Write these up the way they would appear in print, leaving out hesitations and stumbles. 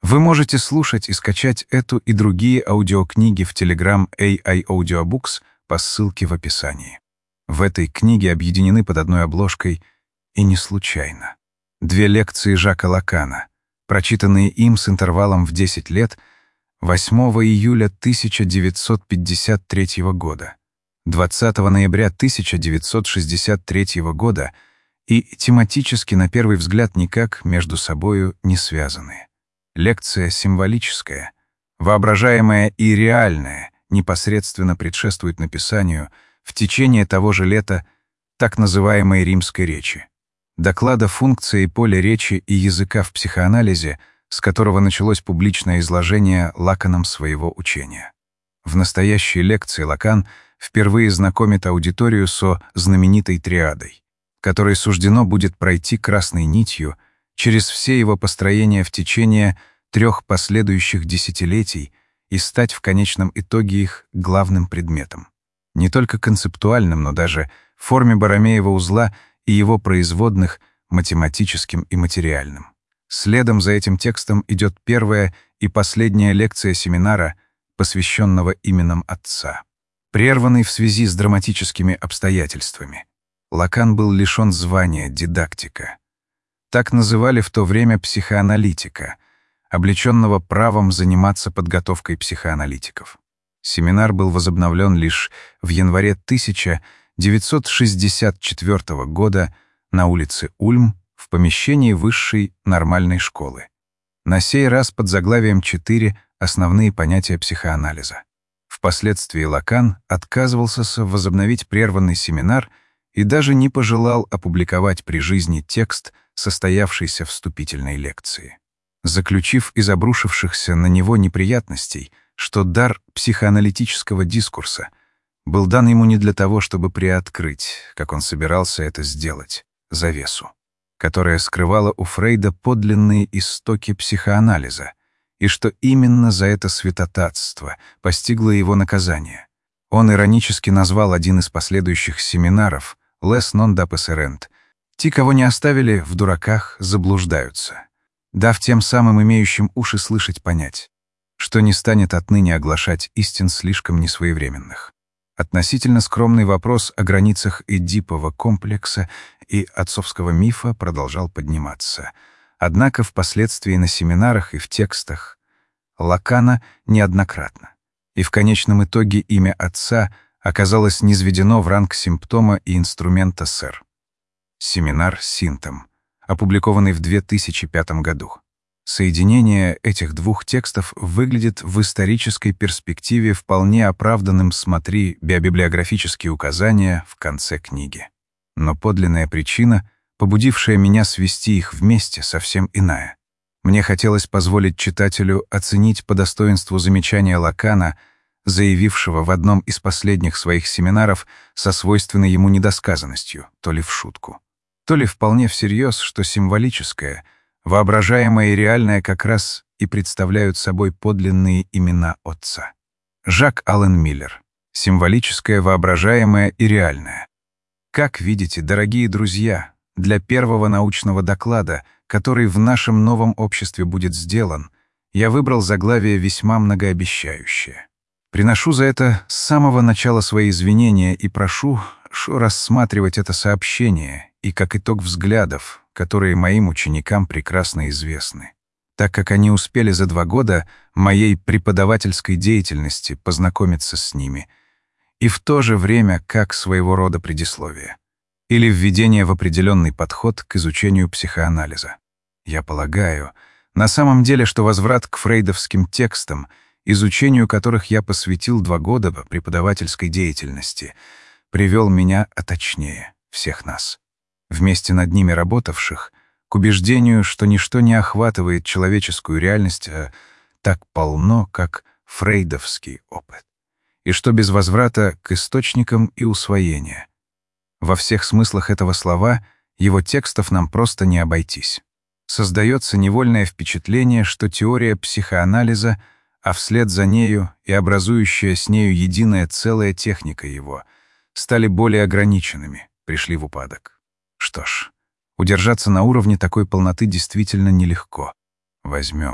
Вы можете слушать и скачать эту и другие аудиокниги в Telegram AI Audiobooks по ссылке в описании. В этой книге объединены под одной обложкой и не случайно 2 лекции Жака Лакана, прочитанные им с интервалом в 10 лет 8 июля 1953 года, 20 ноября 1963 года и тематически, на первый взгляд, никак между собою не связанные. Лекция символическая, воображаемая и реальная непосредственно предшествует написанию в течение того же лета так называемой римской речи, доклада «Функция и поле речи и языка в психоанализе», с которого началось публичное изложение Лаканом своего учения. В настоящей лекции Лакан впервые знакомит аудиторию со знаменитой триадой, которой суждено будет пройти красной нитью через все его построения в течение 3 последующих десятилетий и стать в конечном итоге их главным предметом. Не только концептуальным, но даже в форме Боромеева узла и его производных математическим и материальным. Следом за этим текстом идет первая и последняя лекция семинара, посвященного именам отца. Прерванный в связи с драматическими обстоятельствами, Лакан был лишен звания дидактика. Так называли в то время психоаналитика, облеченного правом заниматься подготовкой психоаналитиков. Семинар был возобновлен лишь в январе 1964 года на улице Ульм в помещении высшей нормальной школы. На сей раз под заглавием 4 «Основные понятия психоанализа». Впоследствии Лакан отказывался возобновить прерванный семинар и даже не пожелал опубликовать при жизни текст состоявшейся вступительной лекции, заключив из обрушившихся на него неприятностей, что дар психоаналитического дискурса был дан ему не для того, чтобы приоткрыть, как он собирался это сделать, завесу, которая скрывала у Фрейда подлинные истоки психоанализа, и что именно за это святотатство постигло его наказание. Он иронически назвал один из последующих семинаров «Les non dapserent» — «Те, кого не оставили в дураках, заблуждаются», дав тем самым имеющим уши слышать понять, что не станет отныне оглашать истин слишком несвоевременных. Относительно скромный вопрос о границах Эдипова комплекса и отцовского мифа продолжал подниматься. Однако впоследствии на семинарах и в текстах Лакана неоднократно. И в конечном итоге имя отца оказалось низведено в ранг симптома и инструмента СЭР. Семинар «Синтом», опубликованный в 2005 году. Соединение этих 2 текстов выглядит в исторической перспективе вполне оправданным, смотри библиографические указания в конце книги. Но подлинная причина, побудившая меня свести их вместе, совсем иная. Мне хотелось позволить читателю оценить по достоинству замечания Лакана, заявившего в одном из последних своих семинаров со свойственной ему недосказанностью, то ли в шутку, то ли вполне всерьез, что символическое, воображаемое и реальное как раз и представляют собой подлинные имена Отца. Жак Аллен Миллер. Символическое, воображаемое и реальное. Как видите, дорогие друзья, для первого научного доклада, который в нашем новом обществе будет сделан, я выбрал заглавие весьма многообещающее. Приношу за это с самого начала свои извинения и прошу рассматривать это сообщение и как итог взглядов, которые моим ученикам прекрасно известны, так как они успели за 2 года моей преподавательской деятельности познакомиться с ними, и в то же время как своего рода предисловие или введение в определенный подход к изучению психоанализа. Я полагаю, на самом деле, что возврат к фрейдовским текстам, изучению которых я посвятил 2 года преподавательской деятельности, привел меня, а точнее, всех нас, вместе над ними работавших, к убеждению, что ничто не охватывает человеческую реальность так полно, как фрейдовский опыт, и что без возврата к источникам и усвоения, во всех смыслах этого слова, его текстов нам просто не обойтись. Создается невольное впечатление, что теория психоанализа, а вслед за нею и образующая с нею единая целая техника его, стали более ограниченными, пришли в упадок. Что ж, удержаться на уровне такой полноты действительно нелегко. Возьмем,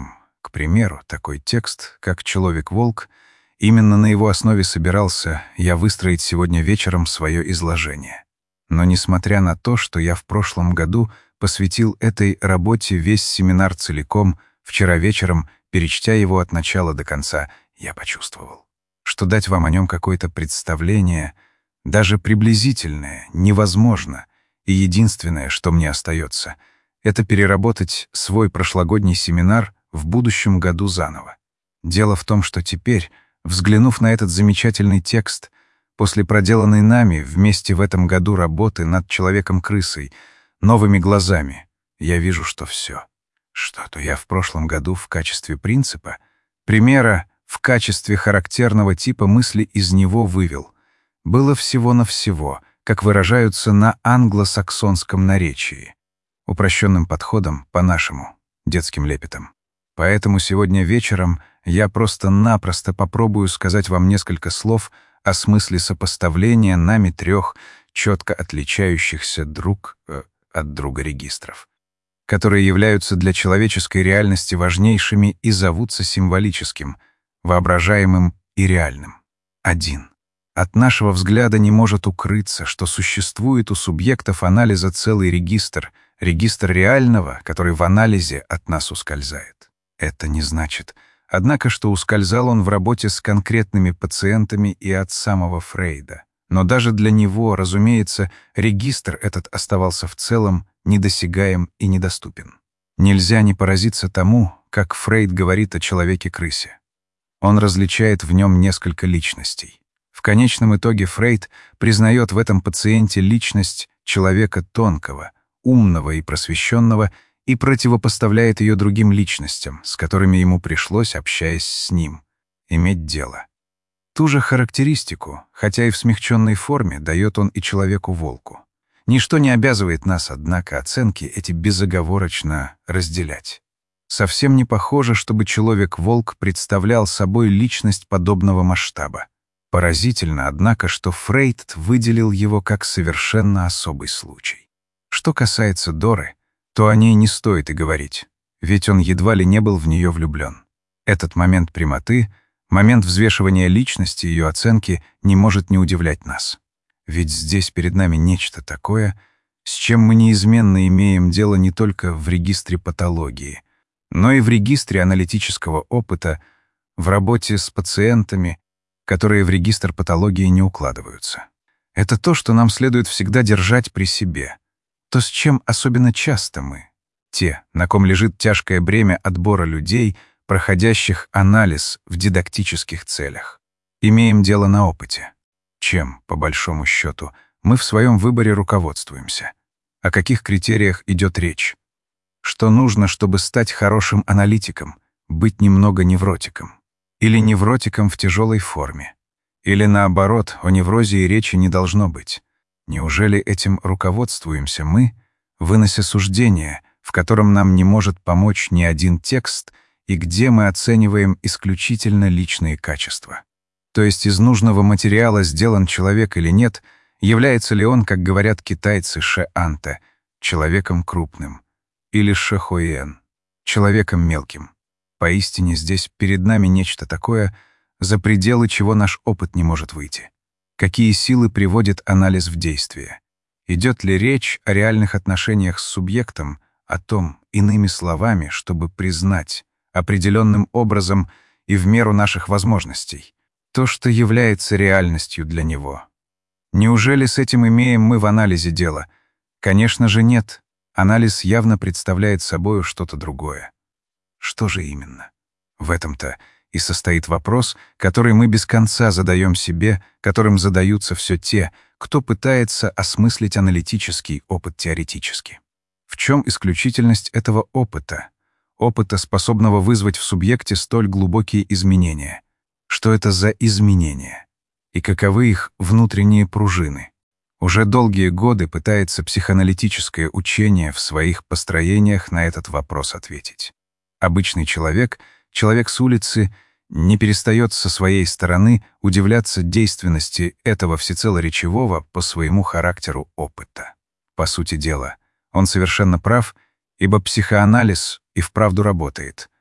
К примеру, такой текст, как «Человек-волк», именно на его основе собирался я выстроить сегодня вечером свое изложение. Но несмотря на то, что я в прошлом году посвятил этой работе весь семинар целиком, вчера вечером, перечтя его от начала до конца, я почувствовал, что дать вам о нем какое-то представление, даже приблизительное, невозможно, и единственное, что мне остается, это переработать свой прошлогодний семинар в будущем году заново. Дело в том, что теперь, взглянув на этот замечательный текст, после проделанной нами вместе в этом году работы над Человеком-крысой, новыми глазами, я вижу, что все, что-то я в прошлом году в качестве принципа, примера, в качестве характерного типа мысли из него вывел, было всего-навсего, как выражаются на англосаксонском наречии, упрощенным подходом по-нашему, детским лепетом. Поэтому сегодня вечером я просто-напросто попробую сказать вам несколько слов о смысле сопоставления нами трех четко отличающихся друг от друга регистров, которые являются для человеческой реальности важнейшими и зовутся символическим, воображаемым и реальным. 1. От нашего взгляда не может укрыться, что существует у субъектов анализа целый регистр реального, который в анализе от нас ускользает. Это не значит, однако, что ускользал он в работе с конкретными пациентами и от самого Фрейда. Но даже для него, разумеется, регистр этот оставался в целом недосягаем и недоступен. Нельзя не поразиться тому, как Фрейд говорит о человеке-крысе. Он различает в нем несколько личностей. В конечном итоге Фрейд признает в этом пациенте личность человека тонкого, умного и просвещенного и противопоставляет ее другим личностям, с которыми ему пришлось, общаясь с ним, иметь дело. Ту же характеристику, хотя и в смягченной форме, дает он и человеку-волку. Ничто не обязывает нас, однако, оценки эти безоговорочно разделять. Совсем не похоже, чтобы человек-волк представлял собой личность подобного масштаба. Поразительно, однако, что Фрейд выделил его как совершенно особый случай. Что касается Доры, то о ней не стоит и говорить, ведь он едва ли не был в нее влюблен. Этот момент прямоты, момент взвешивания личности и ее оценки не может не удивлять нас. Ведь здесь перед нами нечто такое, с чем мы неизменно имеем дело не только в регистре патологии, но и в регистре аналитического опыта, в работе с пациентами, которые в регистр патологии не укладываются. Это то, что нам следует всегда держать при себе, то, с чем особенно часто мы, те, на ком лежит тяжкое бремя отбора людей, проходящих анализ в дидактических целях, имеем дело на опыте. Чем, по большому счету, мы в своем выборе руководствуемся? О каких критериях идет речь? Что нужно, чтобы стать хорошим аналитиком, быть немного невротиком? Или невротиком в тяжелой форме? Или наоборот, о неврозе и речи не должно быть? Неужели этим руководствуемся мы, вынося суждение, в котором нам не может помочь ни один текст и где мы оцениваем исключительно личные качества? То есть из нужного материала сделан человек или нет, является ли он, как говорят китайцы, шэ-анте, человеком крупным, или шэ-хуэн, человеком мелким. Поистине здесь перед нами нечто такое, за пределы чего наш опыт не может выйти. Какие силы приводит анализ в действие? Идет ли речь о реальных отношениях с субъектом, о том, иными словами, чтобы признать определенным образом и в меру наших возможностей то, что является реальностью для него? Неужели с этим имеем мы в анализе дело? Конечно же нет. Анализ явно представляет собою что-то другое. Что же именно? В этом-то и состоит вопрос, который мы без конца задаем себе, которым задаются все те, кто пытается осмыслить аналитический опыт теоретически. В чем исключительность этого опыта? Опыта, способного вызвать в субъекте столь глубокие изменения. Что это за изменения? И каковы их внутренние пружины? Уже долгие годы пытается психоаналитическое учение в своих построениях на этот вопрос ответить. Обычный человек, человек с улицы, не перестает со своей стороны удивляться действенности этого всецело речевого по своему характеру опыта. По сути дела, он совершенно прав, ибо психоанализ и вправду работает.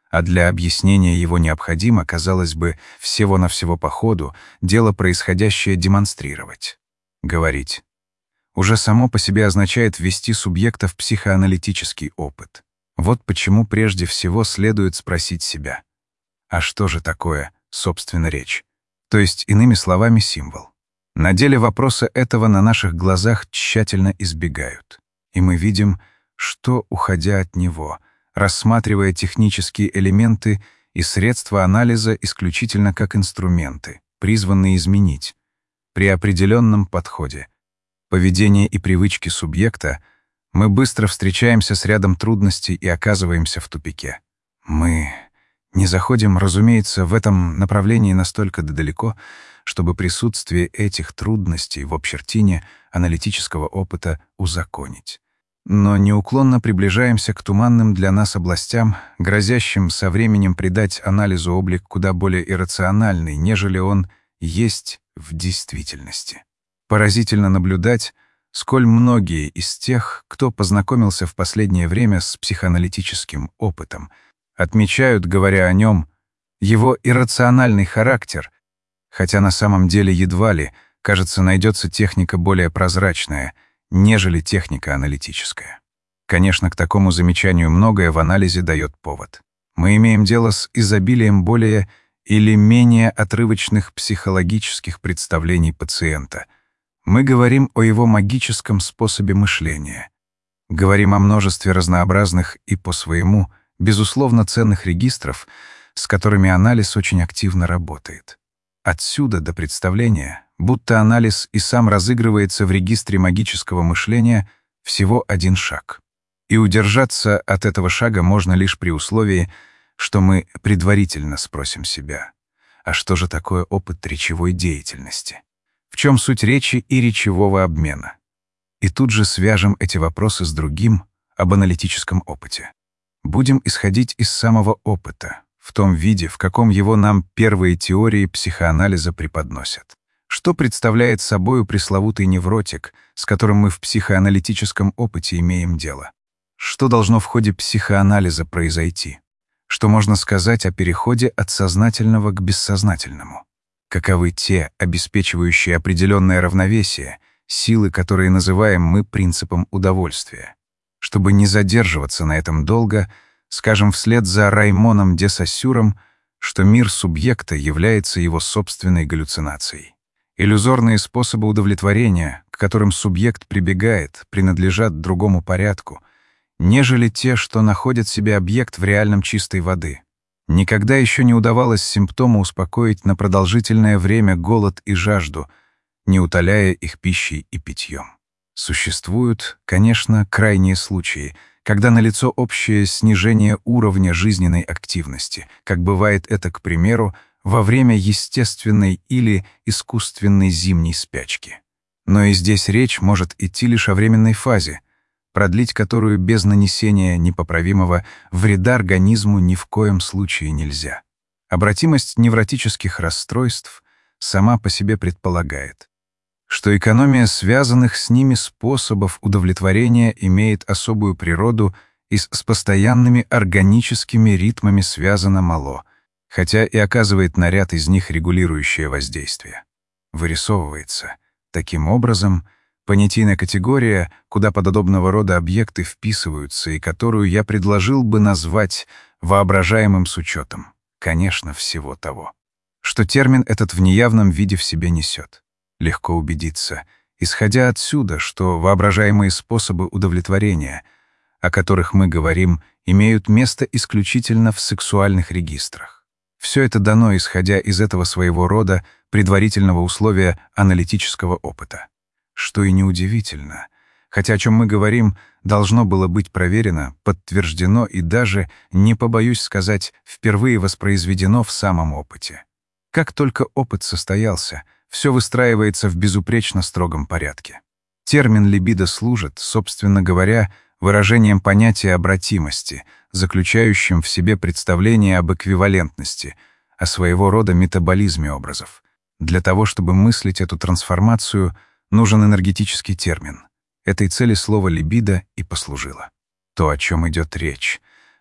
а для объяснения его необходимо, казалось бы, всего-навсего по ходу дело происходящее демонстрировать. Говорить. Уже само по себе означает ввести субъекта в психоаналитический опыт. Вот почему прежде всего следует спросить себя: а что же такое, собственно, речь? То есть, иными словами, символ. На деле вопроса этого на наших глазах тщательно избегают. И мы видим, что, уходя от него, рассматривая технические элементы и средства анализа исключительно как инструменты, призванные изменить, при определенном подходе, поведение и привычки субъекта, мы быстро встречаемся с рядом трудностей и оказываемся в тупике. Мы не заходим, разумеется, в этом направлении настолько далеко, чтобы присутствие этих трудностей в обчертине аналитического опыта узаконить. Но неуклонно приближаемся к туманным для нас областям, грозящим со временем придать анализу облик куда более иррациональный, нежели он есть в действительности. Поразительно наблюдать, сколь многие из тех, кто познакомился в последнее время с психоаналитическим опытом, отмечают, говоря о нем, его иррациональный характер, хотя на самом деле едва ли, кажется, найдется техника более прозрачная, нежели техника аналитическая. Конечно, к такому замечанию многое в анализе дает повод. Мы имеем дело с изобилием более или менее отрывочных психологических представлений пациента. Мы говорим о его магическом способе мышления. Говорим о множестве разнообразных и по-своему, безусловно, ценных регистров, с которыми анализ очень активно работает. Отсюда до представления, будто анализ и сам разыгрывается в регистре магического мышления, всего один шаг. И удержаться от этого шага можно лишь при условии, что мы предварительно спросим себя: а что же такое опыт речевой деятельности? В чем суть речи и речевого обмена? И тут же свяжем эти вопросы с другим, об аналитическом опыте. Будем исходить из самого опыта, в том виде, в каком его нам первые теории психоанализа преподносят. Что представляет собою пресловутый невротик, с которым мы в психоаналитическом опыте имеем дело? Что должно в ходе психоанализа произойти? Что можно сказать о переходе от сознательного к бессознательному? Каковы те, обеспечивающие определенное равновесие, силы, которые называем мы принципом удовольствия? Чтобы не задерживаться на этом долго, скажем вслед за Раймоном де Сассюром, что мир субъекта является его собственной галлюцинацией. Иллюзорные способы удовлетворения, к которым субъект прибегает, принадлежат другому порядку, нежели те, что находят себе объект в реальном чистой воды. Никогда еще не удавалось симптому успокоить на продолжительное время голод и жажду, не утоляя их пищей и питьем. Существуют, конечно, крайние случаи, когда налицо общее снижение уровня жизненной активности, как бывает это, к примеру, во время естественной или искусственной зимней спячки. Но и здесь речь может идти лишь о временной фазе, продлить которую без нанесения непоправимого вреда организму ни в коем случае нельзя. Обратимость невротических расстройств сама по себе предполагает, что экономия связанных с ними способов удовлетворения имеет особую природу и с постоянными органическими ритмами связано мало, хотя и оказывает на ряд из них регулирующее воздействие. Вырисовывается, таким образом, понятийная категория, куда подобного рода объекты вписываются и которую я предложил бы назвать воображаемым с учетом, конечно, всего того, что термин этот в неявном виде в себе несет. Легко убедиться, исходя отсюда, что воображаемые способы удовлетворения, о которых мы говорим, имеют место исключительно в сексуальных регистрах. Все это дано, исходя из этого своего рода предварительного условия аналитического опыта. Что и неудивительно, хотя о чем мы говорим, должно было быть проверено, подтверждено и даже, не побоюсь сказать, впервые воспроизведено в самом опыте. Как только опыт состоялся, все выстраивается в безупречно строгом порядке. Термин «либидо» служит, собственно говоря, выражением понятия обратимости, заключающим в себе представление об эквивалентности, о своего рода метаболизме образов. Для того, чтобы мыслить эту трансформацию, нужен энергетический термин. Этой цели слово «либидо» и послужило. То, о чем идет речь,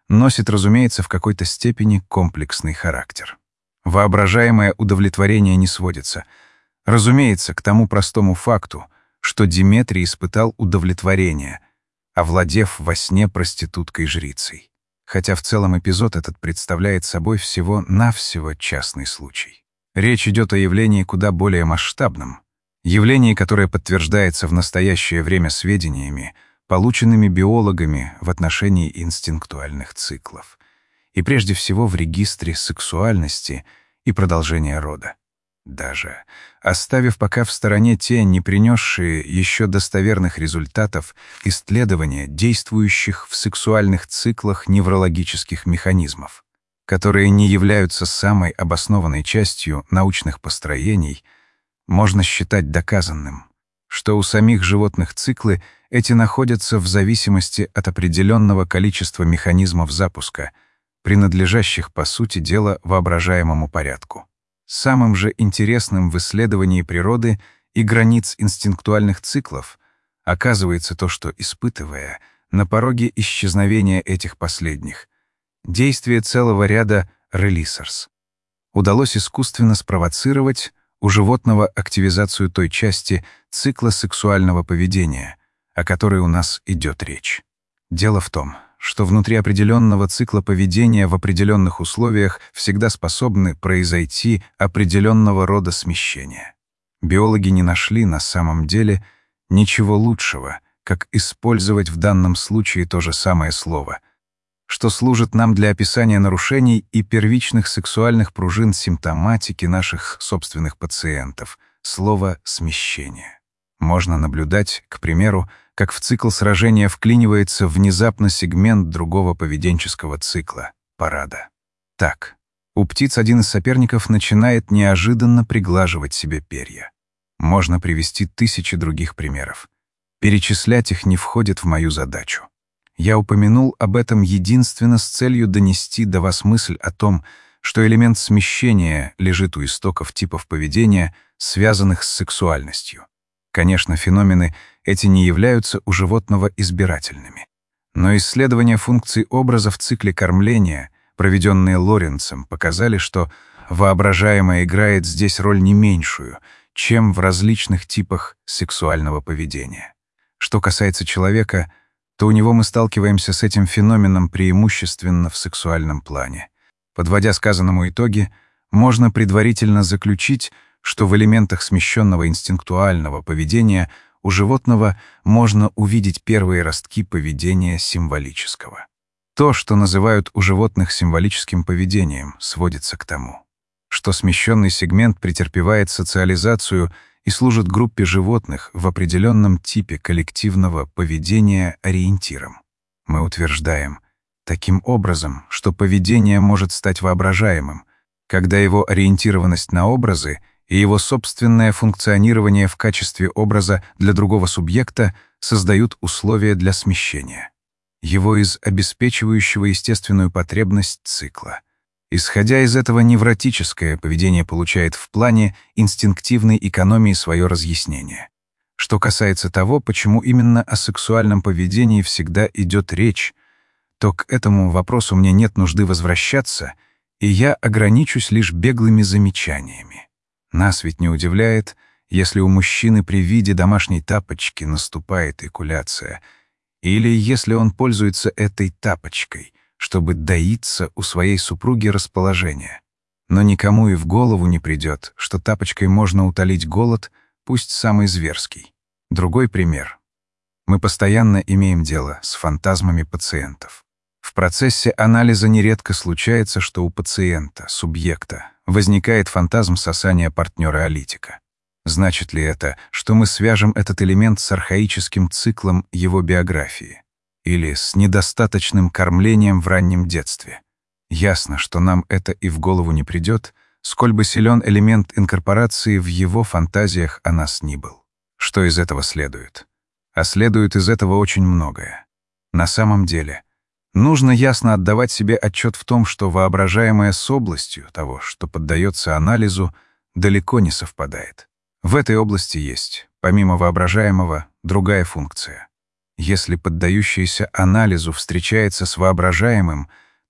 носит, разумеется, в какой-то степени комплексный характер. Воображаемое удовлетворение не сводится, разумеется, к тому простому факту, что Диметрий испытал удовлетворение, овладев во сне проституткой-жрицей. Хотя в целом эпизод этот представляет собой всего-навсего частный случай. Речь идет о явлении куда более масштабном, явлении, которое подтверждается в настоящее время сведениями, полученными биологами в отношении инстинктуальных циклов, и прежде всего в регистре сексуальности и продолжения рода. Даже оставив пока в стороне те, не принесшие еще достоверных результатов, исследования действующих в сексуальных циклах неврологических механизмов, которые не являются самой обоснованной частью научных построений, можно считать доказанным, что у самих животных циклы эти находятся в зависимости от определенного количества механизмов запуска, принадлежащих, по сути дела, воображаемому порядку. Самым же интересным в исследовании природы и границ инстинктуальных циклов оказывается то, что, испытывая на пороге исчезновения этих последних действие целого ряда релисерс, удалось искусственно спровоцировать у животного активизацию той части цикла сексуального поведения, о которой у нас идет речь. Дело в том, что внутри определенного цикла поведения в определенных условиях всегда способны произойти определенного рода смещения. Биологи не нашли на самом деле ничего лучшего, как использовать в данном случае то же самое слово, что служит нам для описания нарушений и первичных сексуальных пружин симптоматики наших собственных пациентов — слово «смещение». Можно наблюдать, к примеру, как в цикл сражения вклинивается внезапно сегмент другого поведенческого цикла — парада. Так, у птиц один из соперников начинает неожиданно приглаживать себе перья. Можно привести тысячи других примеров. Перечислять их не входит в мою задачу. Я упомянул об этом единственно с целью донести до вас мысль о том, что элемент смещения лежит у истоков типов поведения, связанных с сексуальностью. Конечно, феномены эти не являются у животного избирательными. Но исследования функций образа в цикле кормления, проведенные Лоренцем, показали, что воображаемое играет здесь роль не меньшую, чем в различных типах сексуального поведения. Что касается человека, то у него мы сталкиваемся с этим феноменом преимущественно в сексуальном плане. Подводя сказанному итоги, можно предварительно заключить, что в элементах смещенного инстинктуального поведения у животного можно увидеть первые ростки поведения символического. То, что называют у животных символическим поведением, сводится к тому, что смещенный сегмент претерпевает социализацию и служит группе животных в определенном типе коллективного поведения ориентиром. Мы утверждаем таким образом, что поведение может стать воображаемым, когда его ориентированность на образы и его собственное функционирование в качестве образа для другого субъекта создают условия для смещения его из обеспечивающего естественную потребность цикла. Исходя из этого, невротическое поведение получает в плане инстинктивной экономии свое разъяснение. Что касается того, почему именно о сексуальном поведении всегда идет речь, то к этому вопросу мне нет нужды возвращаться, и я ограничусь лишь беглыми замечаниями. Нас ведь не удивляет, если у мужчины при виде домашней тапочки наступает экуляция, или если он пользуется этой тапочкой, чтобы доиться у своей супруги расположения. Но никому и в голову не придет, что тапочкой можно утолить голод, пусть самый зверский. Другой пример. Мы постоянно имеем дело с фантазмами пациентов. В процессе анализа нередко случается, что у пациента, субъекта, возникает фантазм сосания партнера-алитика. Значит ли это, что мы свяжем этот элемент с архаическим циклом его биографии или с недостаточным кормлением в раннем детстве? Ясно, что нам это и в голову не придет, сколь бы силен элемент инкорпорации в его фантазиях о нас ни был. Что из этого следует? А следует из этого очень многое. На самом деле, нужно ясно отдавать себе отчет в том, что воображаемое с областью того, что поддается анализу, далеко не совпадает. В этой области есть, помимо воображаемого, другая функция. Если поддающееся анализу встречается с воображаемым,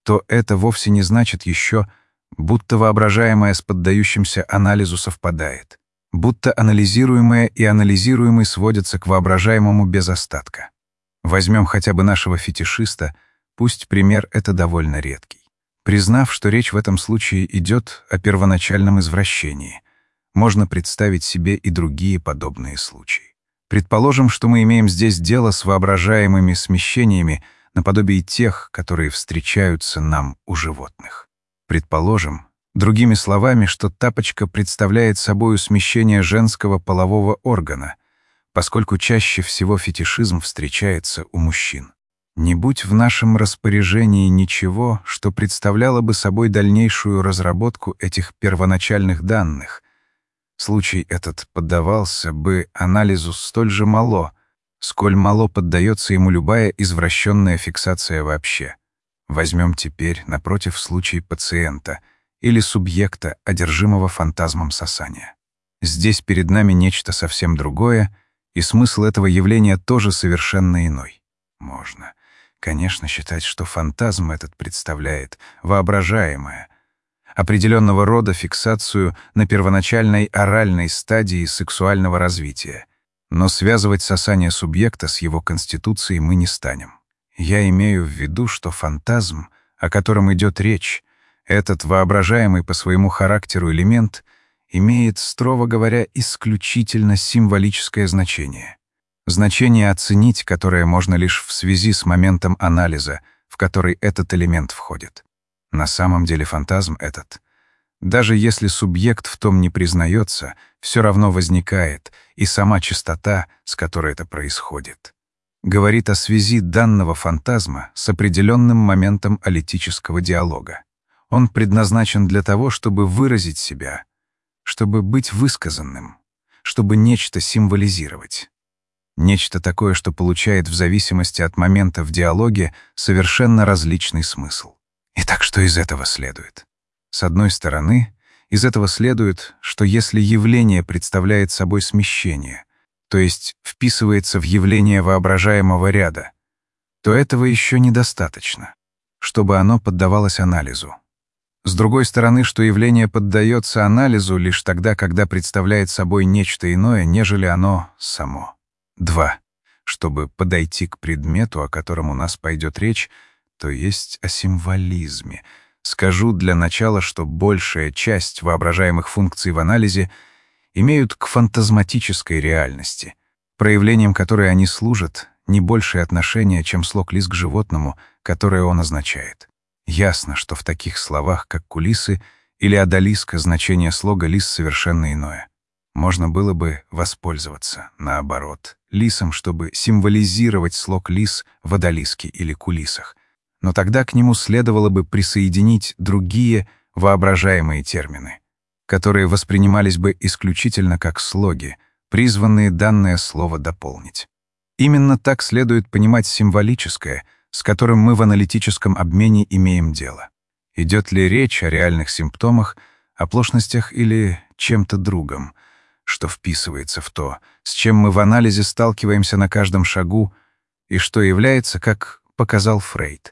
то это вовсе не значит еще, будто воображаемое с поддающимся анализу совпадает, будто анализируемое и анализируемый сводятся к воображаемому без остатка. Возьмем хотя бы нашего фетишиста, пусть пример это довольно редкий. Признав, что речь в этом случае идет о первоначальном извращении, можно представить себе и другие подобные случаи. Предположим, что мы имеем здесь дело с воображаемыми смещениями наподобие тех, которые встречаются нам у животных. Предположим, другими словами, что тапочка представляет собою смещение женского полового органа, поскольку чаще всего фетишизм встречается у мужчин. Не будь в нашем распоряжении ничего, что представляло бы собой дальнейшую разработку этих первоначальных данных, случай этот поддавался бы анализу столь же мало, сколь мало поддается ему любая извращенная фиксация вообще. Возьмем теперь, напротив, случай пациента или субъекта, одержимого фантазмом сосания. Здесь перед нами нечто совсем другое, и смысл этого явления тоже совершенно иной. Можно, конечно, считать, что фантазм этот представляет воображаемое, определенного рода фиксацию на первоначальной оральной стадии сексуального развития, но связывать сосание субъекта с его конституцией мы не станем. Я имею в виду, что фантазм, о котором идет речь, этот воображаемый по своему характеру элемент, имеет, строго говоря, исключительно символическое значение. Значение оценить, которое можно лишь в связи с моментом анализа, в который этот элемент входит. На самом деле фантазм этот, даже если субъект в том не признается, все равно возникает, и сама частота, с которой это происходит, говорит о связи данного фантазма с определенным моментом алитического диалога. Он предназначен для того, чтобы выразить себя, чтобы быть высказанным, чтобы нечто символизировать. Нечто такое, что получает в зависимости от момента в диалоге совершенно различный смысл. Итак, что из этого следует? С одной стороны, из этого следует, что если явление представляет собой смещение, то есть вписывается в явление воображаемого ряда, то этого еще недостаточно, чтобы оно поддавалось анализу. С другой стороны, что явление поддается анализу лишь тогда, когда представляет собой нечто иное, нежели оно само. 2. Чтобы подойти к предмету, о котором у нас пойдет речь, то есть о символизме. Скажу для начала, что большая часть воображаемых функций в анализе имеют к фантазматической реальности, проявлением которой они служат, не большее отношение, чем слог лис к животному, которое он означает. Ясно, что в таких словах, как кулисы или одолиска, значение слога лис совершенно иное. Можно было бы воспользоваться, наоборот, лисом, чтобы символизировать слог лис в одолиске или кулисах. Но тогда к нему следовало бы присоединить другие воображаемые термины, которые воспринимались бы исключительно как слоги, призванные данное слово дополнить. Именно так следует понимать символическое, с которым мы в аналитическом обмене имеем дело. Идет ли речь о реальных симптомах, оплошностях или чем-то другом, что вписывается в то, с чем мы в анализе сталкиваемся на каждом шагу и что является, как показал Фрейд,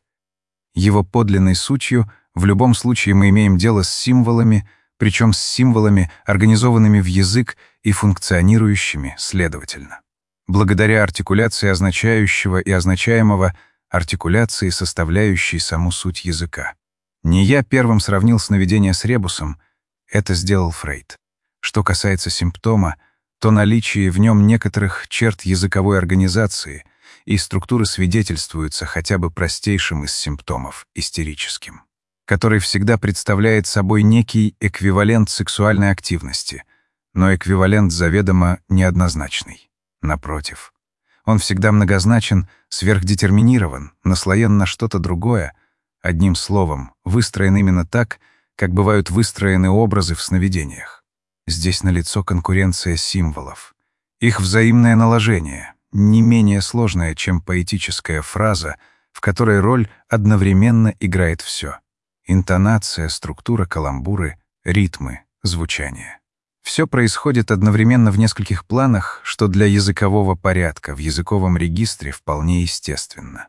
его подлинной сутью. В любом случае мы имеем дело с символами, причем с символами, организованными в язык и функционирующими следовательно. Благодаря артикуляции означающего и означаемого, артикуляции, составляющей саму суть языка. Не я первым сравнил сновидение с ребусом, это сделал Фрейд. Что касается симптома, то наличие в нем некоторых черт языковой организации и структуры свидетельствуются хотя бы простейшим из симптомов — истерическим, который всегда представляет собой некий эквивалент сексуальной активности, но эквивалент заведомо неоднозначный. Напротив, он всегда многозначен, сверхдетерминирован, наслоен на что-то другое, одним словом, выстроен именно так, как бывают выстроены образы в сновидениях. Здесь налицо конкуренция символов. Их взаимное наложение, не менее сложное, чем поэтическая фраза, в которой роль одновременно играет все. Интонация, структура каламбуры, ритмы, звучание. Все происходит одновременно в нескольких планах, что для языкового порядка в языковом регистре вполне естественно.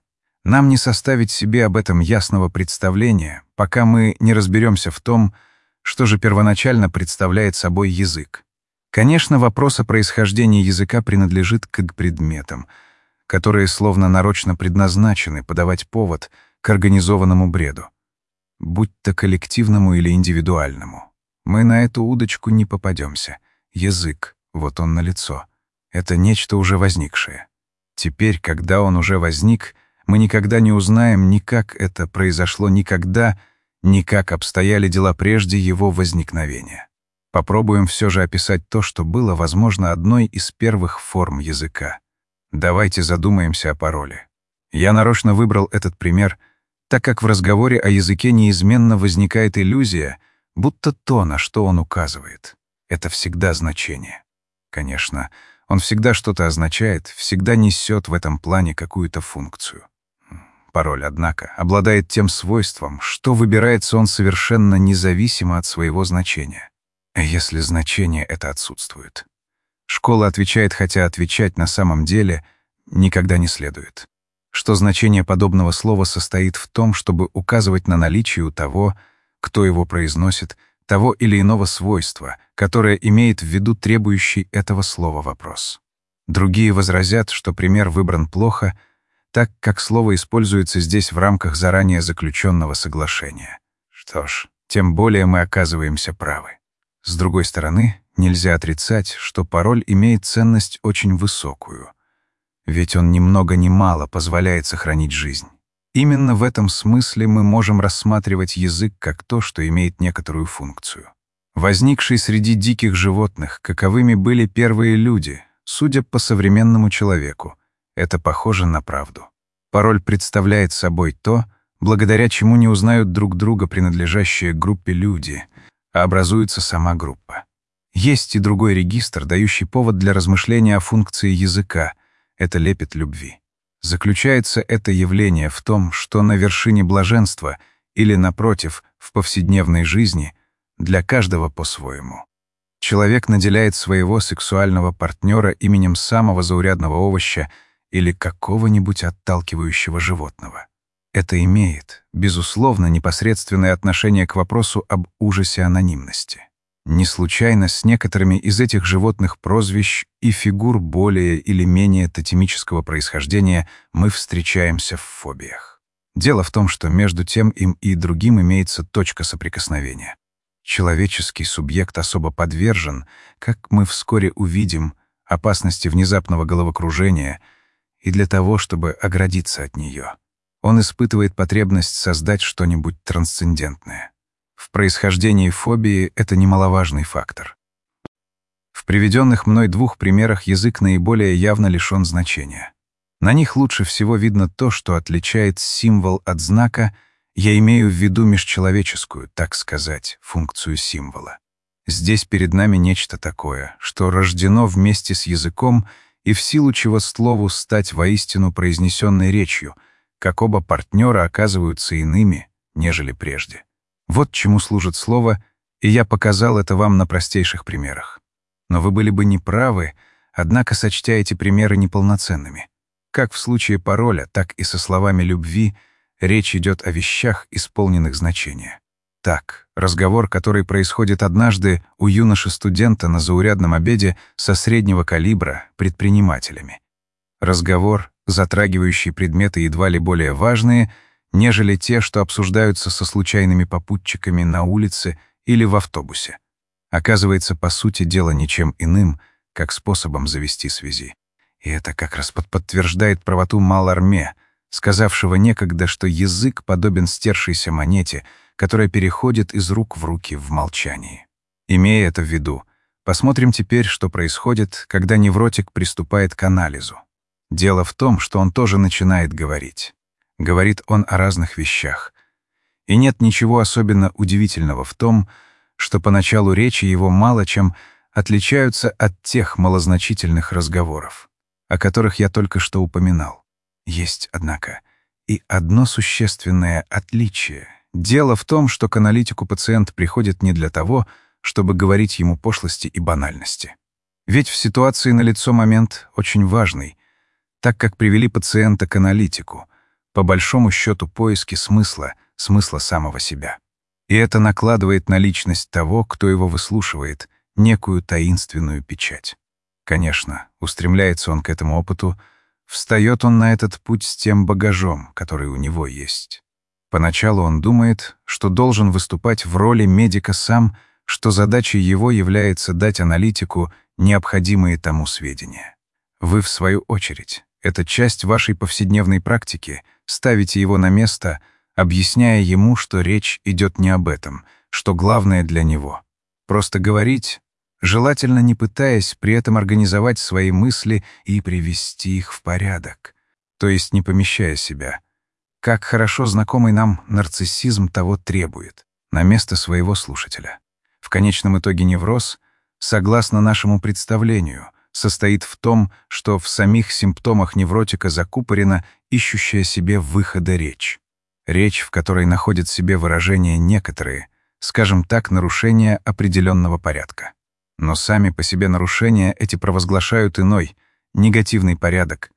Нам не составить себе об этом ясного представления, пока мы не разберемся в том, что же первоначально представляет собой язык. Конечно, вопрос о происхождении языка принадлежит к предметам, которые словно нарочно предназначены подавать повод к организованному бреду, будь то коллективному или индивидуальному. Мы на эту удочку не попадемся. Язык, вот он налицо. Это нечто уже возникшее. Теперь, когда он уже возник, мы никогда не узнаем ни как это произошло никогда, ни как обстояли дела прежде его возникновения. Попробуем все же описать то, что было, возможно, одной из первых форм языка. Давайте задумаемся о пароле. Я нарочно выбрал этот пример, так как в разговоре о языке неизменно возникает иллюзия, будто то, на что он указывает, это всегда значение. Конечно, он всегда что-то означает, всегда несет в этом плане какую-то функцию. Пароль, однако, обладает тем свойством, что выбирается он совершенно независимо от своего значения. Если значение это отсутствует. Школа отвечает, хотя отвечать на самом деле никогда не следует. Что значение подобного слова состоит в том, чтобы указывать на наличие у того, кто его произносит, того или иного свойства, которое имеет в виду требующий этого слова вопрос. Другие возразят, что пример выбран плохо, так как слово используется здесь в рамках заранее заключенного соглашения. Что ж, тем более мы оказываемся правы. С другой стороны, нельзя отрицать, что пароль имеет ценность очень высокую, ведь он ни много ни мало позволяет сохранить жизнь. Именно в этом смысле мы можем рассматривать язык как то, что имеет некоторую функцию. Возникший среди диких животных, каковыми были первые люди, судя по современному человеку, это похоже на правду. Пароль представляет собой то, благодаря чему не узнают друг друга принадлежащие группе люди, а образуется сама группа. Есть и другой регистр, дающий повод для размышления о функции языка — это лепет любви. Заключается это явление в том, что на вершине блаженства или, напротив, в повседневной жизни для каждого по-своему. Человек наделяет своего сексуального партнера именем самого заурядного овоща или какого-нибудь отталкивающего животного. Это имеет, безусловно, непосредственное отношение к вопросу об ужасе анонимности. Не случайно с некоторыми из этих животных прозвищ и фигур более или менее тотемического происхождения мы встречаемся в фобиях. Дело в том, что между тем им и другим имеется точка соприкосновения. Человеческий субъект особо подвержен, как мы вскоре увидим, опасности внезапного головокружения, и для того, чтобы оградиться от нее, он испытывает потребность создать что-нибудь трансцендентное. В происхождении фобии это немаловажный фактор. В приведенных мной двух примерах язык наиболее явно лишен значения. На них лучше всего видно то, что отличает символ от знака, я имею в виду межчеловеческую, так сказать, функцию символа. Здесь перед нами нечто такое, что рождено вместе с языком и в силу чего слову стать воистину произнесенной речью, как оба партнера оказываются иными, нежели прежде. Вот чему служит слово, и я показал это вам на простейших примерах. Но вы были бы неправы, однако сочтя эти примеры неполноценными. Как в случае пароля, так и со словами любви речь идет о вещах, исполненных значения. Так, разговор, который происходит однажды у юноши-студента на заурядном обеде со среднего калибра предпринимателями. Разговор, затрагивающий предметы едва ли более важные, нежели те, что обсуждаются со случайными попутчиками на улице или в автобусе. Оказывается, по сути дела, ничем иным, как способом завести связи. И это как раз подтверждает правоту Малларме, сказавшего некогда, что язык подобен стершейся монете, которая переходит из рук в руки в молчании. Имея это в виду, посмотрим теперь, что происходит, когда невротик приступает к анализу. Дело в том, что он тоже начинает говорить. Говорит он о разных вещах. И нет ничего особенно удивительного в том, что поначалу речи его мало чем отличаются от тех малозначительных разговоров, о которых я только что упоминал. Есть, однако, и одно существенное отличие. Дело в том, что к аналитику пациент приходит не для того, чтобы говорить ему пошлости и банальности. Ведь в ситуации налицо момент очень важный, так как привели пациента к аналитику. по большому счету поиски смысла самого себя. И это накладывает на личность того, кто его выслушивает, некую таинственную печать. Конечно, устремляется он к этому опыту, встает он на этот путь с тем багажом, который у него есть. Поначалу он думает, что должен выступать в роли медика сам, что задачей его является дать аналитику необходимые тому сведения. Вы, в свою очередь, это часть вашей повседневной практики, ставите его на место, объясняя ему, что речь идет не об этом, что главное для него. Просто говорить, желательно не пытаясь при этом организовать свои мысли и привести их в порядок, то есть не помещая себя. Как хорошо знакомый нам нарциссизм того требует, на место своего слушателя. В конечном итоге невроз, согласно нашему представлению, состоит в том, что в самих симптомах невротика закупорена ищущая себе выхода речь. Речь, в которой находят себе выражение некоторые, скажем так, нарушения определенного порядка. Но сами по себе нарушения эти провозглашают иной, негативный порядок,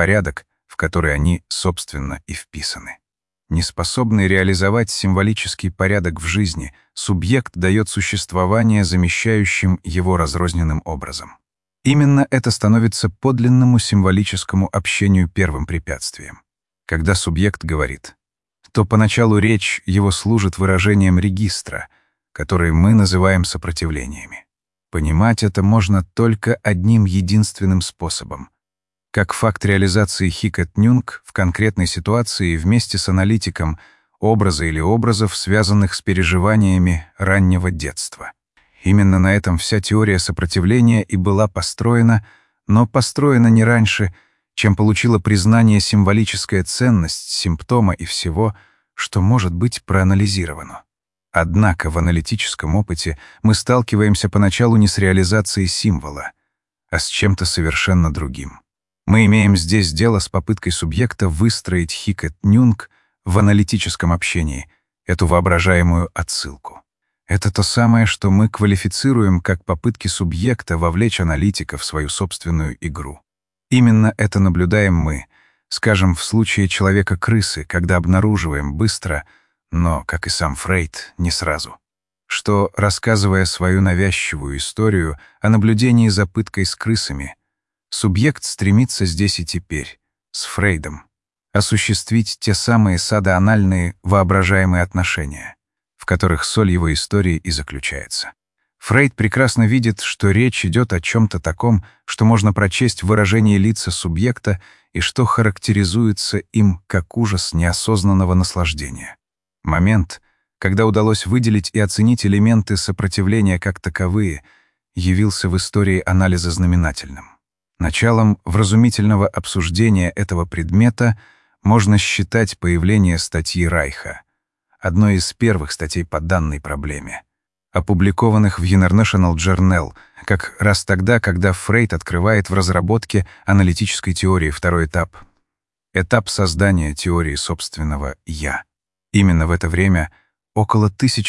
в который они, собственно, и вписаны. Неспособный реализовать символический порядок в жизни, субъект дает существование замещающим его разрозненным образом. Именно это становится подлинному символическому общению первым препятствием. Когда субъект говорит, то поначалу речь его служит выражением регистра, который мы называем сопротивлениями. Понимать это можно только одним единственным способом. Как факт реализации Хикет-Нюнг в конкретной ситуации вместе с аналитиком образа или образов, связанных с переживаниями раннего детства. Именно на этом вся теория сопротивления и была построена, но построена не раньше, чем получила признание символическая ценность симптома и всего, что может быть проанализировано. Однако в аналитическом опыте мы сталкиваемся поначалу не с реализацией символа, а с чем-то совершенно другим. Мы имеем здесь дело с попыткой субъекта выстроить Хикет-Нюнг в аналитическом общении, эту воображаемую отсылку. Это то самое, что мы квалифицируем как попытки субъекта вовлечь аналитика в свою собственную игру. Именно это наблюдаем мы, скажем, в случае человека-крысы, когда обнаруживаем быстро, но, как и сам Фрейд, не сразу, что, рассказывая свою навязчивую историю о наблюдении за пыткой с крысами, субъект стремится здесь и теперь, с Фрейдом, осуществить те самые садоанальные воображаемые отношения, в которых соль его истории и заключается. Фрейд прекрасно видит, что речь идет о чем-то таком, что можно прочесть в выражении лица субъекта и что характеризуется им как ужас неосознанного наслаждения. Момент, когда удалось выделить и оценить элементы сопротивления как таковые, явился в истории анализа знаменательным. Началом вразумительного обсуждения этого предмета можно считать появление статьи Райха, одной из первых статей по данной проблеме, опубликованных в International Journal, как раз тогда, когда Фрейд открывает в разработке аналитической теории второй этап — этап создания теории собственного «я». Именно в это время, около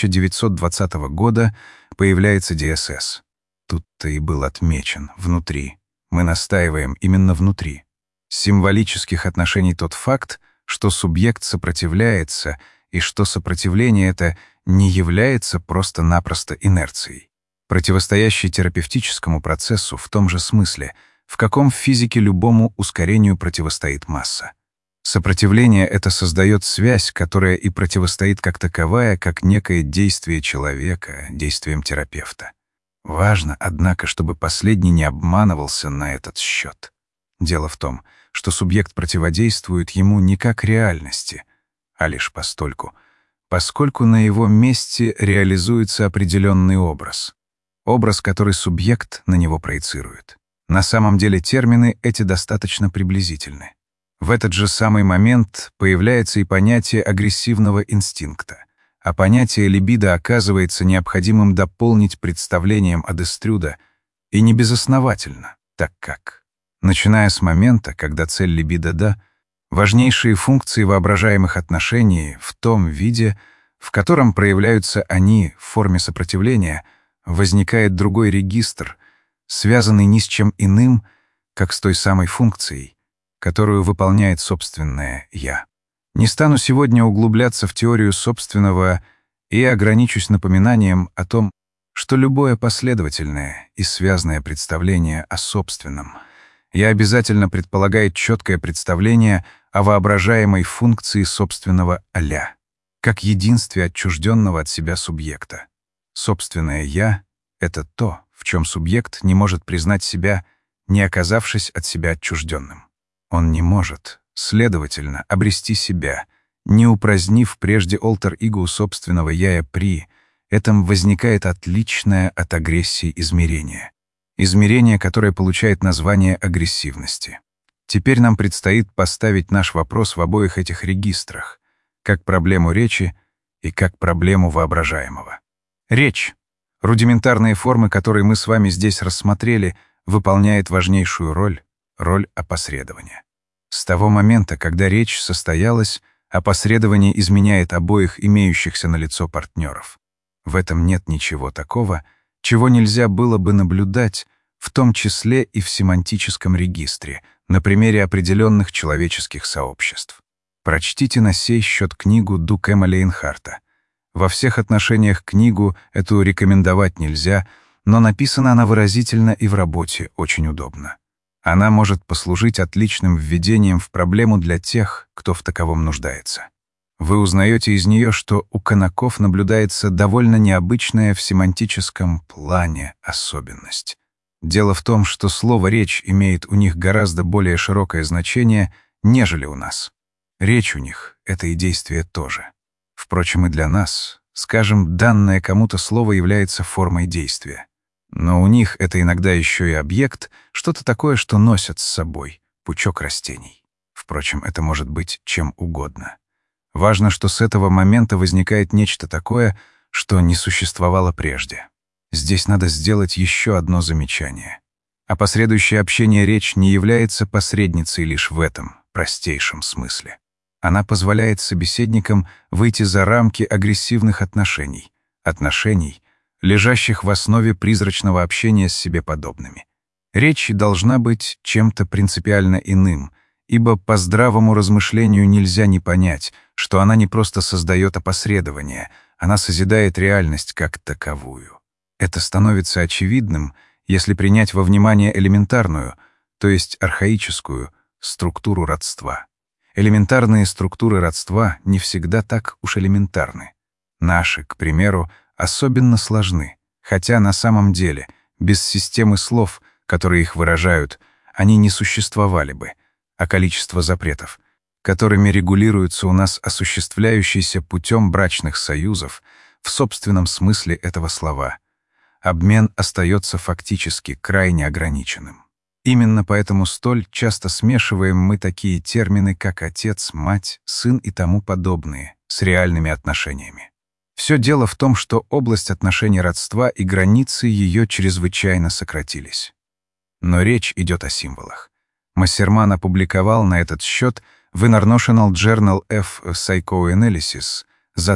1920 года, появляется DSS. Тут-то и был отмечен внутри. Мы настаиваем именно внутри символических отношений тот факт, что субъект сопротивляется, и что сопротивление это не является просто-напросто инерцией, противостоящей терапевтическому процессу в том же смысле, в каком в физике любому ускорению противостоит масса. Сопротивление это создает связь, которая и противостоит как таковая, как некое действие человека действием терапевта. Важно, однако, чтобы последний не обманывался на этот счет. Дело в том, что субъект противодействует ему не как реальности, а лишь поскольку на его месте реализуется определенный образ, который субъект на него проецирует. На самом деле термины эти достаточно приблизительны. В этот же самый момент появляется и понятие агрессивного инстинкта, а понятие либидо оказывается необходимым дополнить представлением Одестрюда, и не безосновательно, так как, начиная с момента, когда цель либидо «да», важнейшие функции воображаемых отношений в том виде, в котором проявляются они в форме сопротивления, возникает другой регистр, связанный ни с чем иным, как с той самой функцией, которую выполняет собственное «я». Не стану сегодня углубляться в теорию собственного и ограничусь напоминанием о том, что любое последовательное и связанное представление о собственном обязательно предполагает четкое представление о воображаемой функции собственного «я», как единстве отчужденного от себя субъекта. Собственное «я» — это то, в чем субъект не может признать себя, не оказавшись от себя отчужденным. Он не может, следовательно, обрести себя, не упразднив прежде альтер-эго собственного «я» при этом возникает отличное от агрессии измерение. Измерение, которое получает название агрессивности. Теперь нам предстоит поставить наш вопрос в обоих этих регистрах, как проблему речи и как проблему воображаемого. Речь, рудиментарные формы, которые мы с вами здесь рассмотрели, выполняет важнейшую роль опосредования. С того момента, когда речь состоялась, опосредование изменяет обоих имеющихся налицо партнеров. В этом нет ничего такого, чего нельзя было бы наблюдать, в том числе и в семантическом регистре, на примере определенных человеческих сообществ. Прочтите на сей счет книгу Дукема Лейнхарта. Во всех отношениях книгу эту рекомендовать нельзя, но написана она выразительно и в работе очень удобно. Она может послужить отличным введением в проблему для тех, кто в таковом нуждается. Вы узнаете из нее, что у канаков наблюдается довольно необычная в семантическом плане особенность. Дело в том, что слово «речь» имеет у них гораздо более широкое значение, нежели у нас. Речь у них — это и действие тоже. Впрочем, и для нас, скажем, данное кому-то слово является формой действия. Но у них это иногда еще и объект, что-то такое, что носят с собой, пучок растений. Впрочем, это может быть чем угодно. Важно, что с этого момента возникает нечто такое, что не существовало прежде. Здесь надо сделать еще одно замечание. А последующее общение речь не является посредницей лишь в этом простейшем смысле. Она позволяет собеседникам выйти за рамки агрессивных отношений, лежащих в основе призрачного общения с себе подобными. Речь должна быть чем-то принципиально иным, ибо по здравому размышлению нельзя не понять, что она не просто создает опосредование, она созидает реальность как таковую. Это становится очевидным, если принять во внимание элементарную, то есть архаическую, структуру родства. Элементарные структуры родства не всегда так уж элементарны. Наши, к примеру, особенно сложны, хотя на самом деле, без системы слов, которые их выражают, они не существовали бы, а количество запретов, которыми регулируется у нас осуществляющийся путем брачных союзов, в собственном смысле этого слова, обмен остается фактически крайне ограниченным. Именно поэтому столь часто смешиваем мы такие термины, как отец, мать, сын и тому подобные, с реальными отношениями. Все дело в том, что область отношений родства и границы ее чрезвычайно сократились. Но речь идет о символах. Массерман опубликовал на этот счет в International Journal of Psychoanalysis за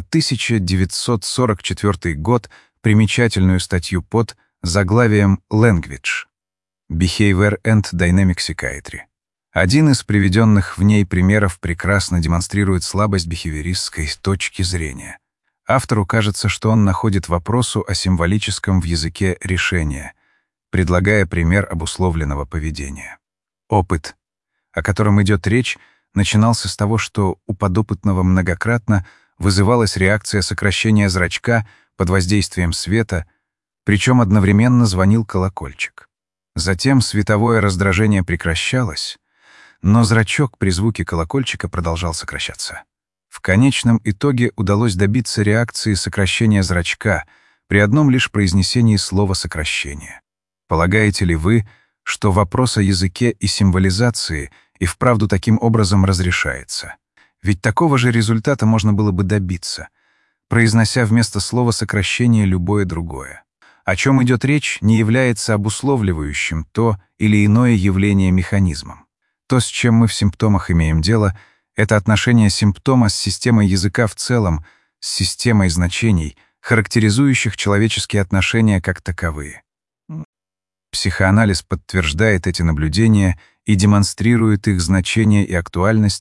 1944 год примечательную статью под заглавием «Language. Behavior and Dynamic Psychiatry». Один из приведенных в ней примеров прекрасно демонстрирует слабость бихевиористской точки зрения. Автору кажется, что он находит вопросу о символическом в языке решение, предлагая пример обусловленного поведения. Опыт, о котором идет речь, начинался с того, что у подопытного многократно вызывалась реакция сокращения зрачка под воздействием света, причем одновременно звонил колокольчик. Затем световое раздражение прекращалось, но зрачок при звуке колокольчика продолжал сокращаться. В конечном итоге удалось добиться реакции сокращения зрачка при одном лишь произнесении слова «сокращение». Полагаете ли вы, что вопрос о языке и символизации и вправду таким образом разрешается? Ведь такого же результата можно было бы добиться, произнося вместо слова «сокращение» любое другое. О чем идет речь, не является обусловливающим то или иное явление механизмом. То, с чем мы в симптомах имеем дело, это отношение симптома с системой языка в целом, с системой значений, характеризующих человеческие отношения как таковые. Психоанализ подтверждает эти наблюдения и демонстрирует их значение и актуальность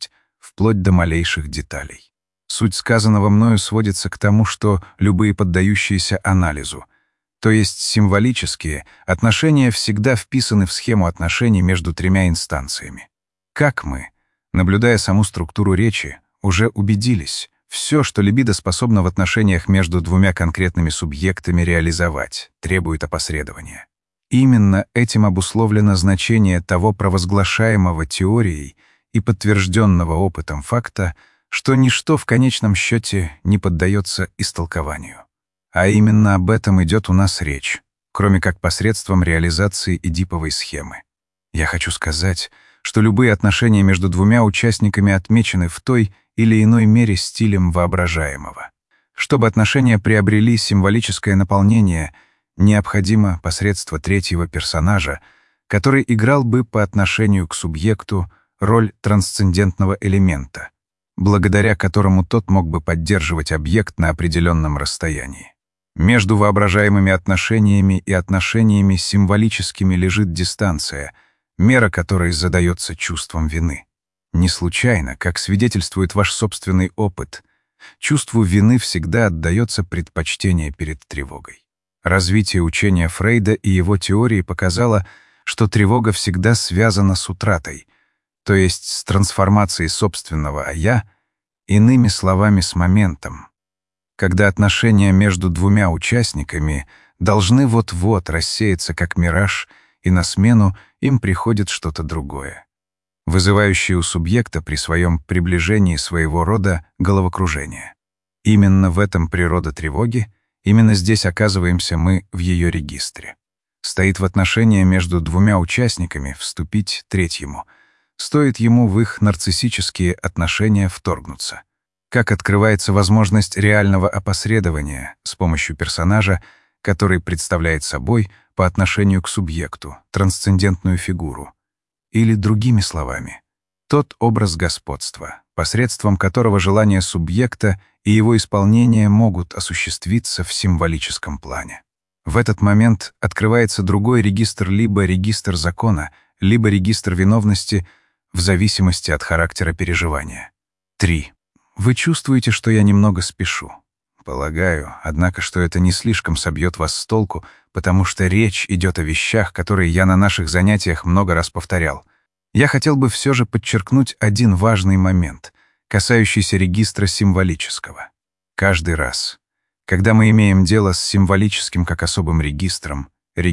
вплоть до малейших деталей. Суть сказанного мною сводится к тому, что любые поддающиеся анализу, то есть символические, отношения всегда вписаны в схему отношений между тремя инстанциями. Как мы, наблюдая саму структуру речи, уже убедились, все, что либидо способно в отношениях между двумя конкретными субъектами реализовать, требует опосредования. Именно этим обусловлено значение того провозглашаемого теорией и подтвержденного опытом факта, что ничто в конечном счете не поддается истолкованию. А именно об этом идет у нас речь, кроме как посредством реализации эдиповой схемы. Я хочу сказать, что любые отношения между двумя участниками отмечены в той или иной мере стилем воображаемого. Чтобы отношения приобрели символическое наполнение, необходимо посредство третьего персонажа, который играл бы по отношению к субъекту роль трансцендентного элемента, благодаря которому тот мог бы поддерживать объект на определенном расстоянии. Между воображаемыми отношениями и отношениями символическими лежит дистанция, мера которой задается чувством вины. Не случайно, как свидетельствует ваш собственный опыт, чувству вины всегда отдается предпочтение перед тревогой. Развитие учения Фрейда и его теории показало, что тревога всегда связана с утратой, то есть с трансформацией собственного «я», иными словами, с моментом, когда отношения между двумя участниками должны вот-вот рассеяться как мираж, и на смену им приходит что-то другое, вызывающее у субъекта при своем приближении своего рода головокружение. Именно в этом природа тревоги, именно здесь оказываемся мы в ее регистре. Стоит в отношения между двумя участниками вступить третьему, стоит ему в их нарциссические отношения вторгнуться. Как открывается возможность реального опосредования с помощью персонажа, который представляет собой по отношению к субъекту трансцендентную фигуру. Или другими словами, тот образ господства, посредством которого желания субъекта и его исполнение могут осуществиться в символическом плане. В этот момент открывается другой регистр, либо регистр закона, либо регистр виновности, в зависимости от характера переживания. 3. Вы чувствуете, что я немного спешу. Полагаю, однако, что это не слишком собьет вас с толку, потому что речь идет о вещах, которые я на наших занятиях много раз повторял. Я хотел бы все же подчеркнуть один важный момент, касающийся регистра символического. Каждый раз, когда мы имеем дело с символическим как особым регистром,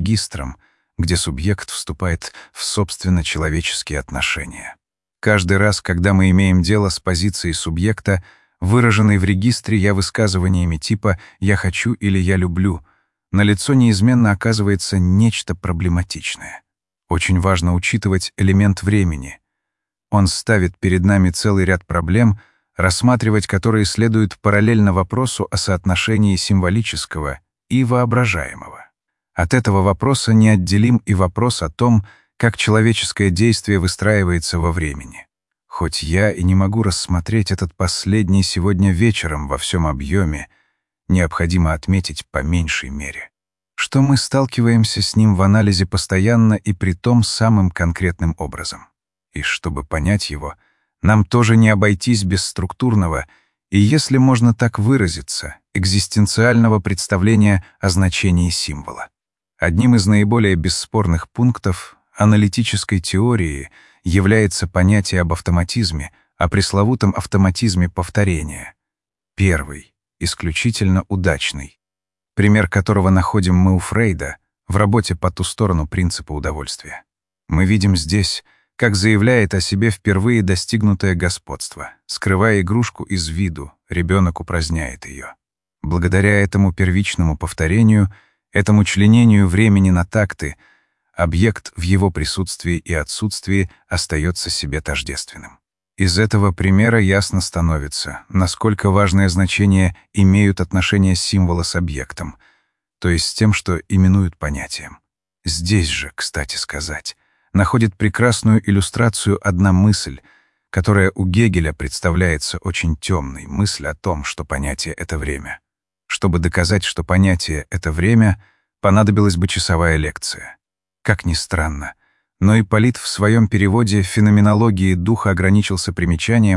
где субъект вступает в собственно человеческие отношения. Каждый раз, когда мы имеем дело с позицией субъекта, выраженной в регистре «я» высказываниями типа «я хочу» или «я люблю», налицо неизменно оказывается нечто проблематичное. Очень важно учитывать элемент времени. Он ставит перед нами целый ряд проблем, рассматривать которые следует параллельно вопросу о соотношении символического и воображаемого. От этого вопроса неотделим и вопрос о том, как человеческое действие выстраивается во времени. Хоть я и не могу рассмотреть этот последний сегодня вечером во всем объеме, необходимо отметить по меньшей мере, что мы сталкиваемся с ним в анализе постоянно и притом самым конкретным образом. И чтобы понять его, нам тоже не обойтись без структурного и, если можно так выразиться, экзистенциального представления о значении символа. Одним из наиболее бесспорных пунктов аналитической теории является понятие об автоматизме, о пресловутом автоматизме повторения. Первый, исключительно удачный, пример которого находим мы у Фрейда в работе «По ту сторону принципа удовольствия». Мы видим здесь, как заявляет о себе впервые достигнутое господство. Скрывая игрушку из виду, ребенок упраздняет ее. Благодаря этому первичному повторению, этому членению времени на такты, объект в его присутствии и отсутствии остается себе тождественным. Из этого примера ясно становится, насколько важное значение имеют отношения символа с объектом, то есть с тем, что именуют понятием. Здесь же, кстати сказать, находит прекрасную иллюстрацию одна мысль, которая у Гегеля представляется очень темной, мысль о том, что понятие — это время. Чтобы доказать, что понятие — это время, понадобилась бы часовая лекция. Как ни странно, но Ипполит в своем переводе «Феноменологии духа» ограничился примечанием,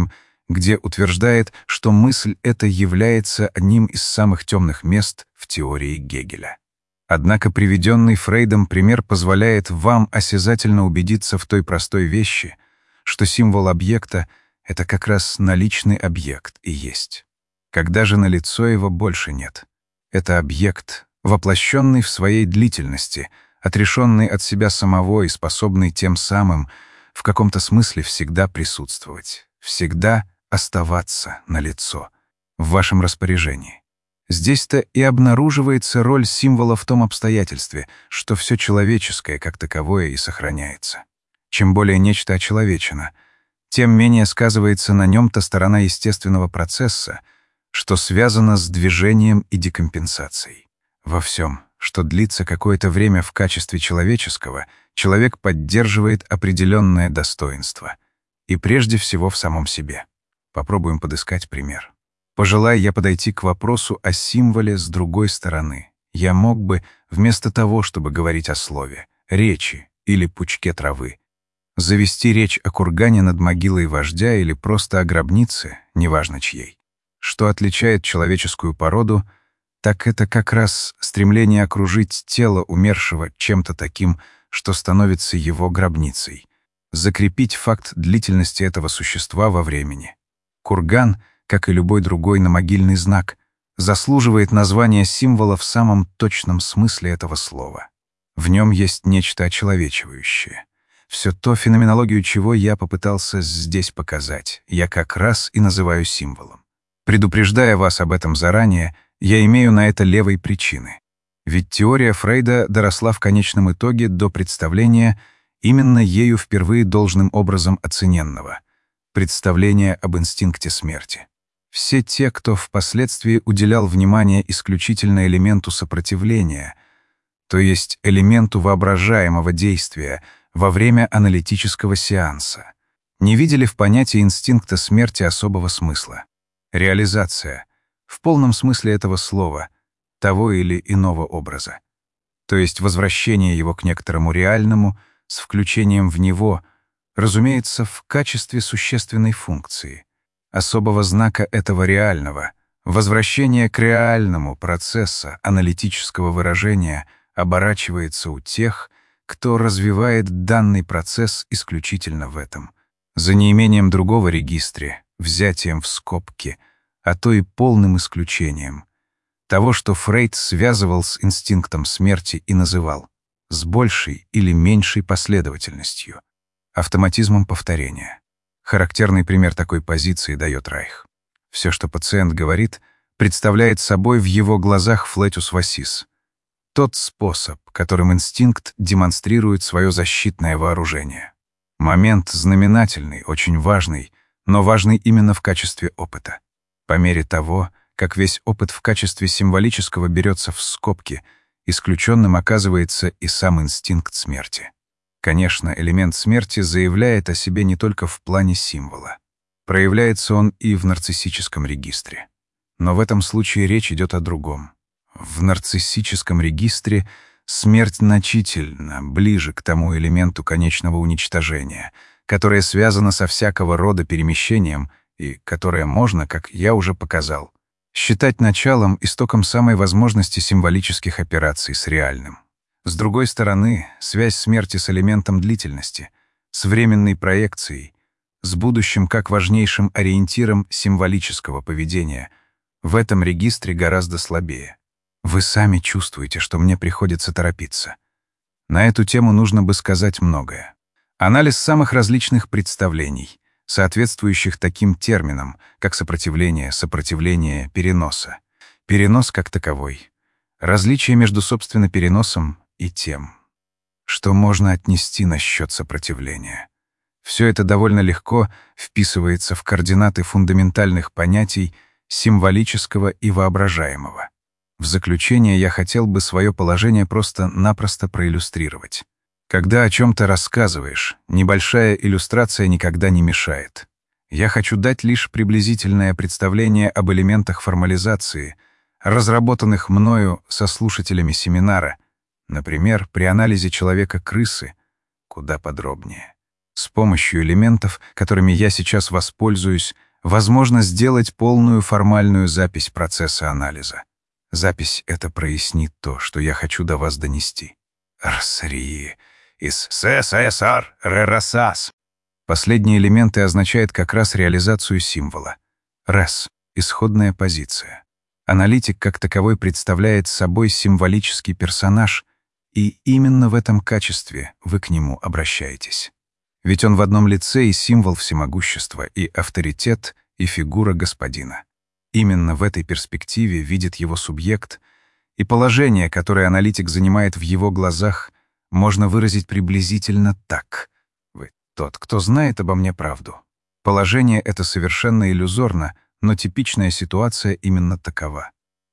где утверждает, что мысль эта является одним из самых темных мест в теории Гегеля. Однако приведенный Фрейдом пример позволяет вам осязательно убедиться в той простой вещи, что символ объекта — это как раз наличный объект и есть. Когда же налицо его больше нет. Это объект, воплощенный в своей длительности, отрешенный от себя самого и способный тем самым в каком-то смысле всегда присутствовать, всегда оставаться налицо, в вашем распоряжении. Здесь-то и обнаруживается роль символа в том обстоятельстве, что все человеческое как таковое и сохраняется. Чем более нечто очеловечено, тем менее сказывается на нем та сторона естественного процесса, что связано с движением и декомпенсацией. Во всем, что длится какое-то время в качестве человеческого, человек поддерживает определенное достоинство. И прежде всего в самом себе. Попробуем подыскать пример. Пожелая я подойти к вопросу о символе с другой стороны, я мог бы, вместо того, чтобы говорить о слове, речи или пучке травы, завести речь о кургане над могилой вождя или просто о гробнице, неважно чьей. Что отличает человеческую породу, так это как раз стремление окружить тело умершего чем-то таким, что становится его гробницей, закрепить факт длительности этого существа во времени. Курган, как и любой другой намогильный знак, заслуживает названия символа в самом точном смысле этого слова. В нем есть нечто очеловечивающее. Все то, феноменологию чего я попытался здесь показать, я как раз и называю символом. Предупреждая вас об этом заранее, я имею на это левые причины. Ведь теория Фрейда доросла в конечном итоге до представления именно ею впервые должным образом оцененного — представления об инстинкте смерти. Все те, кто впоследствии уделял внимание исключительно элементу сопротивления, то есть элементу воображаемого действия во время аналитического сеанса, не видели в понятии инстинкта смерти особого смысла. Реализация, в полном смысле этого слова, того или иного образа. То есть возвращение его к некоторому реальному с включением в него, разумеется, в качестве существенной функции, особого знака этого реального, возвращение к реальному процесса аналитического выражения оборачивается у тех, кто развивает данный процесс исключительно в этом, за неимением другого регистре, взятием в скобки, а то и полным исключением того, что Фрейд связывал с инстинктом смерти и называл с большей или меньшей последовательностью, автоматизмом повторения. Характерный пример такой позиции дает Райх. Все, что пациент говорит, представляет собой в его глазах флетус васис, тот способ, которым инстинкт демонстрирует свое защитное вооружение. Момент знаменательный, очень важный, но важный именно в качестве опыта. По мере того, как весь опыт в качестве символического берется в скобки, исключенным оказывается и сам инстинкт смерти. Конечно, элемент смерти заявляет о себе не только в плане символа. Проявляется он и в нарциссическом регистре. Но в этом случае речь идет о другом. В нарциссическом регистре смерть значительно ближе к тому элементу конечного уничтожения, которое связано со всякого рода перемещением и которое можно, как я уже показал, считать началом, истоком самой возможности символических операций с реальным. С другой стороны, связь смерти с элементом длительности, с временной проекцией, с будущим как важнейшим ориентиром символического поведения в этом регистре гораздо слабее. Вы сами чувствуете, что мне приходится торопиться. На эту тему нужно бы сказать многое. Анализ самых различных представлений, соответствующих таким терминам, как сопротивление, сопротивление, переноса. Перенос как таковой. Различие между, собственно, переносом и тем, что можно отнести насчет сопротивления. Все это довольно легко вписывается в координаты фундаментальных понятий символического и воображаемого. В заключение я хотел бы свое положение просто-напросто проиллюстрировать. Когда о чем-то рассказываешь, небольшая иллюстрация никогда не мешает. Я хочу дать лишь приблизительное представление об элементах формализации, разработанных мною со слушателями семинара, например, при анализе человека-крысы, куда подробнее. С помощью элементов, которыми я сейчас воспользуюсь, Возможно сделать полную формальную запись процесса анализа. Запись эта прояснит то, что я хочу до вас донести. Рсри из СССР РРСАС. Последние элементы означают как раз реализацию символа. РЭС — исходная позиция. Аналитик как таковой представляет собой символический персонаж, и именно в этом качестве вы к нему обращаетесь. Ведь он в одном лице и символ всемогущества, и авторитет, и фигура господина. Именно в этой перспективе видит его субъект, и положение, которое аналитик занимает в его глазах, можно выразить приблизительно так. Вы тот, кто знает обо мне правду. Положение это совершенно иллюзорно, но типичная ситуация именно такова.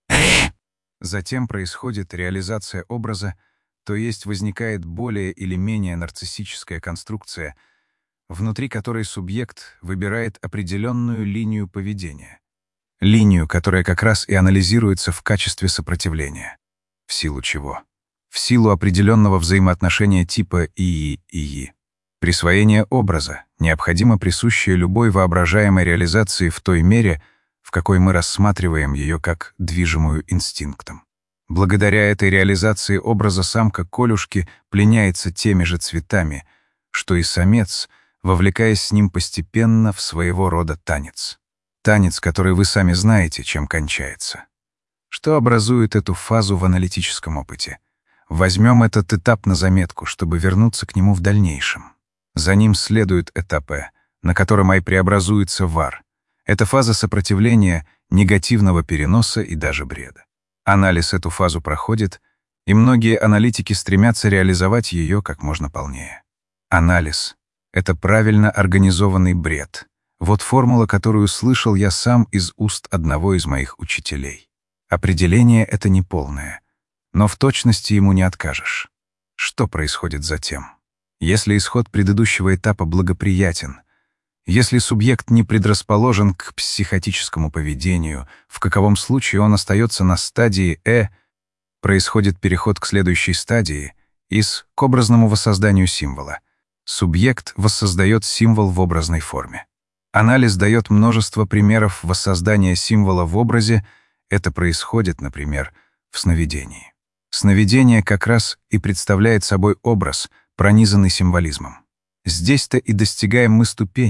Затем происходит реализация образа, то есть возникает более или менее нарциссическая конструкция, внутри которой субъект выбирает определенную линию поведения. Линию, которая как раз и анализируется в качестве сопротивления. В силу чего? В силу определенного взаимоотношения типа ИИ-ИИ. Присвоение образа, необходимо присущее любой воображаемой реализации в той мере, в какой мы рассматриваем ее как движимую инстинктом. Благодаря этой реализации образа самка Колюшки пленяется теми же цветами, что и самец, вовлекаясь с ним постепенно в своего рода танец. Танец, который вы сами знаете, чем кончается. Что образует эту фазу в аналитическом опыте? Возьмем этот этап на заметку, чтобы вернуться к нему в дальнейшем. За ним следует этап «Э», на котором и преобразуется ВАР. Это фаза сопротивления, негативного переноса и даже бреда. Анализ эту фазу проходит, и многие аналитики стремятся реализовать ее как можно полнее. Анализ — это правильно организованный бред. Вот формула, которую слышал я сам из уст одного из моих учителей. Определение это неполное, но в точности ему не откажешь. Что происходит затем? Если исход предыдущего этапа благоприятен, если субъект не предрасположен к психотическому поведению, в каковом случае он остается на стадии «Э», происходит переход к следующей стадии из к образному воссозданию символа. Субъект воссоздает символ в образной форме. Анализ дает множество примеров воссоздания символа в образе. Это происходит, например, в сновидении. Сновидение как раз и представляет собой образ, пронизанный символизмом. Здесь-то и достигаем мы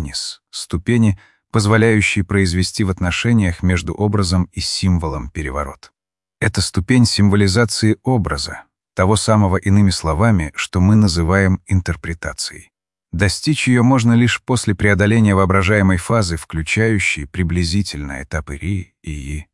ступени, позволяющие произвести в отношениях между образом и символом переворот. Это ступень символизации образа, того самого, иными словами, что мы называем интерпретацией. Достичь ее можно лишь после преодоления воображаемой фазы, включающей приблизительно этапы РИ, ИИ,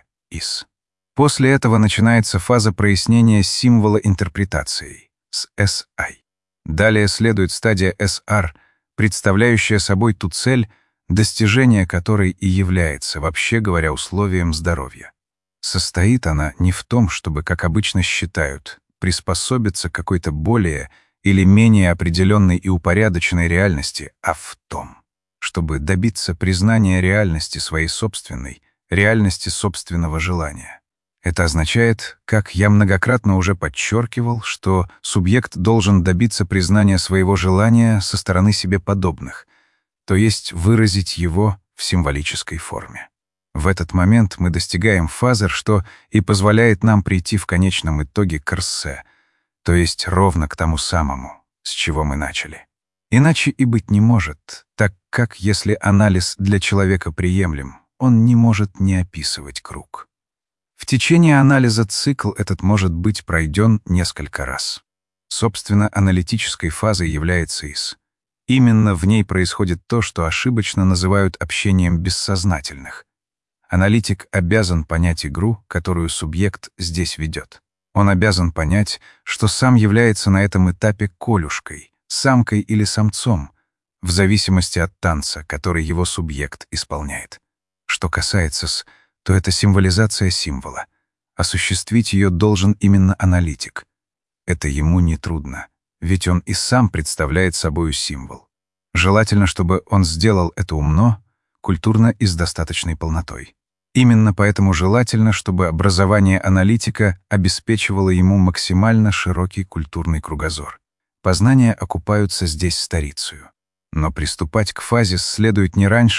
ИС. После этого начинается фаза прояснения символа интерпретацией с SI. Далее следует стадия SR, представляющая собой ту цель, достижение которой и является, вообще говоря, условием здоровья. Состоит она не в том, чтобы, как обычно считают, приспособиться к какой-то более или менее определенной и упорядоченной реальности, а в том, чтобы добиться признания реальности своей собственной, реальности собственного желания. Это означает, как я многократно уже подчеркивал, что субъект должен добиться признания своего желания со стороны себе подобных, то есть выразить его в символической форме. В этот момент мы достигаем фазы, что и позволяет нам прийти в конечном итоге к РС, то есть ровно к тому самому, с чего мы начали. Иначе и быть не может, так как, если анализ для человека приемлем, он не может не описывать круг. В течение анализа цикл этот может быть пройден несколько раз. Собственно, аналитической фазой является ИС. Именно в ней происходит то, что ошибочно называют общением бессознательных. Аналитик обязан понять игру, которую субъект здесь ведет. Он обязан понять, что сам является на этом этапе колюшкой, самкой или самцом, в зависимости от танца, который его субъект исполняет. Что касается то это символизация символа. Осуществить ее должен именно аналитик. Это ему нетрудно, ведь он и сам представляет собою символ. Желательно, чтобы он сделал это умно, культурно и с достаточной полнотой. Именно поэтому желательно, чтобы образование аналитика обеспечивало ему максимально широкий культурный кругозор. Познания окупаются здесь старицею. Но приступать к фазе следует не раньше,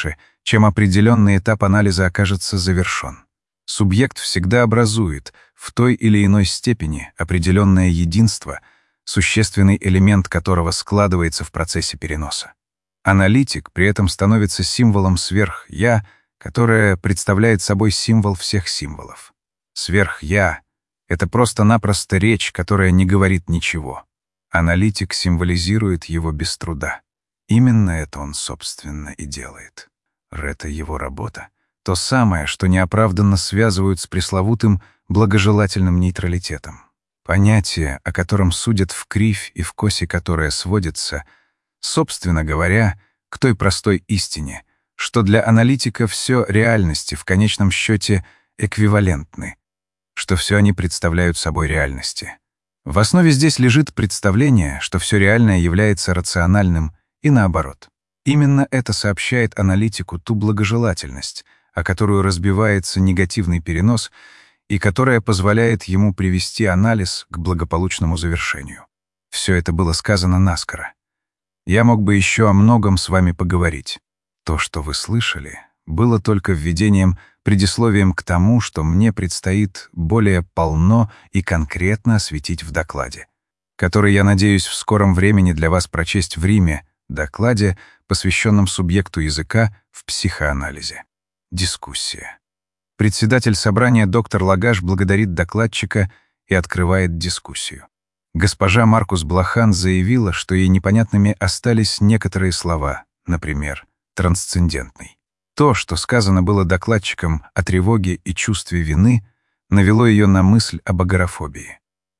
чем определенный этап анализа окажется завершен. Субъект всегда образует в той или иной степени определенное единство, существенный элемент которого складывается в процессе переноса. Аналитик при этом становится символом сверх-я, которое представляет собой символ всех символов. Сверх-я — это просто-напросто речь, которая не говорит ничего. Аналитик символизирует его без труда. Именно это он, собственно, и делает. Это его работа. То самое, что неоправданно связывают с пресловутым благожелательным нейтралитетом. Понятие, о котором судят в кривь и в косе, которая сводится, собственно говоря, к той простой истине, что для аналитика все реальности в конечном счете эквивалентны, что все они представляют собой реальности. В основе здесь лежит представление, что все реальное является рациональным и наоборот. Именно это сообщает аналитику ту благожелательность, о которую разбивается негативный перенос и которая позволяет ему привести анализ к благополучному завершению. Все это было сказано наскоро. Я мог бы еще о многом с вами поговорить. То, что вы слышали, было только введением, предисловием к тому, что мне предстоит более полно и конкретно осветить в докладе, который, я надеюсь, в скором времени для вас прочесть в Риме, докладе, посвященном субъекту языка в психоанализе. Дискуссия. Председатель собрания доктор Лагаш благодарит докладчика и открывает дискуссию. Госпожа Маркус Блахан заявила, что ей непонятными остались некоторые слова, например, «трансцендентный». То, что сказано было докладчиком о тревоге и чувстве вины, навело ее на мысль об агорафобии.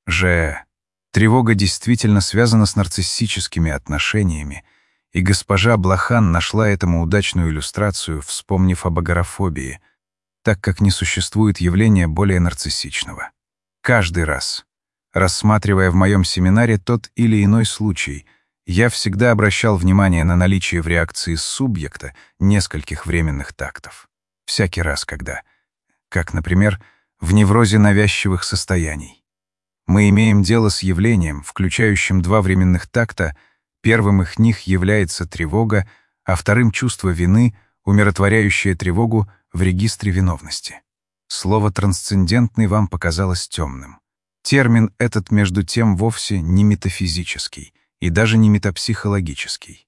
Тревога действительно связана с нарциссическими отношениями, и госпожа Блахан нашла этому удачную иллюстрацию, вспомнив об агорафобии, так как не существует явления более нарциссичного. Каждый раз, рассматривая в моем семинаре тот или иной случай, я всегда обращал внимание на наличие в реакции субъекта нескольких временных тактов. Всякий раз, когда, как, например, в неврозе навязчивых состояний, мы имеем дело с явлением, включающим два временных такта, первым их них является тревога, а вторым — чувство вины, умиротворяющее тревогу в регистре виновности. Слово «трансцендентный» вам показалось темным. Термин этот, между тем, вовсе не метафизический и даже не метапсихологический.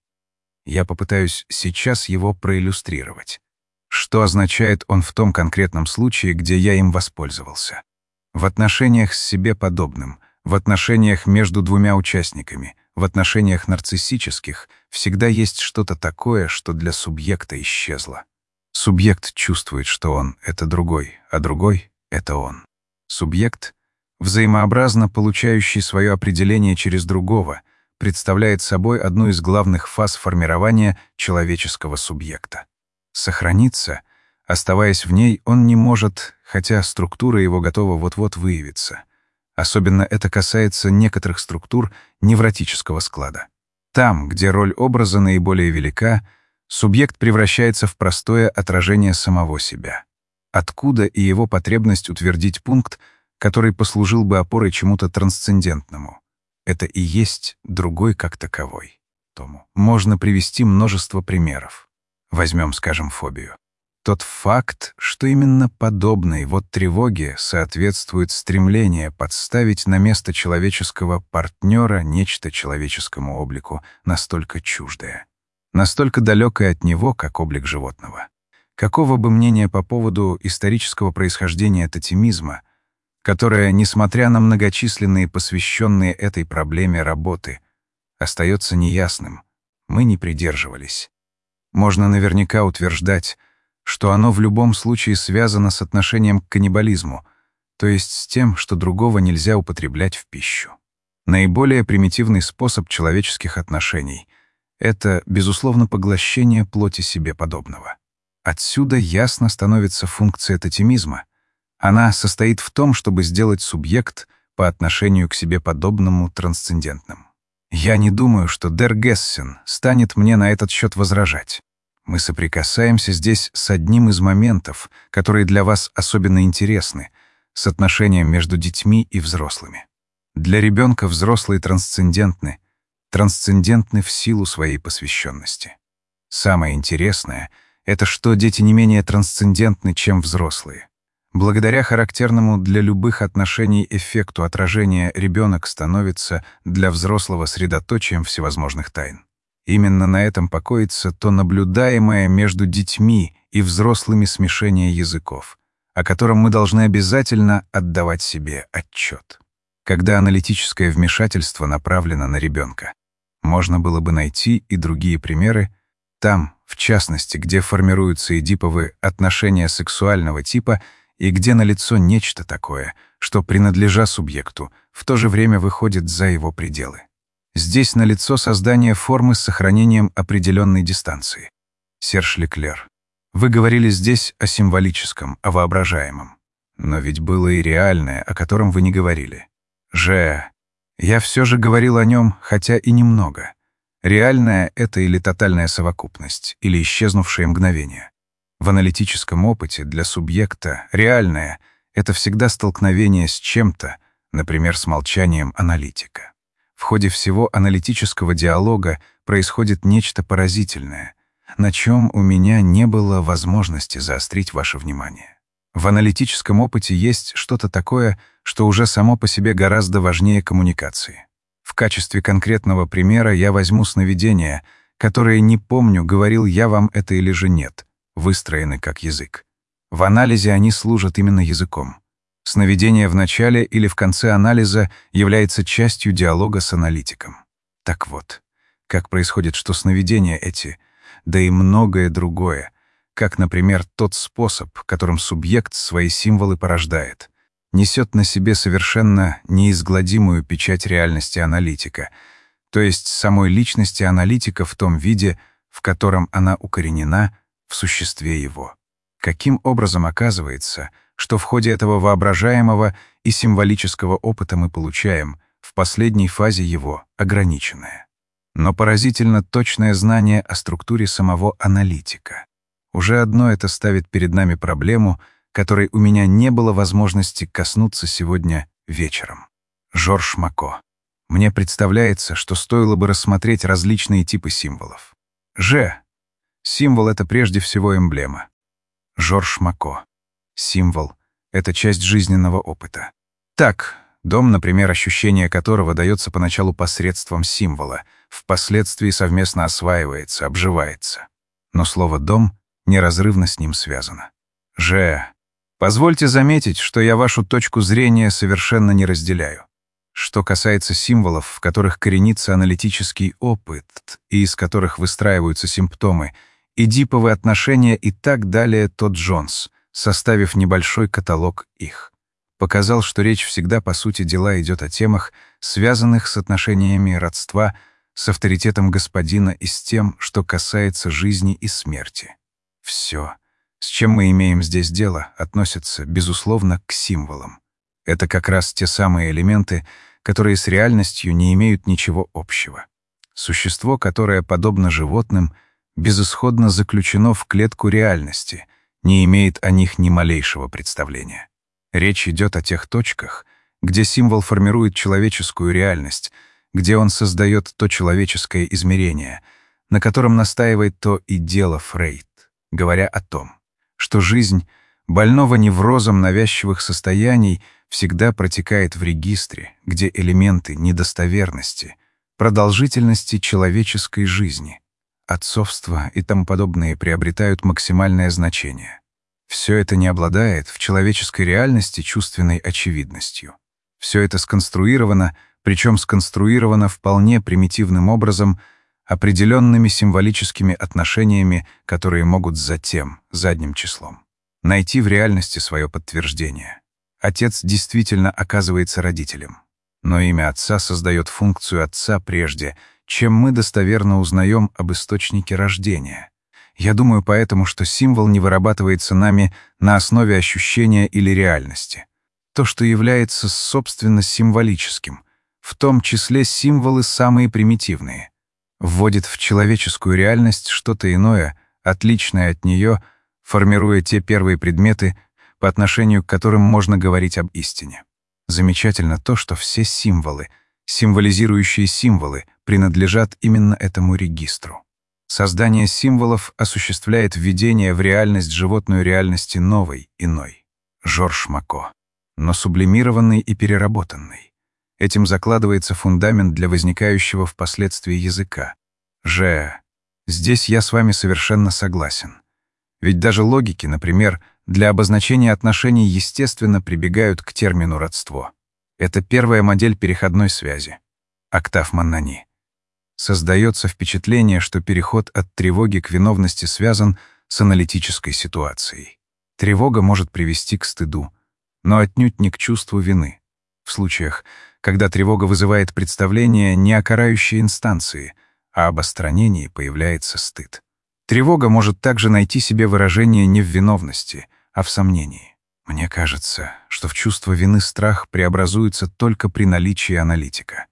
Я попытаюсь сейчас его проиллюстрировать. Что означает он в том конкретном случае, где я им воспользовался? В отношениях с себе подобным, в отношениях между двумя участниками, в отношениях нарциссических всегда есть что-то такое, что для субъекта исчезло. Субъект чувствует, что он — это другой, а другой — это он. Субъект, взаимообразно получающий свое определение через другого, представляет собой одну из главных фаз формирования человеческого субъекта. Сохраниться, оставаясь в ней, он не может, хотя структура его готова вот-вот выявиться. Особенно это касается некоторых структур невротического склада. Там, где роль образа наиболее велика, субъект превращается в простое отражение самого себя. Откуда и его потребность утвердить пункт, который послужил бы опорой чему-то трансцендентному. Это и есть другой как таковой. Тому можно привести множество примеров. Возьмем, скажем, фобию. Тот факт, что именно подобной тревоге соответствует стремление подставить на место человеческого партнера нечто человеческому облику настолько чуждое, настолько далекое от него, как облик животного. Какого бы мнения по поводу исторического происхождения тотемизма, которое, несмотря на многочисленные посвященные этой проблеме работы, остается неясным, мы не придерживались. Можно наверняка утверждать, что оно в любом случае связано с отношением к каннибализму, то есть с тем, что другого нельзя употреблять в пищу. Наиболее примитивный способ человеческих отношений — это, безусловно, поглощение плоти себе подобного. Отсюда ясно становится функция тотемизма. Она состоит в том, чтобы сделать субъект по отношению к себе подобному трансцендентным. Я не думаю, что Дер Гессен станет мне на этот счет возражать. Мы соприкасаемся здесь с одним из моментов, которые для вас особенно интересны, с отношением между детьми и взрослыми. Для ребенка взрослые трансцендентны в силу своей посвященности. Самое интересное Это что дети не менее трансцендентны, чем взрослые. Благодаря характерному для любых отношений эффекту отражения ребенок становится для взрослого средоточием всевозможных тайн. Именно на этом покоится то наблюдаемое между детьми и взрослыми смешение языков, о котором мы должны обязательно отдавать себе отчет. Когда аналитическое вмешательство направлено на ребенка, можно было бы найти и другие примеры, там, в частности, где формируются эдиповые отношения сексуального типа и где налицо нечто такое, что, принадлежа субъекту, в то же время выходит за его пределы. Здесь налицо создание формы с сохранением определенной дистанции. Серж Леклер, вы говорили здесь о символическом, о воображаемом. Но ведь было и реальное, о котором вы не говорили. Я все же говорил о нем, хотя и немного. Реальное — это или тотальная совокупность, или исчезнувшее мгновение. В аналитическом опыте для субъекта реальное — это всегда столкновение с чем-то, например, с молчанием аналитика. В ходе всего аналитического диалога происходит нечто поразительное, на чем у меня не было возможности заострить ваше внимание. В аналитическом опыте есть что-то такое, что уже само по себе гораздо важнее коммуникации. В качестве конкретного примера я возьму сновидения, которые, не помню, говорил я вам это или же нет, выстроены как язык. В анализе они служат именно языком. Сновидение в начале или в конце анализа является частью диалога с аналитиком. Так вот, как происходит, что сновидения эти, да и многое другое, как, например, тот способ, которым субъект свои символы порождает, несет на себе совершенно неизгладимую печать реальности аналитика, то есть самой личности аналитика в том виде, в котором она укоренена в существе его. Каким образом оказывается, что в ходе этого воображаемого и символического опыта мы получаем, в последней фазе его, ограниченное, но поразительно точное знание о структуре самого аналитика. Уже одно это ставит перед нами проблему, которой у меня не было возможности коснуться сегодня вечером. Жорж Мако. Мне представляется, что стоило бы рассмотреть различные типы символов. Символ — это прежде всего эмблема. Жорж Мако. Символ — это часть жизненного опыта. Так, дом, например, ощущение которого дается поначалу посредством символа, впоследствии совместно осваивается, обживается. Но слово «дом» неразрывно с ним связано. Позвольте заметить, что я вашу точку зрения совершенно не разделяю. Что касается символов, в которых коренится аналитический опыт и из которых выстраиваются симптомы, эдиповые отношения и так далее, то Джонс, составив небольшой каталог их, показал, что речь всегда, по сути дела, идет о темах, связанных с отношениями родства, с авторитетом господина и с тем, что касается жизни и смерти. Все, с чем мы имеем здесь дело, относится, безусловно, к символам. Это как раз те самые элементы, которые с реальностью не имеют ничего общего. Существо, которое, подобно животным, безысходно заключено в клетку реальности, не имеет о них ни малейшего представления. Речь идет о тех точках, где символ формирует человеческую реальность, где он создает то человеческое измерение, на котором настаивает то и дело Фрейд, говоря о том, что жизнь больного неврозом навязчивых состояний всегда протекает в регистре, где элементы недостоверности, продолжительности человеческой жизни, отцовство и тому подобное приобретают максимальное значение. Все это не обладает в человеческой реальности чувственной очевидностью. Все это сконструировано, причем сконструировано вполне примитивным образом, определенными символическими отношениями, которые могут затем, задним числом, найти в реальности свое подтверждение. Отец действительно оказывается родителем, но имя отца создает функцию отца прежде, чем мы достоверно узнаем об источнике рождения. Я думаю поэтому, что символ не вырабатывается нами на основе ощущения или реальности. То, что является собственно символическим, в том числе символы самые примитивные, вводит в человеческую реальность что-то иное, отличное от нее, формируя те первые предметы, по отношению к которым можно говорить об истине. Замечательно то, что все символы, символизирующие символы, принадлежат именно этому регистру. Создание символов осуществляет введение в реальность животную реальности новой, иной. Жорж Мако. Но сублимированный и переработанный. Этим закладывается фундамент для возникающего впоследствии языка. Здесь я с вами совершенно согласен. Ведь даже логики, например, для обозначения отношений естественно прибегают к термину «родство». Это первая модель переходной связи. Октав Маннани. Создается впечатление, что переход от тревоги к виновности связан с аналитической ситуацией. Тревога может привести к стыду, но отнюдь не к чувству вины. В случаях, когда тревога вызывает представление не о карающей инстанции, а об отстранении, появляется стыд. Тревога может также найти себе выражение не в виновности, а в сомнении. Мне кажется, что в чувство вины страх преобразуется только при наличии аналитика.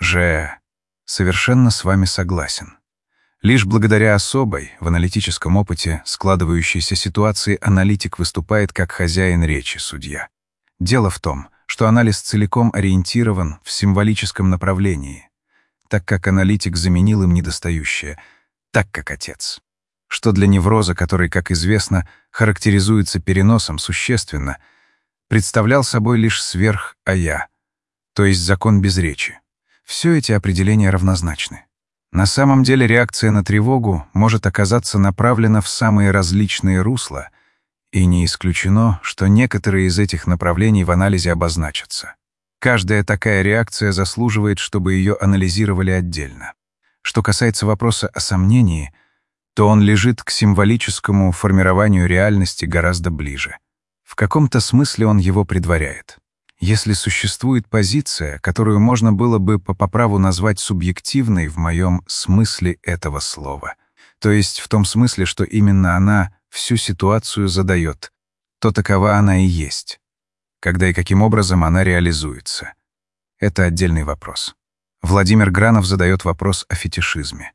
Совершенно с вами согласен. Лишь благодаря особой, в аналитическом опыте, складывающейся ситуации аналитик выступает как хозяин речи, судья. Дело в том, что анализ целиком ориентирован в символическом направлении, так как аналитик заменил им недостающее, так как отец. Что для невроза, который, как известно, характеризуется переносом существенно, представлял собой лишь сверх-а-я, то есть закон без речи. Все эти определения равнозначны. На самом деле реакция на тревогу может оказаться направлена в самые различные русла, и не исключено, что некоторые из этих направлений в анализе обозначатся. Каждая такая реакция заслуживает, чтобы ее анализировали отдельно. Что касается вопроса о сомнении, то он лежит к символическому формированию реальности гораздо ближе. В каком-то смысле он его предваряет. Если существует позиция, которую можно было бы по праву назвать субъективной в моем смысле этого слова, то есть в том смысле, что именно она всю ситуацию задает, то такова она и есть. Когда и каким образом она реализуется — это отдельный вопрос. Владимир Гранов задает вопрос о фетишизме.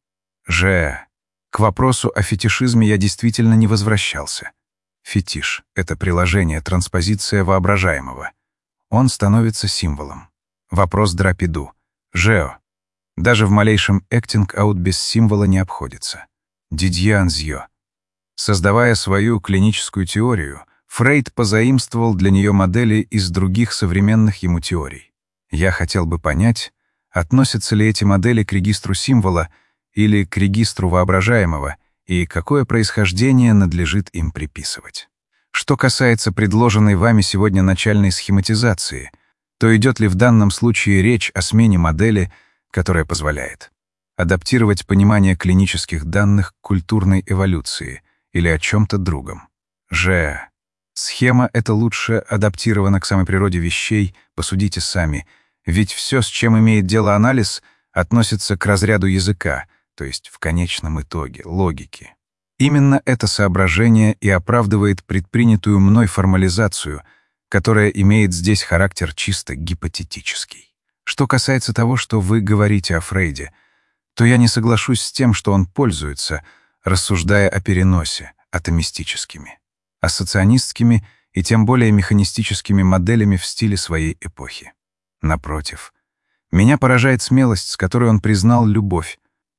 К вопросу о фетишизме я действительно не возвращался. Фетиш — это приложение, транспозиция воображаемого. Он становится символом. Вопрос драпиду. Даже в малейшем acting-out без символа не обходится. Дидье Анзьё. Создавая свою клиническую теорию, Фрейд позаимствовал для нее модели из других современных ему теорий. Я хотел бы понять, относятся ли эти модели к регистру символа или к регистру воображаемого, и какое происхождение надлежит им приписывать. Что касается предложенной вами сегодня начальной схематизации, то идет ли в данном случае речь о смене модели, которая позволяет адаптировать понимание клинических данных к культурной эволюции или о чем-то другом? Схема эта лучше адаптирована к самой природе вещей, посудите сами, ведь все, с чем имеет дело анализ, относится к разряду языка, то есть в конечном итоге логики. Именно это соображение и оправдывает предпринятую мной формализацию, которая имеет здесь характер чисто гипотетический. Что касается того, что вы говорите о Фрейде, то я не соглашусь с тем, что он пользуется, рассуждая о переносе, атомистическими, ассоцианистскими и тем более механистическими моделями в стиле своей эпохи. Напротив, меня поражает смелость, с которой он признал любовь.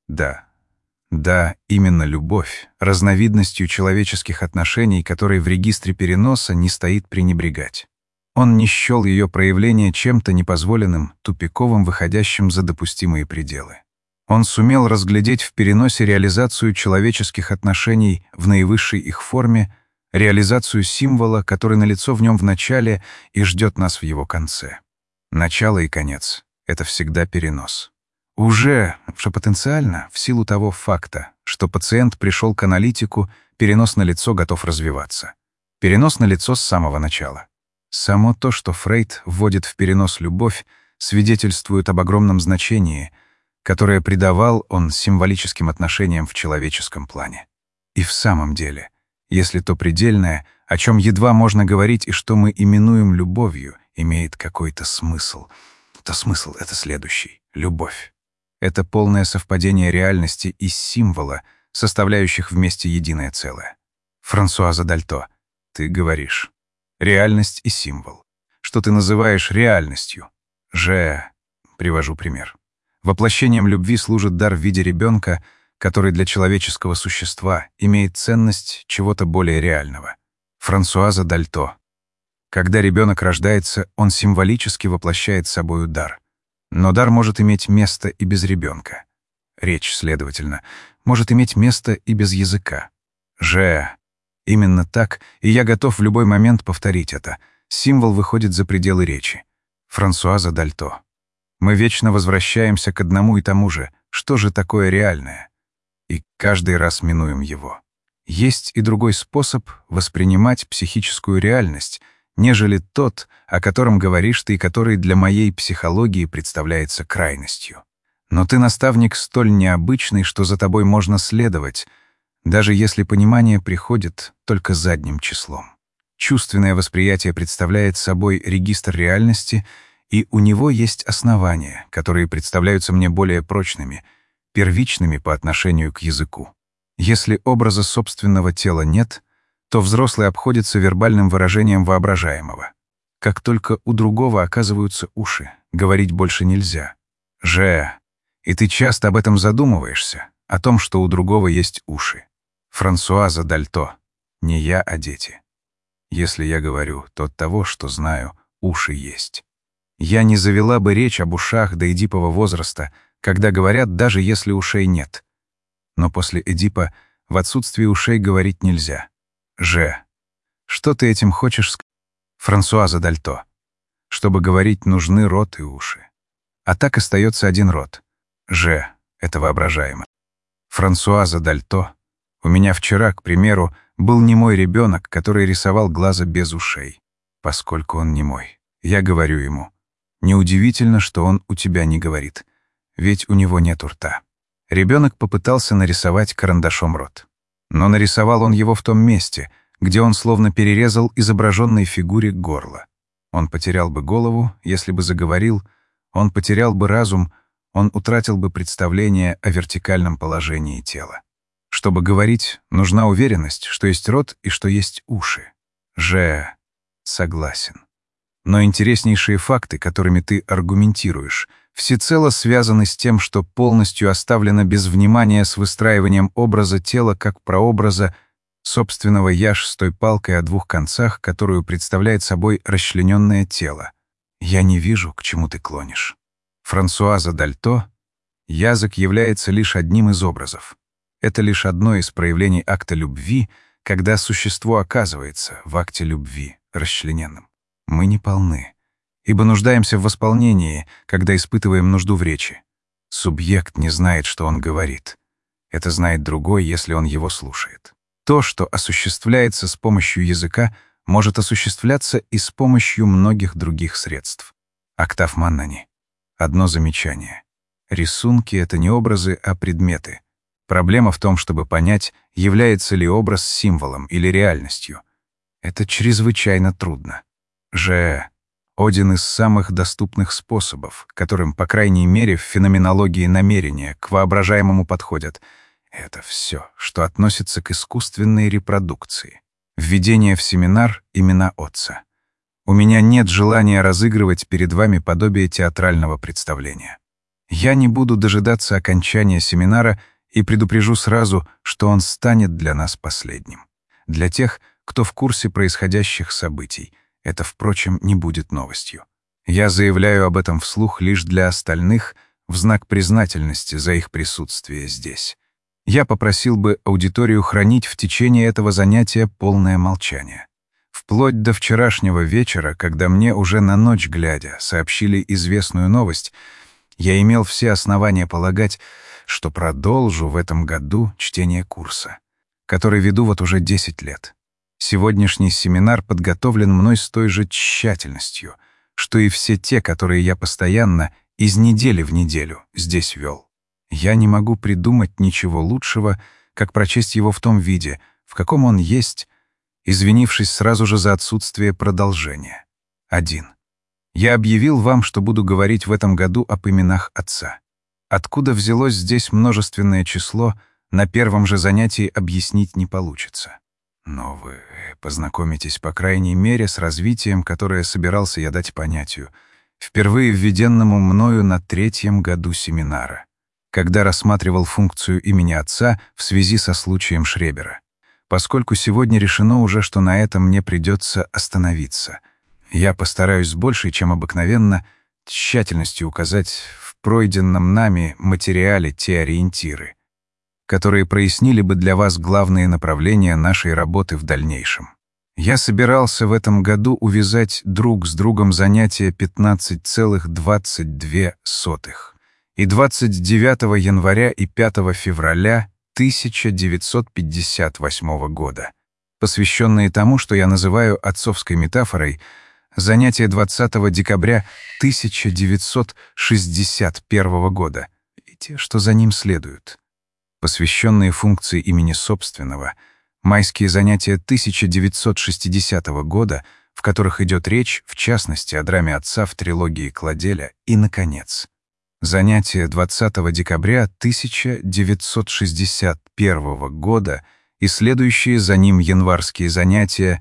Да, именно любовь, разновидностью человеческих отношений, которой в регистре переноса не стоит пренебрегать. Он не счел ее проявление чем-то непозволенным, тупиковым, выходящим за допустимые пределы. Он сумел разглядеть в переносе реализацию человеческих отношений в наивысшей их форме, реализацию символа, который налицо в нем в начале и ждет нас в его конце. Начало и конец — это всегда перенос. Уже потенциально, в силу того факта, что пациент пришел к аналитику, перенос на лицо готов развиваться. Перенос на лицо с самого начала. Само то, что Фрейд вводит в перенос любовь, свидетельствует об огромном значении, которое придавал он символическим отношениям в человеческом плане. И в самом деле, если то предельное, о чем едва можно говорить и что мы именуем любовью, имеет какой-то смысл, то смысл — это следующий — любовь. Это полное совпадение реальности и символа, составляющих вместе единое целое. Франсуаза Дальто, ты говоришь. Реальность и символ. Что ты называешь реальностью? Привожу пример. Воплощением любви служит дар в виде ребенка, который для человеческого существа имеет ценность чего-то более реального. Франсуаза Дальто. Когда ребенок рождается, он символически воплощает собою дар. Но дар может иметь место и без ребенка. Речь, следовательно, может иметь место и без языка. Именно так, и я готов в любой момент повторить это. Символ выходит за пределы речи. Франсуаза Дальто. Мы вечно возвращаемся к одному и тому же. Что же такое реальное? И каждый раз минуем его. Есть и другой способ воспринимать психическую реальность, нежели тот, о котором говоришь ты и который для моей психологии представляется крайностью. Но ты наставник столь необычный, что за тобой можно следовать, даже если понимание приходит только задним числом. Чувственное восприятие представляет собой регистр реальности, и у него есть основания, которые представляются мне более прочными, первичными по отношению к языку. Если образа собственного тела нет, то взрослый обходится вербальным выражением воображаемого. Как только у другого оказываются уши, говорить больше нельзя. И ты часто об этом задумываешься, о том, что у другого есть уши. Франсуаза Дальто. Не я, а дети. Если я говорю, то от того, что знаю, уши есть. Я не завела бы речь об ушах до эдипового возраста, когда говорят, даже если ушей нет. Но после Эдипа в отсутствии ушей говорить нельзя. Что ты этим хочешь сказать? Франсуаза Дальто. Чтобы говорить, нужны рот и уши. А так остается один рот. Это воображаемо. Франсуаза Дальто. У меня вчера, к примеру, был немой ребенок, который рисовал глаза без ушей. Поскольку он немой, я говорю ему: неудивительно, что он у тебя не говорит, ведь у него нет рта. Ребенок попытался нарисовать карандашом рот. Но нарисовал он его в том месте, где он словно перерезал изображенной фигуре горло. Он потерял бы голову, если бы заговорил, он потерял бы разум, он утратил бы представление о вертикальном положении тела. Чтобы говорить, нужна уверенность, что есть рот и что есть уши. Согласен. Но интереснейшие факты, которыми ты аргументируешь, всецело связаны с тем, что полностью оставлено без внимания с выстраиванием образа тела как прообраза собственного «яж» с той палкой о двух концах, которую представляет собой расчлененное тело. Я не вижу, к чему ты клонишь. Франсуаза Дальто. Язык является лишь одним из образов. Это лишь одно из проявлений акта любви, когда существо оказывается в акте любви расчлененным. Мы не полны, ибо нуждаемся в восполнении, когда испытываем нужду в речи. Субъект не знает, что он говорит. Это знает другой, если он его слушает. То, что осуществляется с помощью языка, может осуществляться и с помощью многих других средств. Октав Маннани. Одно замечание. Рисунки — это не образы, а предметы. Проблема в том, чтобы понять, является ли образ символом или реальностью. Это чрезвычайно трудно. Один из самых доступных способов, которым, по крайней мере, в феноменологии намерения к воображаемому подходят, это все, что относится к искусственной репродукции. Введение в семинар имена Отца. У меня нет желания разыгрывать перед вами подобие театрального представления. Я не буду дожидаться окончания семинара и предупрежу сразу, что он станет для нас последним. Для тех, кто в курсе происходящих событий, это, впрочем, не будет новостью. Я заявляю об этом вслух лишь для остальных в знак признательности за их присутствие здесь. Я попросил бы аудиторию хранить в течение этого занятия полное молчание. Вплоть до вчерашнего вечера, когда мне уже на ночь глядя сообщили известную новость, я имел все основания полагать, что продолжу в этом году чтение курса, который веду вот уже 10 лет. Сегодняшний семинар подготовлен мной с той же тщательностью, что и все те, которые я постоянно, из недели в неделю, здесь вел. Я не могу придумать ничего лучшего, как прочесть его в том виде, в каком он есть, извинившись сразу же за отсутствие продолжения. 1. Я объявил вам, что буду говорить в этом году об именах Отца. Откуда взялось здесь множественное число, на первом же занятии объяснить не получится. Но вы познакомитесь, по крайней мере, с развитием, которое собирался я дать понятию, впервые введенному мною на 3-м году семинара. когда рассматривал функцию имени отца в связи со случаем Шребера. Поскольку сегодня решено уже, что на этом мне придется остановиться, я постараюсь с большей, чем обыкновенно, тщательностью указать в пройденном нами материале те ориентиры, которые прояснили бы для вас главные направления нашей работы в дальнейшем. Я собирался в этом году увязать друг с другом занятия 15,22 и 29 января и 5 февраля 1958 года, посвященные тому, что я называю отцовской метафорой, занятия 20 декабря 1961 года и те, что за ним следуют, посвященные функции имени собственного, майские занятия 1960 года, в которых идет речь, в частности, о драме отца в трилогии Кладеля, и, наконец, занятия 20 декабря 1961 года и следующие за ним январские занятия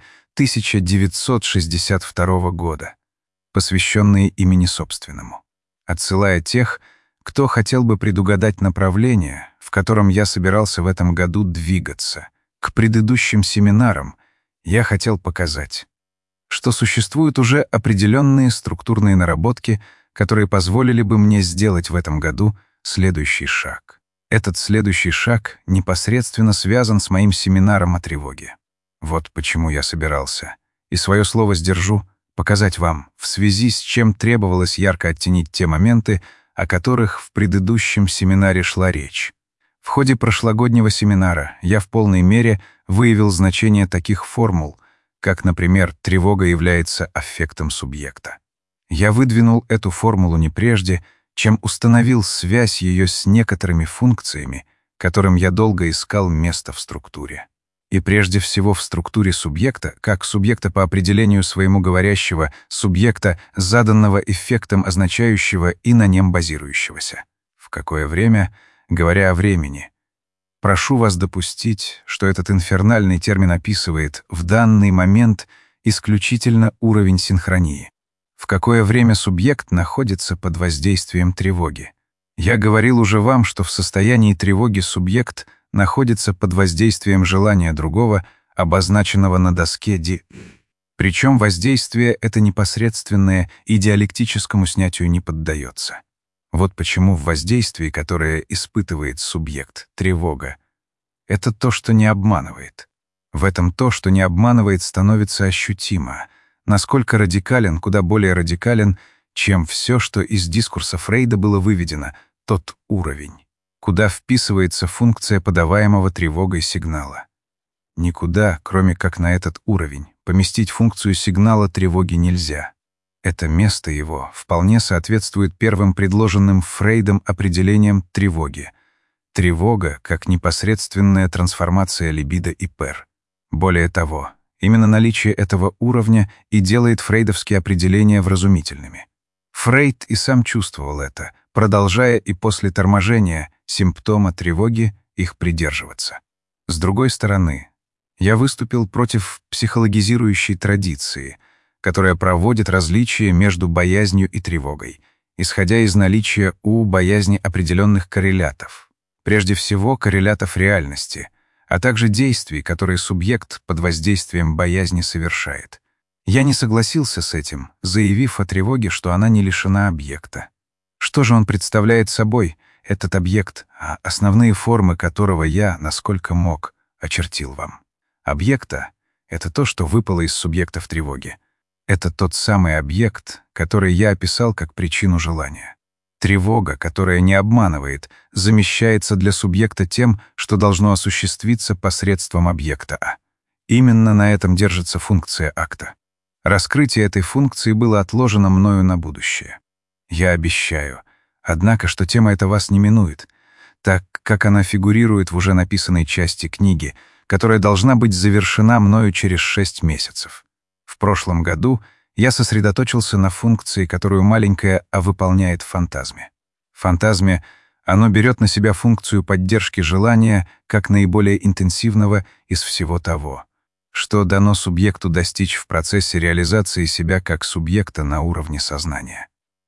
1962 года, посвященные имени собственному, отсылая тех, кто хотел бы предугадать направление, в котором я собирался в этом году двигаться. К предыдущим семинарам я хотел показать, что существуют уже определенные структурные наработки, которые позволили бы мне сделать в этом году следующий шаг. Этот следующий шаг непосредственно связан с моим семинаром о тревоге. Вот почему я собирался, и свое слово сдержу, показать вам, в связи с чем требовалось ярко оттенить те моменты, о которых в предыдущем семинаре шла речь. В ходе прошлогоднего семинара я в полной мере выявил значение таких формул, как, например, тревога является аффектом субъекта. Я выдвинул эту формулу не прежде, чем установил связь ее с некоторыми функциями, которым я долго искал место в структуре. И прежде всего в структуре субъекта, как субъекта по определению своему говорящего, субъекта, заданного эффектом означающего и на нем базирующегося. В какое время, говоря о времени, прошу вас допустить, что этот инфернальный термин описывает в данный момент исключительно уровень синхронии. В какое время субъект находится под воздействием тревоги. Я говорил уже вам, что в состоянии тревоги субъект находится под воздействием желания другого, обозначенного на доске Ди. Причем воздействие это непосредственное и диалектическому снятию не поддается. Вот почему в воздействии, которое испытывает субъект, тревога, это то, что не обманывает. В этом то, что не обманывает, становится ощутимо, насколько радикален, куда более радикален, чем все, что из дискурса Фрейда было выведено, тот уровень, куда вписывается функция подаваемого тревогой сигнала. Никуда, кроме как на этот уровень, поместить функцию сигнала тревоги нельзя. Это место его вполне соответствует первым предложенным Фрейдом определениям тревоги. Тревога как непосредственная трансформация либидо и пер. Более того, именно наличие этого уровня и делает фрейдовские определения вразумительными. Фрейд и сам чувствовал это, продолжая и после торможения симптома тревоги их придерживаться. С другой стороны, я выступил против психологизирующей традиции, которая проводит различие между боязнью и тревогой, исходя из наличия у боязни определенных коррелятов, прежде всего коррелятов реальности, а также действий, которые субъект под воздействием боязни совершает. Я не согласился с этим, заявив о тревоге, что она не лишена объекта. Что же он представляет собой, этот объект, а основные формы которого я, насколько мог, очертил вам? Объекта — это то, что выпало из субъектов тревоги. Это тот самый объект, который я описал как причину желания. Тревога, которая не обманывает, замещается для субъекта тем, что должно осуществиться посредством объекта А. Именно на этом держится функция акта. Раскрытие этой функции было отложено мною на будущее. Я обещаю, однако, что тема эта вас не минует, так как она фигурирует в уже написанной части книги, которая должна быть завершена мною через 6 месяцев. В прошлом году я сосредоточился на функции, которую маленькое «а» выполняет в фантазме. В фантазме оно берет на себя функцию поддержки желания как наиболее интенсивного из всего того, что дано субъекту достичь в процессе реализации себя как субъекта на уровне сознания.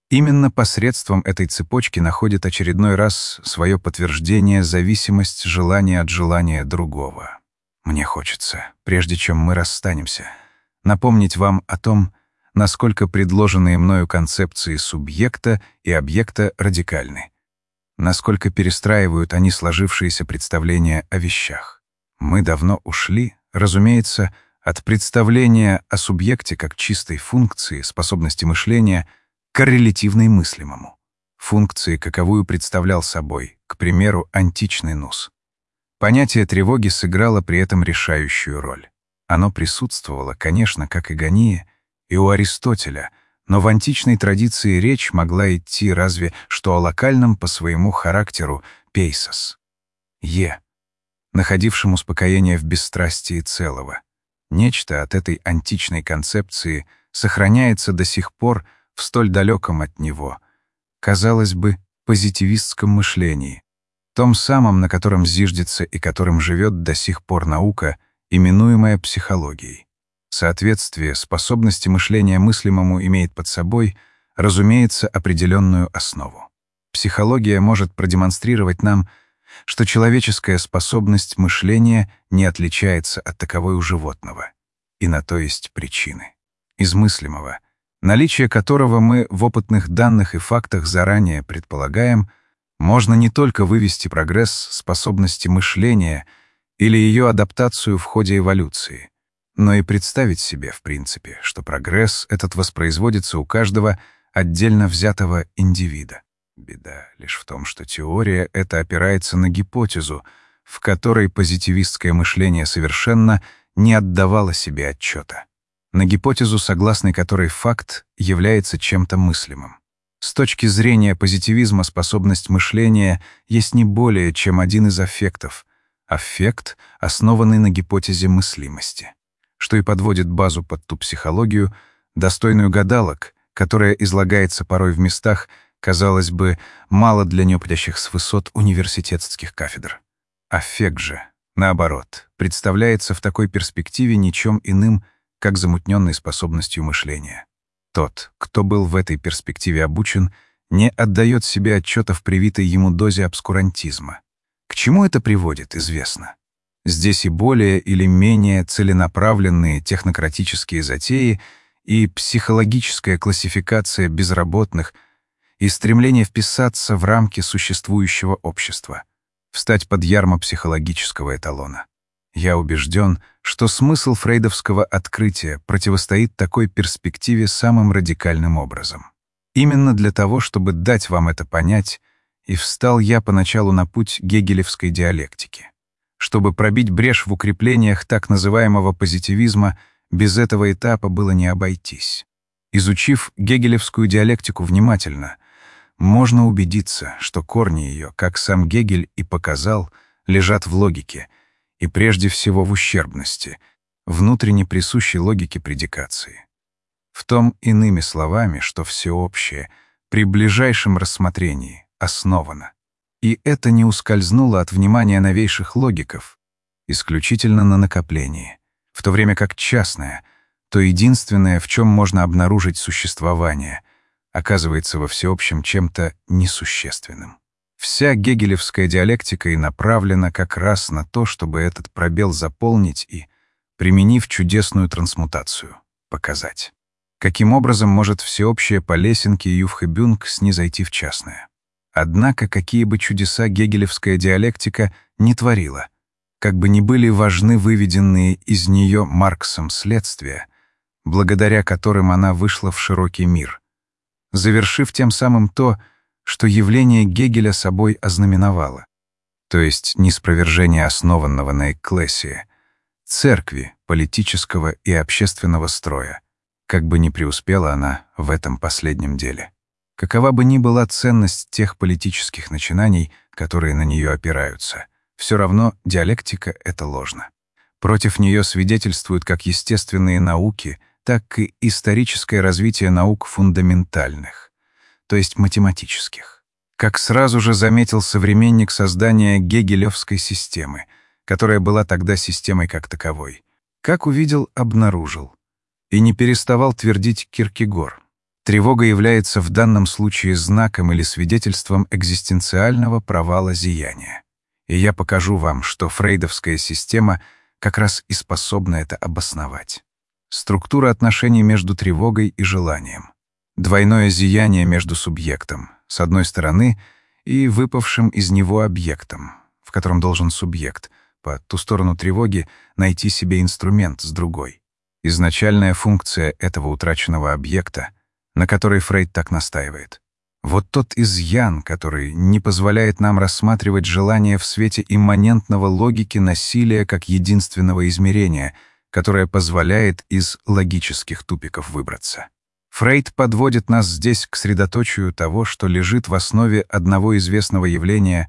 Именно посредством этой цепочки находит очередной раз свое подтверждение зависимость желания от желания другого. Мне хочется, прежде чем мы расстанемся, напомнить вам о том, насколько предложенные мною концепции субъекта и объекта радикальны, насколько перестраивают они сложившиеся представления о вещах. Мы давно ушли, разумеется, от представления о субъекте как чистой функции, способности мышления, к коррелятивной мыслимому, функции, каковую представлял собой, к примеру, античный нус. Понятие тревоги сыграло при этом решающую роль. Оно присутствовало, конечно, как и гония, и у Аристотеля, но в античной традиции речь могла идти разве что о локальном по своему характеру пейсос, находившем успокоение в бесстрастии целого. Нечто от этой античной концепции сохраняется до сих пор в столь далеком от него, казалось бы, позитивистском мышлении, том самом, на котором зиждется и которым живет до сих пор наука, именуемая психологией. Соответствие способности мышления мыслимому имеет под собой, разумеется, определенную основу. Психология может продемонстрировать нам, что человеческая способность мышления не отличается от таковой у животного, и на то есть причины. Из мыслимого, наличие которого мы в опытных данных и фактах заранее предполагаем, можно не только вывести прогресс способности мышления или ее адаптацию в ходе эволюции, но и представить себе, в принципе, что прогресс этот воспроизводится у каждого отдельно взятого индивида. Беда лишь в том, что теория эта опирается на гипотезу, в которой позитивистское мышление совершенно не отдавало себе отчета. На гипотезу, согласно которой факт является чем-то мыслимым. С точки зрения позитивизма способность мышления есть не более чем один из аффектов, аффект, основанный на гипотезе мыслимости, что и подводит базу под ту психологию, достойную гадалок, которая излагается порой в местах, казалось бы, мало для неопытящих с высот университетских кафедр. Аффект же, наоборот, представляется в такой перспективе ничем иным, как замутненной способностью мышления. Тот, кто был в этой перспективе обучен, не отдает себе отчета в привитой ему дозе обскурантизма. К чему это приводит, известно. Здесь и более или менее целенаправленные технократические затеи и психологическая классификация безработных и стремление вписаться в рамки существующего общества, встать под ярмо психологического эталона. Я убежден, что смысл фрейдовского открытия противостоит такой перспективе самым радикальным образом. Именно для того, чтобы дать вам это понять, и встал я поначалу на путь гегелевской диалектики. Чтобы пробить брешь в укреплениях так называемого позитивизма, без этого этапа было не обойтись. Изучив гегелевскую диалектику внимательно, можно убедиться, что корни ее, как сам Гегель и показал, лежат в логике, и прежде всего в ущербности, внутренне присущей логике предикации. В том, иными словами, что всеобщее, при ближайшем рассмотрении, основано. И это не ускользнуло от внимания новейших логиков, исключительно на накоплении, в то время как частное, то единственное, в чем можно обнаружить существование, оказывается во всеобщем чем-то несущественным. Вся гегелевская диалектика и направлена как раз на то, чтобы этот пробел заполнить и, применив чудесную трансмутацию, показать. Каким образом может всеобщее по лесенке Ювхебюнг снизойти в частное? Однако, какие бы чудеса гегелевская диалектика не творила, как бы ни были важны выведенные из нее Марксом следствия, благодаря которым она вышла в широкий мир, завершив тем самым то, что явление Гегеля собой ознаменовало, то есть ниспровержение основанного на экклесии, церкви, политического и общественного строя, как бы ни преуспела она в этом последнем деле. Какова бы ни была ценность тех политических начинаний, которые на нее опираются, все равно диалектика — это ложно. Против нее свидетельствуют как естественные науки, так и историческое развитие наук фундаментальных, то есть математических. Как сразу же заметил современник создания гегелевской системы, которая была тогда системой как таковой. Как увидел, обнаружил. И не переставал твердить Киркегор. Тревога является в данном случае знаком или свидетельством экзистенциального провала зияния. И я покажу вам, что фрейдовская система как раз и способна это обосновать. Структура отношений между тревогой и желанием. Двойное зияние между субъектом, с одной стороны, и выпавшим из него объектом, в котором должен субъект, по ту сторону тревоги, найти себе инструмент с другой. Изначальная функция этого утраченного объекта, на которой Фрейд так настаивает. Вот тот изъян, который не позволяет нам рассматривать желание в свете имманентного логики насилия как единственного измерения, которое позволяет из логических тупиков выбраться. Фрейд подводит нас здесь к средоточию того, что лежит в основе одного известного явления,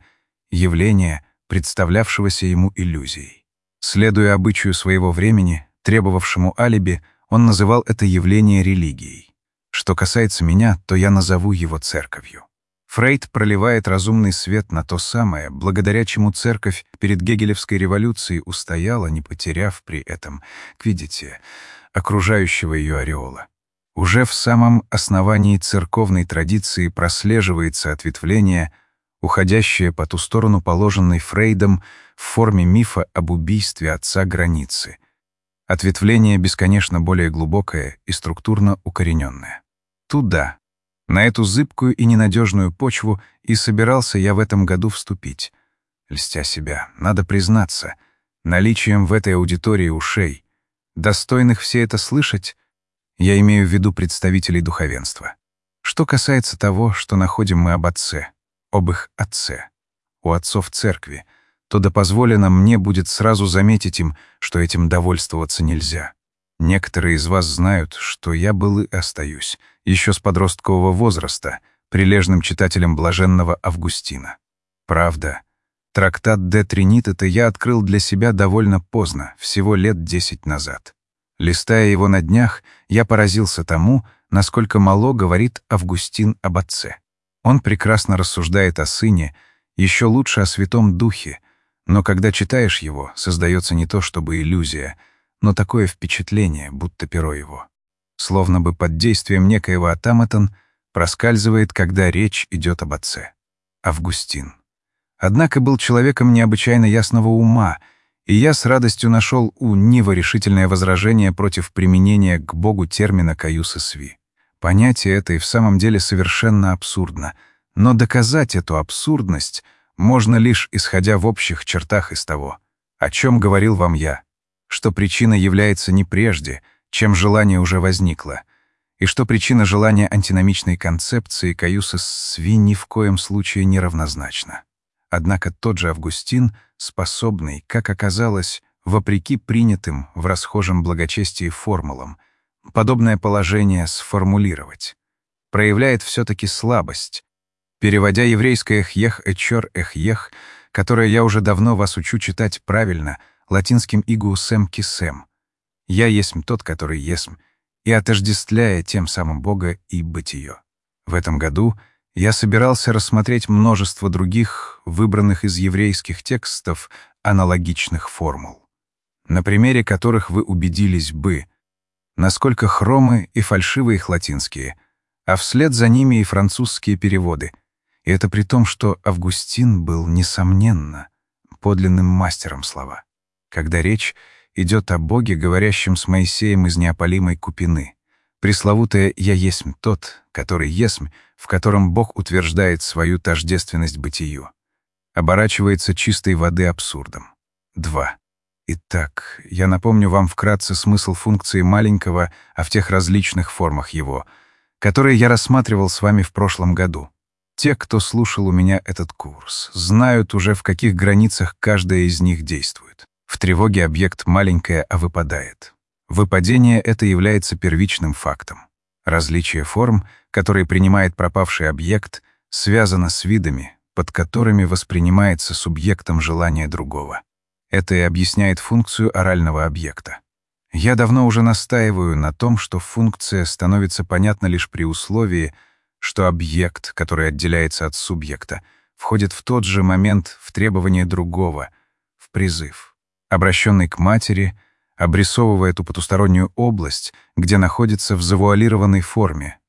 представлявшегося ему иллюзией. Следуя обычаю своего времени, требовавшему алиби, он называл это явление религией. Что касается меня, то я назову его церковью. Фрейд проливает разумный свет на то самое, благодаря чему церковь перед Гегелевской революцией устояла, не потеряв при этом, видите, окружающего ее ореола. Уже в самом основании церковной традиции прослеживается ответвление, уходящее по ту сторону положенной Фрейдом в форме мифа об убийстве отца границы. Ответвление бесконечно более глубокое и структурно укорененное. Туда, на эту зыбкую и ненадежную почву, и собирался я в этом году вступить. Льстя себя, надо признаться, наличием в этой аудитории ушей, достойных все это слышать, я имею в виду представителей духовенства. Что касается того, что находим мы об отце, об их отце, у отцов церкви, то да позволено мне будет сразу заметить им, что этим довольствоваться нельзя. Некоторые из вас знают, что я был и остаюсь, еще с подросткового возраста, прилежным читателем блаженного Августина. Правда, трактат «De Trinitate» я открыл для себя довольно поздно, всего лет 10 назад. Листая его на днях, я поразился тому, насколько мало говорит Августин об отце. Он прекрасно рассуждает о сыне, еще лучше о Святом Духе, но когда читаешь его, создается не то чтобы иллюзия, но такое впечатление, будто перо его, словно бы под действием некоего автоматон, проскальзывает, когда речь идет об отце. Августин. Однако был человеком необычайно ясного ума, и я с радостью нашел у Нива решительное возражение против применения к Богу термина «каюс и сви». Понятие это и в самом деле совершенно абсурдно, но доказать эту абсурдность можно лишь исходя в общих чертах из того, о чем говорил вам я, что причина является не прежде, чем желание уже возникло, и что причина желания антиномичной концепции «каюс и сви» ни в коем случае не равнозначна. Однако тот же Августин, способный, как оказалось, вопреки принятым в расхожем благочестии формулам, подобное положение сформулировать, проявляет все-таки слабость, переводя еврейское «эхьех эчор эхьех», которое я уже давно вас учу читать правильно, латинским «игуусем кисем» «Я есмь тот, который есмь», и отождествляя тем самым Бога и бытие. В этом году я собирался рассмотреть множество других, выбранных из еврейских текстов, аналогичных формул, на примере которых вы убедились бы, насколько хромы и фальшивы их латинские, а вслед за ними и французские переводы. И это при том, что Августин был, несомненно, подлинным мастером слова, когда речь идет о Боге, говорящем с Моисеем из неопалимой купины. Пресловутое «Я есмь тот, который есмь», в котором Бог утверждает свою тождественность бытию, оборачивается чистой воды абсурдом. 2. Итак, я напомню вам вкратце смысл функции маленького, а в тех различных формах его, которые я рассматривал с вами в прошлом году. Те, кто слушал у меня этот курс, знают уже, в каких границах каждая из них действует. В тревоге объект маленькое, а выпадает. Выпадение это является первичным фактом. Различие форм, которые принимает пропавший объект, связано с видами, под которыми воспринимается субъектом желание другого. Это и объясняет функцию орального объекта. Я давно уже настаиваю на том, что функция становится понятна лишь при условии, что объект, который отделяется от субъекта, входит в тот же момент в требование другого, в призыв, обращенный к матери, обрисовывая ту потустороннюю область, где находится в завуалированной форме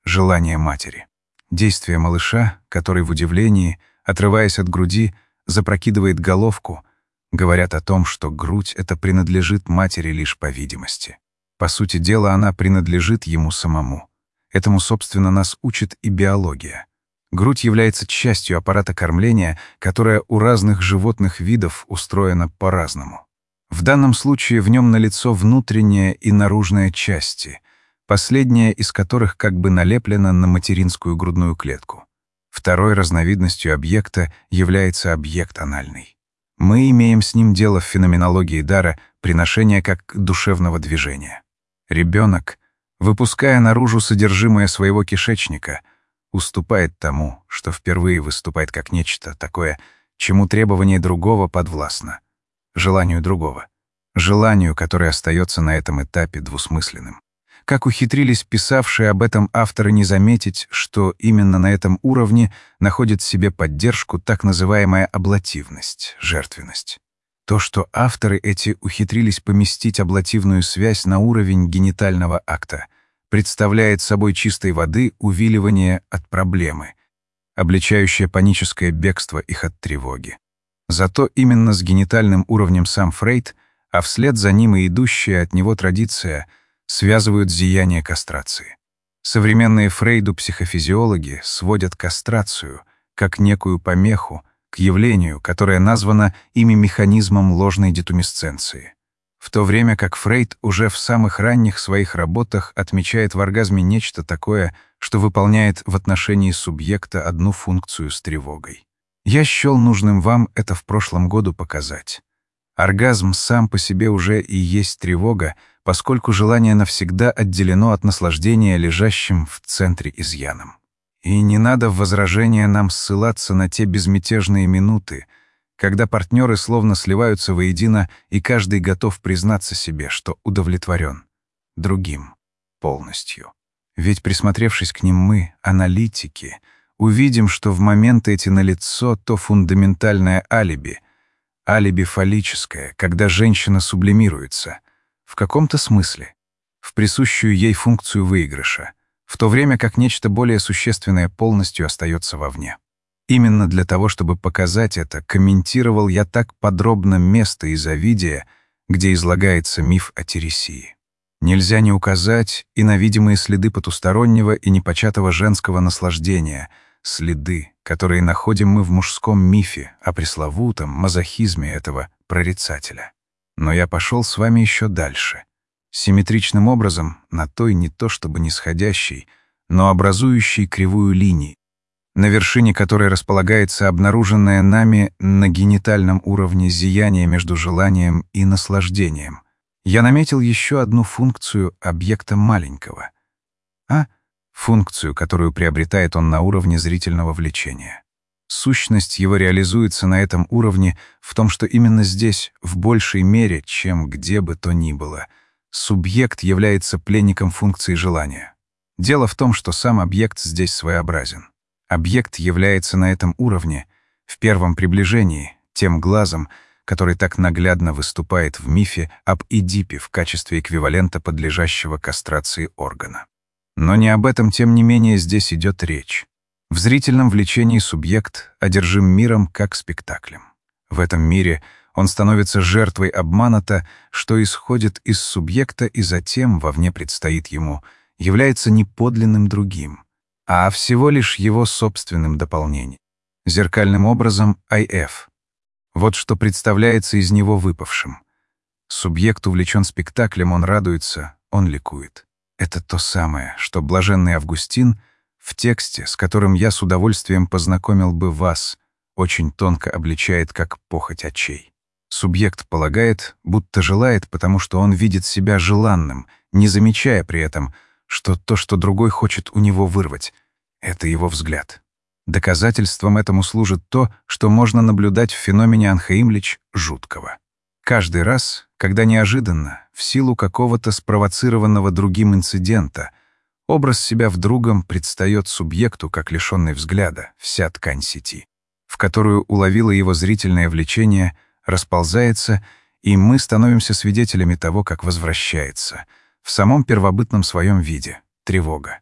желание матери. Действия малыша, который в удивлении, отрываясь от груди, запрокидывает головку, говорят о том, что грудь эта принадлежит матери лишь по видимости. По сути дела, она принадлежит ему самому. Этому, собственно, нас учит и биология. Грудь является частью аппарата кормления, которая у разных животных видов устроена по-разному. В данном случае в нем налицо внутренняя и наружная части, последняя из которых как бы налеплена на материнскую грудную клетку. Второй разновидностью объекта является объект анальный. Мы имеем с ним дело в феноменологии дара приношения как душевного движения. Ребенок, выпуская наружу содержимое своего кишечника, уступает тому, что впервые выступает как нечто такое, чему требование другого подвластно, желанию другого, желанию, которое остается на этом этапе двусмысленным. Как ухитрились писавшие об этом авторы не заметить, что именно на этом уровне находит в себе поддержку так называемая аблативность, жертвенность. То, что авторы эти ухитрились поместить аблативную связь на уровень генитального акта, представляет собой чистой воды увиливание от проблемы, обличающее паническое бегство их от тревоги. Зато именно с генитальным уровнем сам Фрейд, а вслед за ним и идущая от него традиция, связывают зияние кастрации. Современные Фрейду психофизиологи сводят кастрацию как некую помеху к явлению, которое названо ими механизмом ложной детумесценции. В то время как Фрейд уже в самых ранних своих работах отмечает в оргазме нечто такое, что выполняет в отношении субъекта одну функцию с тревогой. Я счел нужным вам это в прошлом году показать. Оргазм сам по себе уже и есть тревога, поскольку желание навсегда отделено от наслаждения, лежащим в центре изъяном. И не надо в возражение нам ссылаться на те безмятежные минуты, когда партнеры словно сливаются воедино, и каждый готов признаться себе, что удовлетворен другим полностью. Ведь, присмотревшись к ним мы, аналитики, увидим, что в моменты эти налицо то фундаментальное алиби фаллическое, когда женщина сублимируется, в каком-то смысле, в присущую ей функцию выигрыша, в то время как нечто более существенное полностью остается вовне. Именно для того, чтобы показать это, комментировал я так подробно место из Овидия, где излагается миф о Тересии. Нельзя не указать и на видимые следы потустороннего и непочатого женского наслаждения, следы, которые находим мы в мужском мифе о пресловутом мазохизме этого прорицателя. Но я пошел с вами еще дальше. Симметричным образом, на той не то чтобы нисходящей, но образующей кривую линию, на вершине которой располагается обнаруженное нами на генитальном уровне зияние между желанием и наслаждением. Я наметил еще одну функцию объекта маленького, функцию, которую приобретает он на уровне зрительного влечения. Сущность его реализуется на этом уровне в том, что именно здесь, в большей мере, чем где бы то ни было, субъект является пленником функции желания. Дело в том, что сам объект здесь своеобразен. Объект является на этом уровне, в первом приближении, тем глазом, который так наглядно выступает в мифе об Эдипе в качестве эквивалента подлежащего кастрации органа. Но не об этом, тем не менее, здесь идет речь. В зрительном влечении субъект одержим миром как спектаклем. В этом мире он становится жертвой обмана-то, что исходит из субъекта и затем вовне предстоит ему, является не подлинным другим, а всего лишь его собственным дополнением. Зеркальным образом IF. Вот что представляется из него выпавшим. Субъект увлечен спектаклем, он радуется, он ликует. Это то самое, что блаженный Августин в тексте, с которым я с удовольствием познакомил бы вас, очень тонко обличает как похоть очей. Субъект полагает, будто желает, потому что он видит себя желанным, не замечая при этом, что то, что другой хочет у него вырвать, это его взгляд. Доказательством этому служит то, что можно наблюдать в феномене Анхаимлич жуткого. Каждый раз, когда неожиданно, в силу какого-то спровоцированного другим инцидента, образ себя в другом предстает субъекту, как лишенный взгляда, вся ткань сети, в которую уловило его зрительное влечение, расползается, и мы становимся свидетелями того, как возвращается, в самом первобытном своем виде, тревога.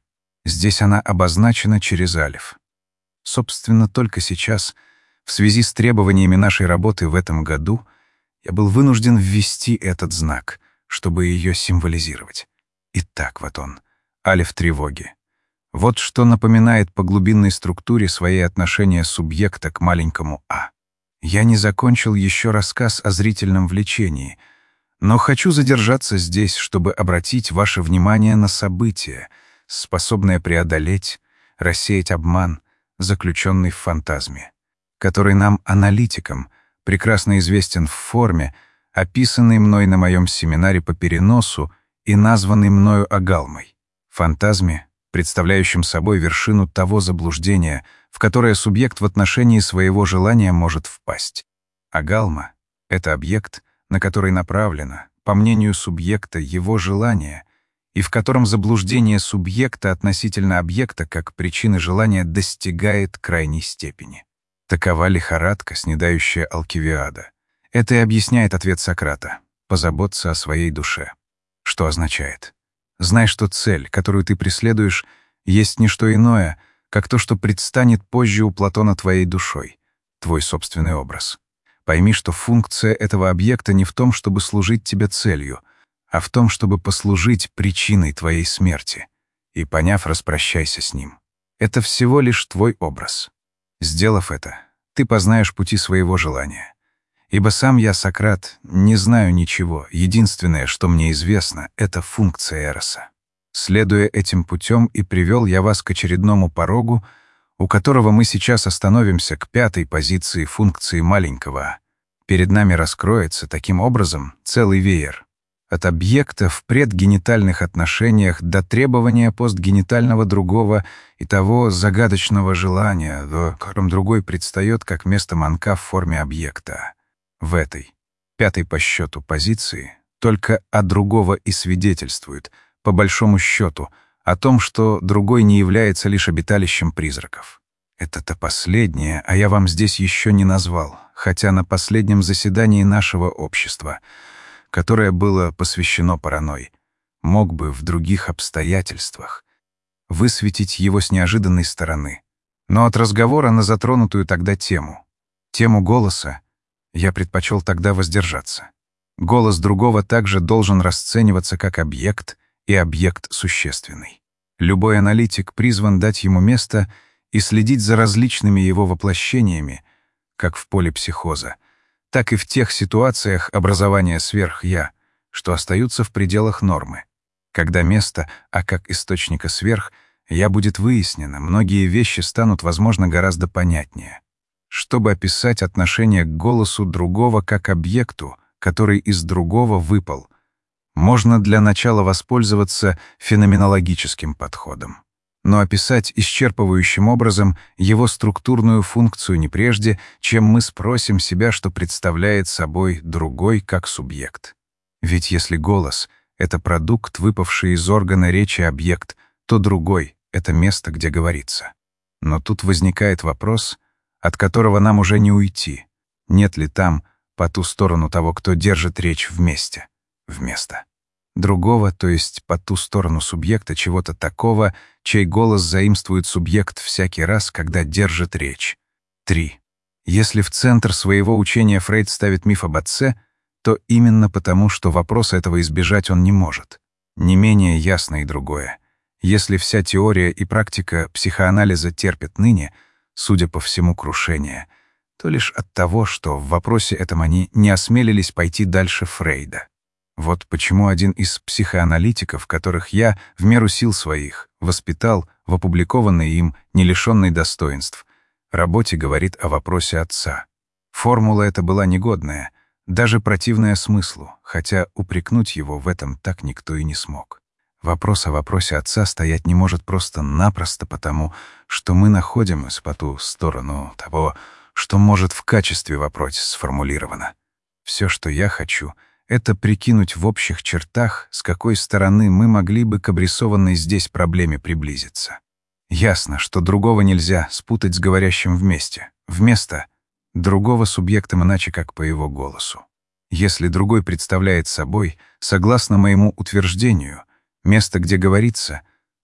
Здесь она обозначена через алиф. Собственно, только сейчас, в связи с требованиями нашей работы в этом году, я был вынужден ввести этот знак, чтобы ее символизировать. Итак, вот он, алиф тревоги. Вот что напоминает по глубинной структуре свои отношения субъекта к маленькому «а». Я не закончил еще рассказ о зрительном влечении, но хочу задержаться здесь, чтобы обратить ваше внимание на событие, способное преодолеть, рассеять обман, заключенный в фантазме, который нам, аналитикам, прекрасно известен в форме, описанной мной на моем семинаре по переносу и названной мною агалмой, фантазме, представляющем собой вершину того заблуждения, в которое субъект в отношении своего желания может впасть. Агалма — это объект, на который направлено, по мнению субъекта, его желание, и в котором заблуждение субъекта относительно объекта как причины желания достигает крайней степени. Такова лихорадка, снедающая Алкивиада. Это и объясняет ответ Сократа — позаботься о своей душе. Что означает? Знай, что цель, которую ты преследуешь, есть не что иное, как то, что предстанет позже у Платона твоей душой, твой собственный образ. Пойми, что функция этого объекта не в том, чтобы служить тебе целью, а в том, чтобы послужить причиной твоей смерти. И, поняв, распрощайся с ним. Это всего лишь твой образ. Сделав это, ты познаешь пути своего желания. Ибо сам я, Сократ, не знаю ничего, единственное, что мне известно, — это функция эроса. Следуя этим путем, и привел я вас к очередному порогу, у которого мы сейчас остановимся, к пятой позиции функции маленького «а». Перед нами раскроется, таким образом, целый веер. От объекта в предгенитальных отношениях до требования постгенитального другого и того загадочного желания, в котором другой предстает как место манка в форме объекта. В этой, пятой по счету позиции, только о другого и свидетельствует, по большому счету, о том, что другой не является лишь обиталищем призраков. Это-то последнее, а я вам здесь еще не назвал, хотя на последнем заседании нашего общества, которое было посвящено паранойи, мог бы в других обстоятельствах высветить его с неожиданной стороны. Но от разговора на затронутую тогда тему голоса, я предпочел тогда воздержаться. Голос другого также должен расцениваться как объект и объект существенный. Любой аналитик призван дать ему место и следить за различными его воплощениями, как в поле психоза, так и в тех ситуациях образования сверх-я, что остаются в пределах нормы. Когда место, а как источника сверх-я будет выяснено, многие вещи станут, возможно, гораздо понятнее. Чтобы описать отношение к голосу другого как объекту, который из другого выпал, можно для начала воспользоваться феноменологическим подходом. Но описать исчерпывающим образом его структурную функцию не прежде, чем мы спросим себя, что представляет собой другой как субъект. Ведь если голос — это продукт, выпавший из органа речи объект, то другой — это место, где говорится. Но тут возникает вопрос, от которого нам уже не уйти. Нет ли там, по ту сторону того, кто держит речь вместе, вместо другого, то есть по ту сторону субъекта чего-то такого, чей голос заимствует субъект всякий раз, когда держит речь. 3. Если в центр своего учения Фрейд ставит миф об отце, то именно потому, что вопроса этого избежать он не может. Не менее ясно и другое. Если вся теория и практика психоанализа терпят ныне, судя по всему, крушение, то лишь от того, что в вопросе этом они не осмелились пойти дальше Фрейда. Вот почему один из психоаналитиков, которых я, в меру сил своих, воспитал в опубликованной им, не лишенной достоинств, работе говорит о вопросе отца. Формула эта была негодная, даже противная смыслу, хотя упрекнуть его в этом так никто и не смог. Вопрос о вопросе отца стоять не может просто-напросто потому, что мы находимся по ту сторону того, что может в качестве вопроса сформулировано. Все, что я хочу — это прикинуть в общих чертах, с какой стороны мы могли бы к обрисованной здесь проблеме приблизиться. Ясно, что другого нельзя спутать с говорящим вместе, вместо другого субъектом иначе как по его голосу. Если другой представляет собой, согласно моему утверждению, место, где говорится,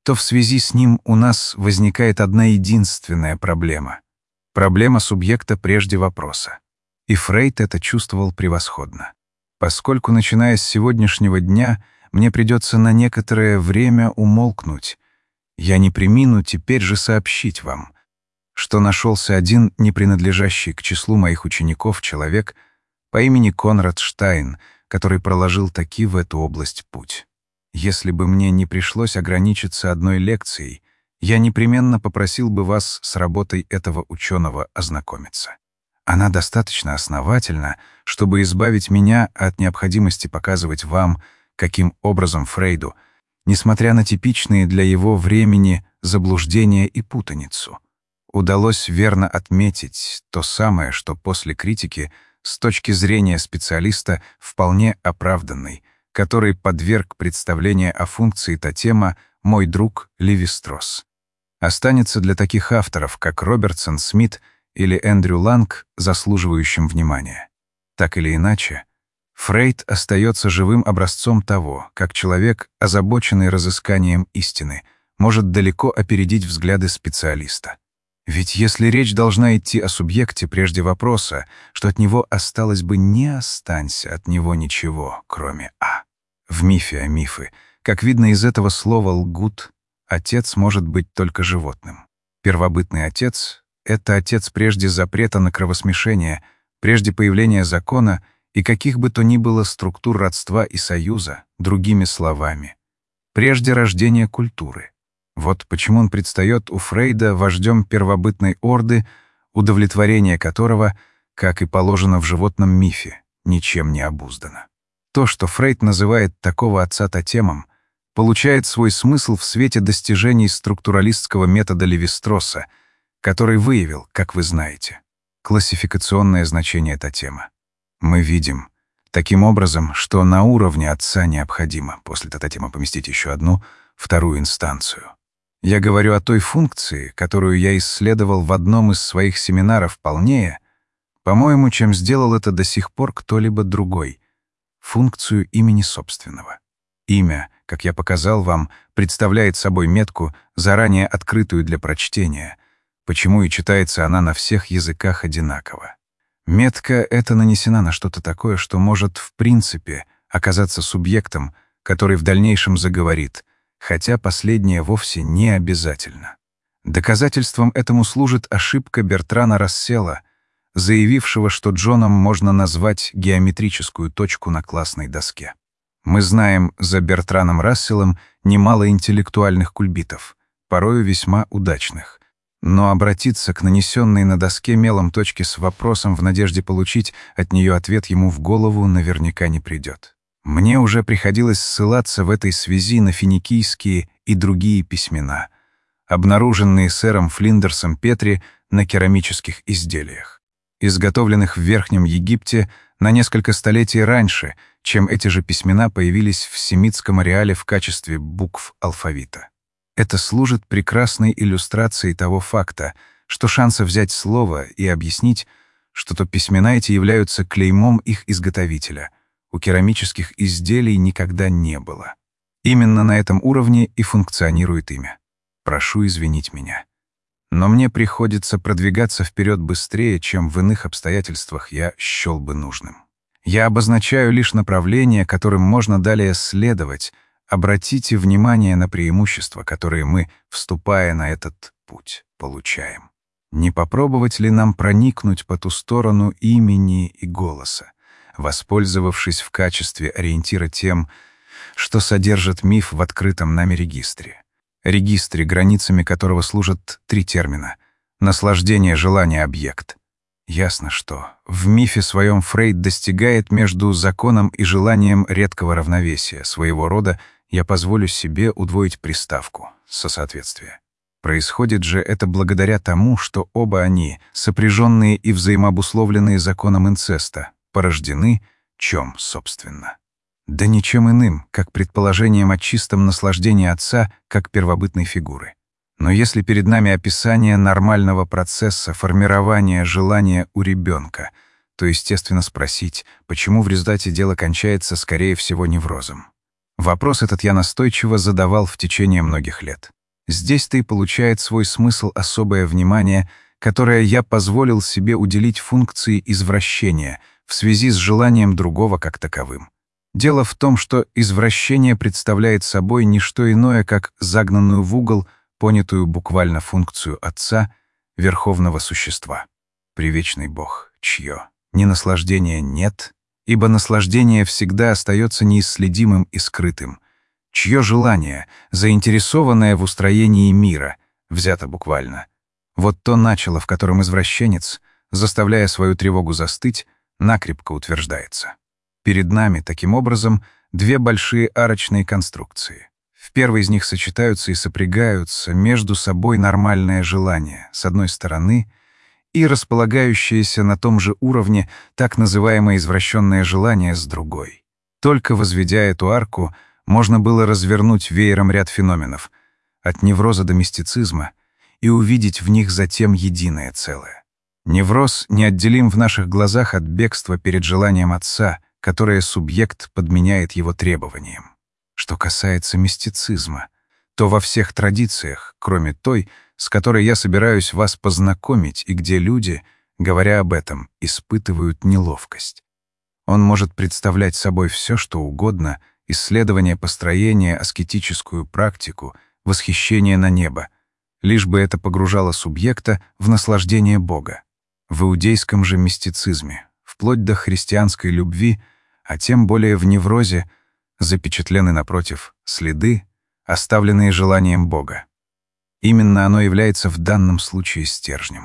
то в связи с ним у нас возникает одна единственная проблема. Проблема субъекта прежде вопроса. И Фрейд это чувствовал превосходно. Поскольку, начиная с сегодняшнего дня, мне придется на некоторое время умолкнуть, я не премину теперь же сообщить вам, что нашелся один, не принадлежащий к числу моих учеников, человек по имени Конрад Штайн, который проложил таки в эту область путь. Если бы мне не пришлось ограничиться одной лекцией, я непременно попросил бы вас с работой этого ученого ознакомиться. Она достаточно основательна, чтобы избавить меня от необходимости показывать вам, каким образом Фрейду, несмотря на типичные для его времени заблуждения и путаницу, удалось верно отметить то самое, что после критики, с точки зрения специалиста, вполне оправданной, который подверг представление о функции тотема мой друг Леви-Стросс. Останется для таких авторов, как Робертсон, Смит или Эндрю Ланг, заслуживающим внимания. Так или иначе, Фрейд остается живым образцом того, как человек, озабоченный разысканием истины, может далеко опередить взгляды специалиста. Ведь если речь должна идти о субъекте прежде вопроса, что от него осталось бы, не останься от него ничего, кроме «а». В мифе о мифы, как видно из этого слова «лгут», отец может быть только животным. Первобытный отец — это отец прежде запрета на кровосмешение, прежде появления закона и каких бы то ни было структур родства и союза, другими словами, прежде рождения культуры. Вот почему он предстает у Фрейда вождем первобытной орды, удовлетворение которого, как и положено в животном мифе, ничем не обуздано. То, что Фрейд называет такого отца тотемом, получает свой смысл в свете достижений структуралистского метода Леви-Стросса, который выявил, как вы знаете, классификационное значение тотема. Мы видим, таким образом, что на уровне отца необходимо после тотема поместить еще одну, вторую инстанцию. Я говорю о той функции, которую я исследовал в одном из своих семинаров полнее, по-моему, чем сделал это до сих пор кто-либо другой, функцию имени собственного. Имя, как я показал вам, представляет собой метку, заранее открытую для прочтения, почему и читается она на всех языках одинаково. Метка эта нанесена на что-то такое, что может, в принципе, оказаться субъектом, который в дальнейшем заговорит, хотя последнее вовсе не обязательно. Доказательством этому служит ошибка Бертрана Рассела, заявившего, что Джоном можно назвать геометрическую точку на классной доске. Мы знаем за Бертраном Расселом немало интеллектуальных кульбитов, порою весьма удачных. Но обратиться к нанесенной на доске мелом точке с вопросом в надежде получить от нее ответ ему в голову наверняка не придет. Мне уже приходилось ссылаться в этой связи на финикийские и другие письмена, обнаруженные сэром Флиндерсом Петри на керамических изделиях, изготовленных в Верхнем Египте на несколько столетий раньше, чем эти же письмена появились в семитском ареале в качестве букв алфавита. Это служит прекрасной иллюстрацией того факта, что шанса взять слово и объяснить, что то письмена эти являются клеймом их изготовителя, у керамических изделий никогда не было. Именно на этом уровне и функционирует имя. Прошу извинить меня. Но мне приходится продвигаться вперед быстрее, чем в иных обстоятельствах я счел бы нужным. Я обозначаю лишь направление, которым можно далее следовать. Обратите внимание на преимущества, которые мы, вступая на этот путь, получаем. Не попробовать ли нам проникнуть по ту сторону имени и голоса, воспользовавшись в качестве ориентира тем, что содержит миф в открытом нами регистре? Регистре, границами которого служат три термина — наслаждение, желание, объект. Ясно, что в мифе своем Фрейд достигает между законом и желанием редкого равновесия, своего рода. Я позволю себе удвоить приставку «сосоответствие». Происходит же это благодаря тому, что оба они, сопряженные и взаимообусловленные законом инцеста, порождены чем, собственно? Да ничем иным, как предположением о чистом наслаждении отца как первобытной фигуры. Но если перед нами описание нормального процесса формирования желания у ребенка, то естественно спросить, почему в результате дело кончается, скорее всего, неврозом. Вопрос этот я настойчиво задавал в течение многих лет. Здесь-то и получает свой смысл особое внимание, которое я позволил себе уделить функции извращения в связи с желанием другого как таковым. Дело в том, что извращение представляет собой не что иное, как загнанную в угол, понятую буквально функцию Отца, Верховного Существа. Привечный Бог, чье ни наслаждения нет, ибо наслаждение всегда остается неисследимым и скрытым, чье желание, заинтересованное в устроении мира, взято буквально. Вот то начало, в котором извращенец, заставляя свою тревогу застыть, накрепко утверждается. Перед нами, таким образом, две большие арочные конструкции. В первой из них сочетаются и сопрягаются между собой нормальное желание, с одной стороны, и располагающееся на том же уровне так называемое извращенное желание с другой. Только возведя эту арку, можно было развернуть веером ряд феноменов, от невроза до мистицизма, и увидеть в них затем единое целое. Невроз неотделим в наших глазах от бегства перед желанием Отца, которое субъект подменяет его требованиям. Что касается мистицизма, то во всех традициях, кроме той, с которой я собираюсь вас познакомить, и где люди, говоря об этом, испытывают неловкость. Он может представлять собой все, что угодно, исследование построения, аскетическую практику, восхищение на небо, лишь бы это погружало субъекта в наслаждение Бога. В иудейском же мистицизме, вплоть до христианской любви, а тем более в неврозе, запечатлены, напротив, следы, оставленные желанием Бога. Именно оно является в данном случае стержнем.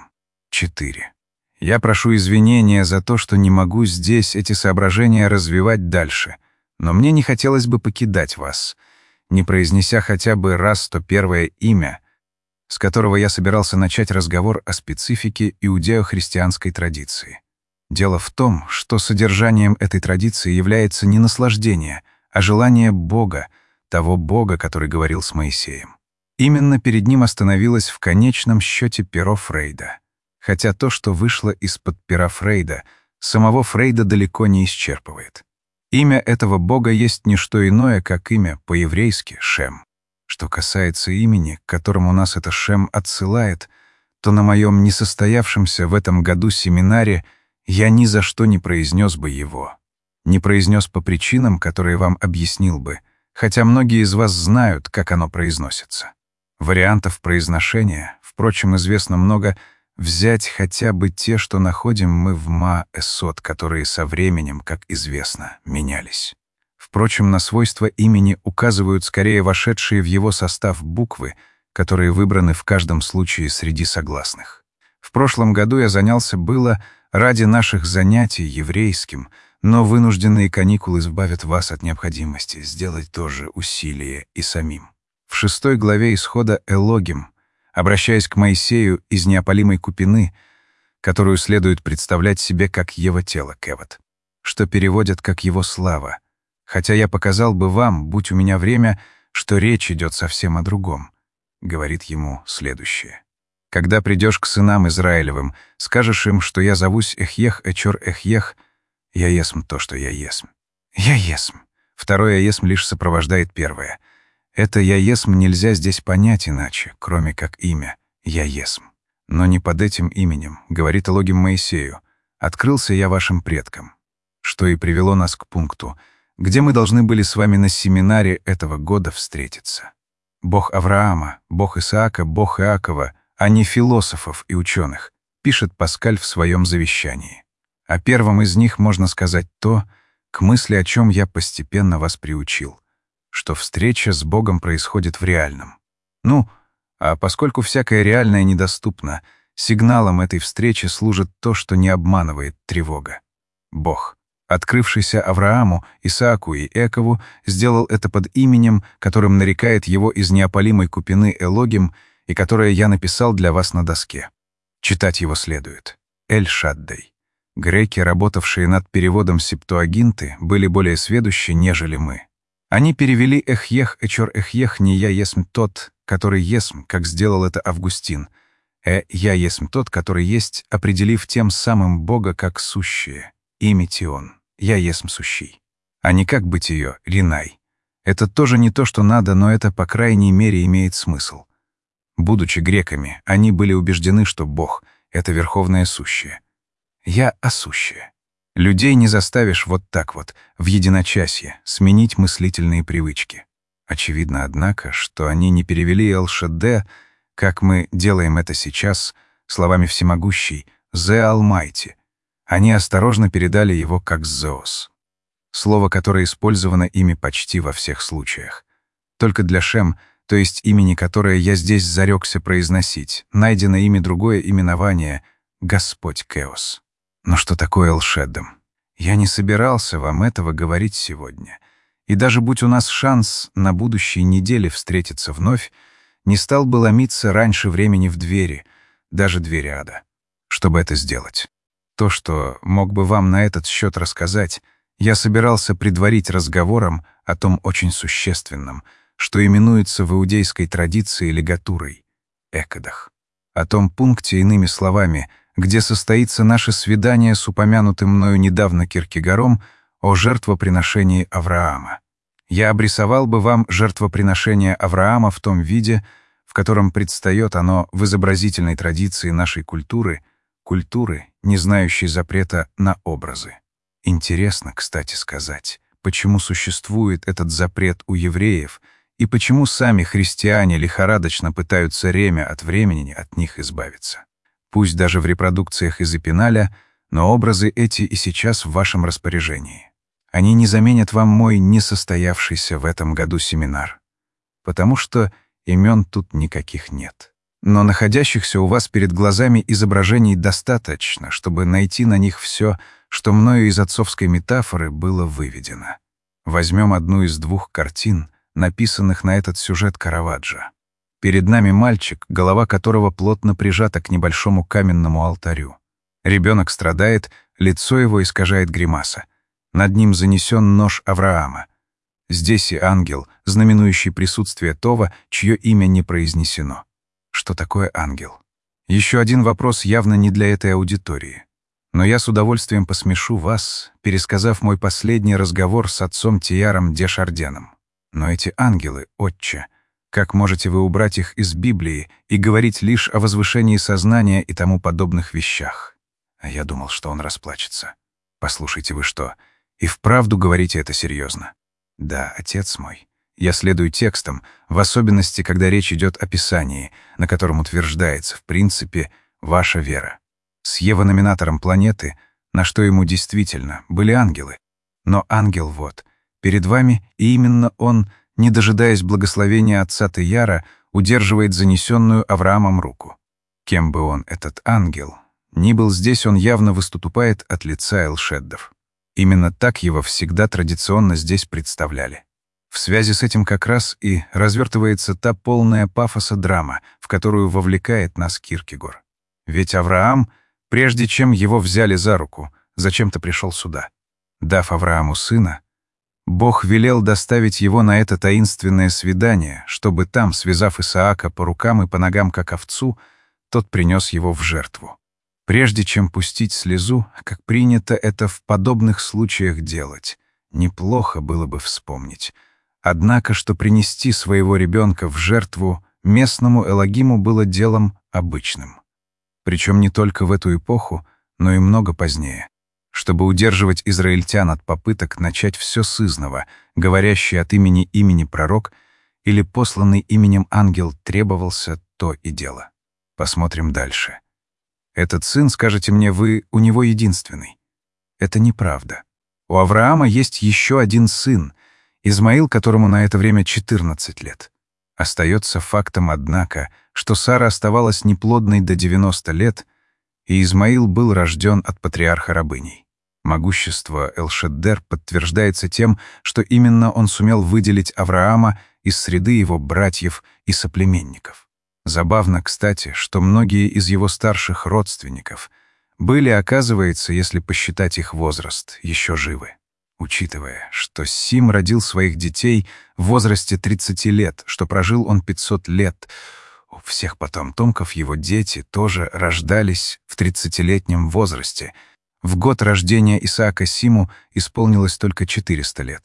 4. Я прошу извинения за то, что не могу здесь эти соображения развивать дальше, но мне не хотелось бы покидать вас, не произнеся хотя бы раз то первое имя, с которого я собирался начать разговор о специфике иудео-христианской традиции. Дело в том, что содержанием этой традиции является не наслаждение, а желание Бога, того Бога, который говорил с Моисеем. Именно перед ним остановилось в конечном счете перо Фрейда. Хотя то, что вышло из-под пера Фрейда, самого Фрейда далеко не исчерпывает. Имя этого Бога есть не что иное, как имя по-еврейски Шем. Что касается имени, к которому нас это Шем отсылает, то на моем несостоявшемся в этом году семинаре я ни за что не произнес бы его. Не произнес по причинам, которые вам объяснил бы, хотя многие из вас знают, как оно произносится. Вариантов произношения, впрочем, известно много, взять хотя бы те, что находим мы в Ма-Эсот, которые со временем, как известно, менялись. Впрочем, на свойства имени указывают скорее вошедшие в его состав буквы, которые выбраны в каждом случае среди согласных. В прошлом году я занялся было ради наших занятий еврейским, но вынужденные каникулы избавят вас от необходимости сделать то же усилие и самим. В 6 главе Исхода Элогим, обращаясь к Моисею из неопалимой купины, которую следует представлять себе как его тело, кевод, что переводят как его слава, хотя я показал бы вам, будь у меня время, что речь идет совсем о другом, говорит ему следующее. Когда придешь к сынам Израилевым, скажешь им, что я зовусь Эхьех Эчор Эхьех, я есмь то, что я есмь. Я есмь. Второе есмь лишь сопровождает первое. Это «я есмь» нельзя здесь понять иначе, кроме как имя «я есмь». Но не под этим именем, говорит Элогим Моисею, «открылся я вашим предкам», что и привело нас к пункту, где мы должны были с вами на семинаре этого года встретиться. Бог Авраама, Бог Исаака, Бог Иакова, а не философов и ученых, пишет Паскаль в своем завещании. О первом из них можно сказать то, к мысли о чем я постепенно вас приучил, что встреча с Богом происходит в реальном. Ну, а поскольку всякое реальное недоступно, сигналом этой встречи служит то, что не обманывает тревога. Бог, открывшийся Аврааму, Исааку и Иакову, сделал это под именем, которым нарекает его из неопалимой купины Элогим и которое я написал для вас на доске. Читать его следует. Эль-Шаддай. Греки, работавшие над переводом Септуагинты, были более сведущи, нежели мы. Они перевели «Эхьех Эчор Эхьех» не «Я есмь тот, который есмь», как сделал это Августин, «Я есмь тот, который есть», определив тем самым Бога как сущее, имя Тион, «Я есмь сущий», а не как бытие, Ринай. Это тоже не то, что надо, но это, по крайней мере, имеет смысл. Будучи греками, они были убеждены, что Бог — это верховное сущее. Я — осущее. Людей не заставишь вот так вот, в единочасье, сменить мыслительные привычки. Очевидно, однако, что они не перевели Эл-Шадде, как мы делаем это сейчас, словами «всемогущий», «The Almighty». Они осторожно передали его как «Зоос». Слово, которое использовано ими почти во всех случаях. Только для Шем, то есть имени, которое я здесь зарекся произносить, найдено ими другое именование — Господь Кеос. Но что такое Эл-Шеддем? Я не собирался вам этого говорить сегодня. И даже будь у нас шанс на будущей неделе встретиться вновь, не стал бы ломиться раньше времени в двери, даже двери ада, чтобы это сделать. То, что мог бы вам на этот счет рассказать, я собирался предварить разговором о том очень существенном, что именуется в иудейской традиции лигатурой — экодах. О том пункте, иными словами, где состоится наше свидание с упомянутым мною недавно Киркегаром о жертвоприношении Авраама. Я обрисовал бы вам жертвоприношение Авраама в том виде, в котором предстает оно в изобразительной традиции нашей культуры, не знающей запрета на образы. Интересно, кстати сказать, почему существует этот запрет у евреев и почему сами христиане лихорадочно пытаются время от времени от них избавиться. Пусть даже в репродукциях из Эпиналя, но образы эти и сейчас в вашем распоряжении. Они не заменят вам мой несостоявшийся в этом году семинар, потому что имен тут никаких нет. Но находящихся у вас перед глазами изображений достаточно, чтобы найти на них все, что мною из отцовской метафоры было выведено. Возьмем одну из двух картин, написанных на этот сюжет Караваджо. Перед нами мальчик, голова которого плотно прижата к небольшому каменному алтарю. Ребенок страдает, лицо его искажает гримаса. Над ним занесен нож Авраама. Здесь и ангел, знаменующий присутствие Това, чье имя не произнесено. Что такое ангел? Еще один вопрос явно не для этой аудитории. Но я с удовольствием посмешу вас, пересказав мой последний разговор с отцом Тияром де Шарденом. Но эти ангелы, отче, как можете вы убрать их из Библии и говорить лишь о возвышении сознания и тому подобных вещах? А я думал, что он расплачется. Послушайте, вы что, и вправду говорите это серьезно? Да, отец мой. Я следую текстам, в особенности, когда речь идет о Писании, на котором утверждается, в принципе, ваша вера. С Ева-номинатором планеты, на что ему действительно были ангелы. Но ангел вот, перед вами, и именно он, не дожидаясь благословения отца Тияра, удерживает занесенную Авраамом руку. Кем бы он, этот ангел, ни был здесь, он явно выступает от лица Эл-Шеддов. Именно так его всегда традиционно здесь представляли. В связи с этим как раз и развертывается та полная пафоса драма, в которую вовлекает нас Киркегор. Ведь Авраам, прежде чем его взяли за руку, зачем-то пришел сюда. Дав Аврааму сына, Бог велел доставить его на это таинственное свидание, чтобы там, связав Исаака по рукам и по ногам, как овцу, тот принес его в жертву. Прежде чем пустить слезу, как принято это в подобных случаях делать, неплохо было бы вспомнить. Однако, что принести своего ребенка в жертву местному Элогиму было делом обычным. Причем не только в эту эпоху, но и много позднее. Чтобы удерживать израильтян от попыток начать все сызново, говорящий от имени пророк или посланный именем ангел требовался, то и дело. Посмотрим дальше. Этот сын, скажете мне вы, у него единственный. Это неправда. У Авраама есть еще один сын, Измаил, которому на это время 14 лет. Остается фактом, однако, что Сара оставалась неплодной до 90 лет, и Измаил был рожден от патриарха рабыней. Могущество Эл-Шеддер подтверждается тем, что именно он сумел выделить Авраама из среды его братьев и соплеменников. Забавно, кстати, что многие из его старших родственников были, оказывается, если посчитать их возраст, еще живы. Учитывая, что Сим родил своих детей в возрасте 30 лет, что прожил он 500 лет, у всех потомков его дети тоже рождались в 30-летнем возрасте. В год рождения Исаака Симу исполнилось только 400 лет.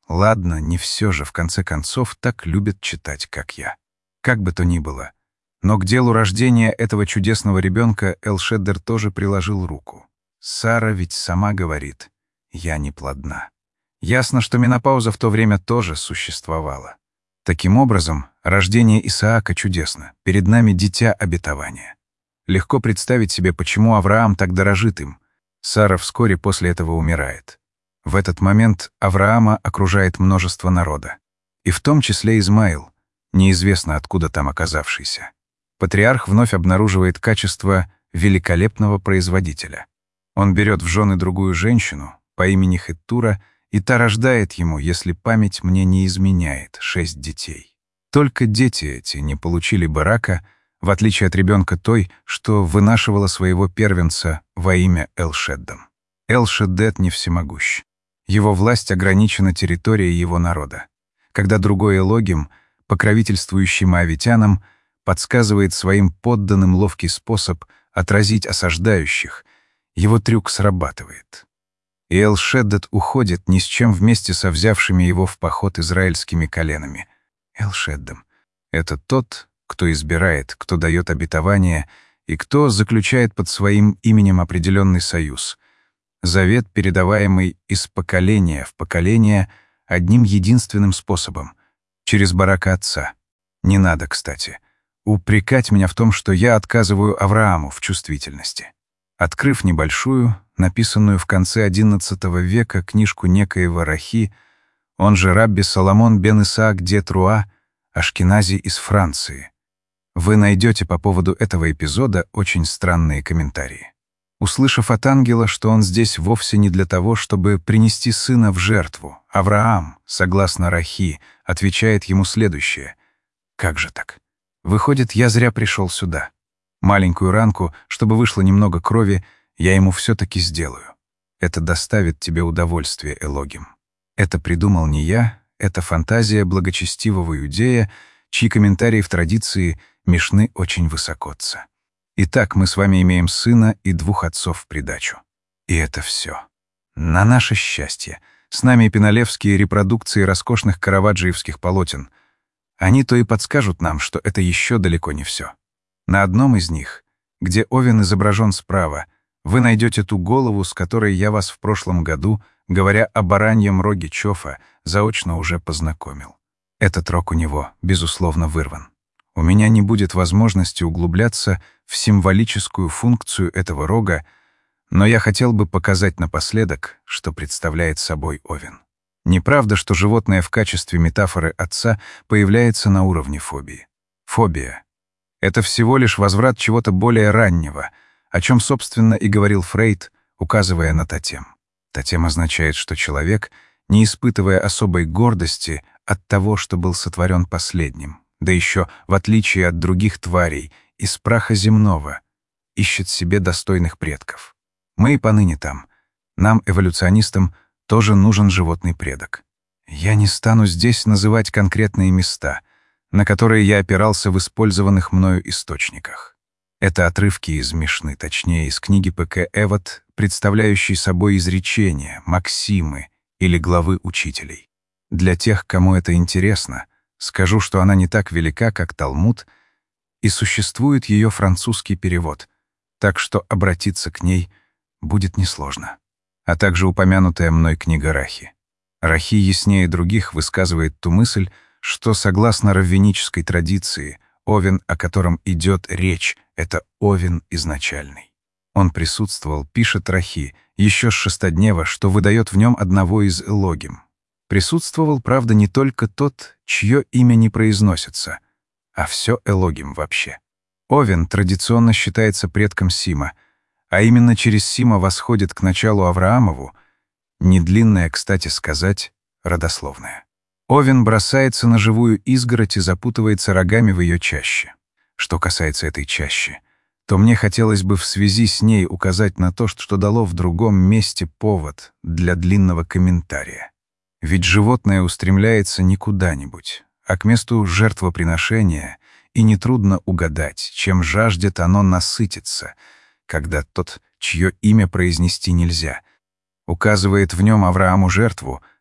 Ладно, не все же, в конце концов, так любят читать, как я. Как бы то ни было. Но к делу рождения этого чудесного ребенка Элшеддер тоже приложил руку. Сара ведь сама говорит: «Я не плодна». Ясно, что менопауза в то время тоже существовала. Таким образом, рождение Исаака чудесно. Перед нами дитя обетования. Легко представить себе, почему Авраам так дорожит им. Сара вскоре после этого умирает. В этот момент Авраама окружает множество народа. И в том числе Измаил, неизвестно откуда там оказавшийся. Патриарх вновь обнаруживает качество великолепного производителя. Он берет в жены другую женщину по имени Хеттура, и та рождает ему, если память мне не изменяет, 6 детей. Только дети эти не получили брака, в отличие от ребенка той, что вынашивала своего первенца во имя Элшеддом. Элшеддет не всемогущ. Его власть ограничена территорией его народа. Когда другой Элогим, покровительствующий моавитянам, подсказывает своим подданным ловкий способ отразить осаждающих, его трюк срабатывает. И Элшеддет уходит ни с чем вместе со взявшими его в поход израильскими коленами. Элшеддом — это тот, кто избирает, кто дает обетование и кто заключает под своим именем определенный союз. Завет, передаваемый из поколения в поколение одним единственным способом — через барака отца. Не надо, кстати, упрекать меня в том, что я отказываю Аврааму в чувствительности. Открыв небольшую, написанную в конце XI века книжку некоего Рахи, он же Рабби Соломон бен Исаак де Труа, ашкенази из Франции, вы найдете по поводу этого эпизода очень странные комментарии. Услышав от ангела, что он здесь вовсе не для того, чтобы принести сына в жертву, Авраам, согласно Рахи, отвечает ему следующее: «Как же так? Выходит, я зря пришел сюда. Маленькую ранку, чтобы вышло немного крови, я ему все-таки сделаю. Это доставит тебе удовольствие, Элогим». Это придумал не я, это фантазия благочестивого иудея, чьи комментарии в традиции Мишны очень высокотца. Итак, мы с вами имеем сына и 2 отцов в придачу. И это все. На наше счастье, с нами пиналевские репродукции роскошных караваджиевских полотен. Они то и подскажут нам, что это еще далеко не все. На одном из них, где Овен изображен справа, вы найдете ту голову, с которой я вас в прошлом году, говоря о бараньем роге Чофа, заочно уже познакомил. Этот рог у него, безусловно, вырван. У меня не будет возможности углубляться в символическую функцию этого рога, но я хотел бы показать напоследок, что представляет собой Овен. Неправда, что животное в качестве метафоры отца появляется на уровне фобии. Фобия — это всего лишь возврат чего-то более раннего, о чем, собственно, и говорил Фрейд, указывая на тотем. Тотем означает, что человек, не испытывая особой гордости от того, что был сотворен последним, да еще, в отличие от других тварей, из праха земного, ищет себе достойных предков. Мы и поныне там. Нам, эволюционистам, тоже нужен животный предок. Я не стану здесь называть конкретные места, на которые я опирался в использованных мною источниках. Это отрывки из Мишны, точнее, из книги П.К. Эвот, представляющей собой изречения, максимы или главы учителей. Для тех, кому это интересно, скажу, что она не так велика, как Талмуд, и существует ее французский перевод, так что обратиться к ней будет несложно. А также упомянутая мной книга Рахи. Рахи яснее других высказывает ту мысль, что, согласно раввинической традиции, Овен, о котором идет речь, это Овен изначальный. Он присутствовал, пишет Рахи, еще с шестоднева, что выдает в нем одного из Элогим. Присутствовал, правда, не только тот, чье имя не произносится, а все Элогим вообще. Овен традиционно считается предком Сима, а именно через Сима восходит к началу Авраамову, недлинная, кстати сказать, родословная. Овен бросается на живую изгородь и запутывается рогами в ее чаще. Что касается этой чащи, то мне хотелось бы в связи с ней указать на то, что дало в другом месте повод для длинного комментария. Ведь животное устремляется не куда-нибудь, а к месту жертвоприношения, и нетрудно угадать, чем жаждет оно насытиться, когда тот, чье имя произнести нельзя, указывает в нем Аврааму жертву,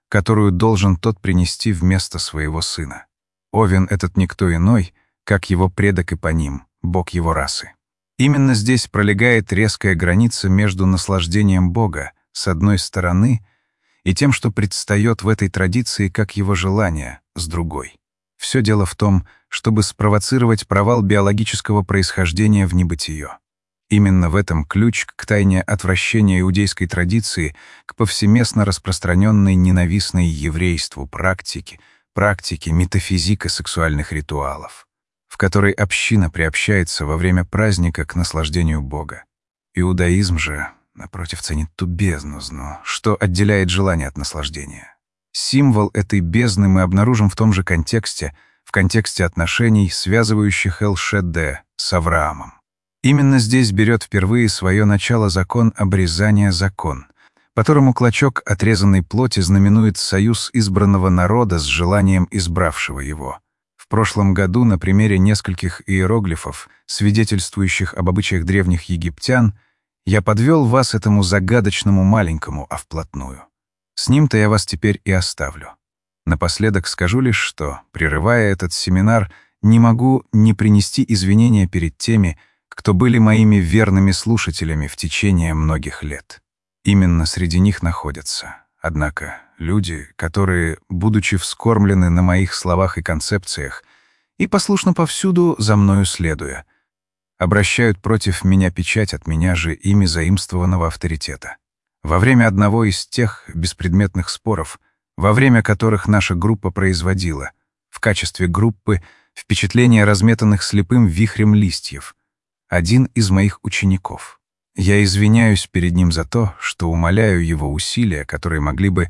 которую должен тот принести вместо своего сына. Овен этот никто иной, как его предок эпоним, бог его расы. Именно здесь пролегает резкая граница между наслаждением Бога, с одной стороны, и тем, что предстает в этой традиции как его желание, с другой. Все дело в том, чтобы спровоцировать провал биологического происхождения в небытие. Именно в этом ключ к тайне отвращения иудейской традиции к повсеместно распространенной ненавистной еврейству практике метафизика сексуальных ритуалов, в которой община приобщается во время праздника к наслаждению Бога. Иудаизм же, напротив, ценит ту бездну, что отделяет желание от наслаждения. Символ этой бездны мы обнаружим в том же контексте, в контексте отношений, связывающих Эл-Шедде с Авраамом. Именно здесь берет впервые свое начало закон обрезания закон, которому клочок отрезанной плоти знаменует союз избранного народа с желанием избравшего его. В прошлом году на примере нескольких иероглифов, свидетельствующих об обычаях древних египтян, я подвел вас этому загадочному маленькому, а вплотную. С ним-то я вас теперь и оставлю. Напоследок скажу лишь, что, прерывая этот семинар, не могу не принести извинения перед теми, кто были моими верными слушателями в течение многих лет. Именно среди них находятся, однако, люди, которые, будучи вскормлены на моих словах и концепциях, и послушно повсюду за мною следуя, обращают против меня печать от меня же ими заимствованного авторитета. Во время одного из тех беспредметных споров, во время которых наша группа производила, в качестве группы, впечатление разметанных слепым вихрем листьев, один из моих учеников. Я извиняюсь перед ним за то, что умаляю его усилия, которые могли бы,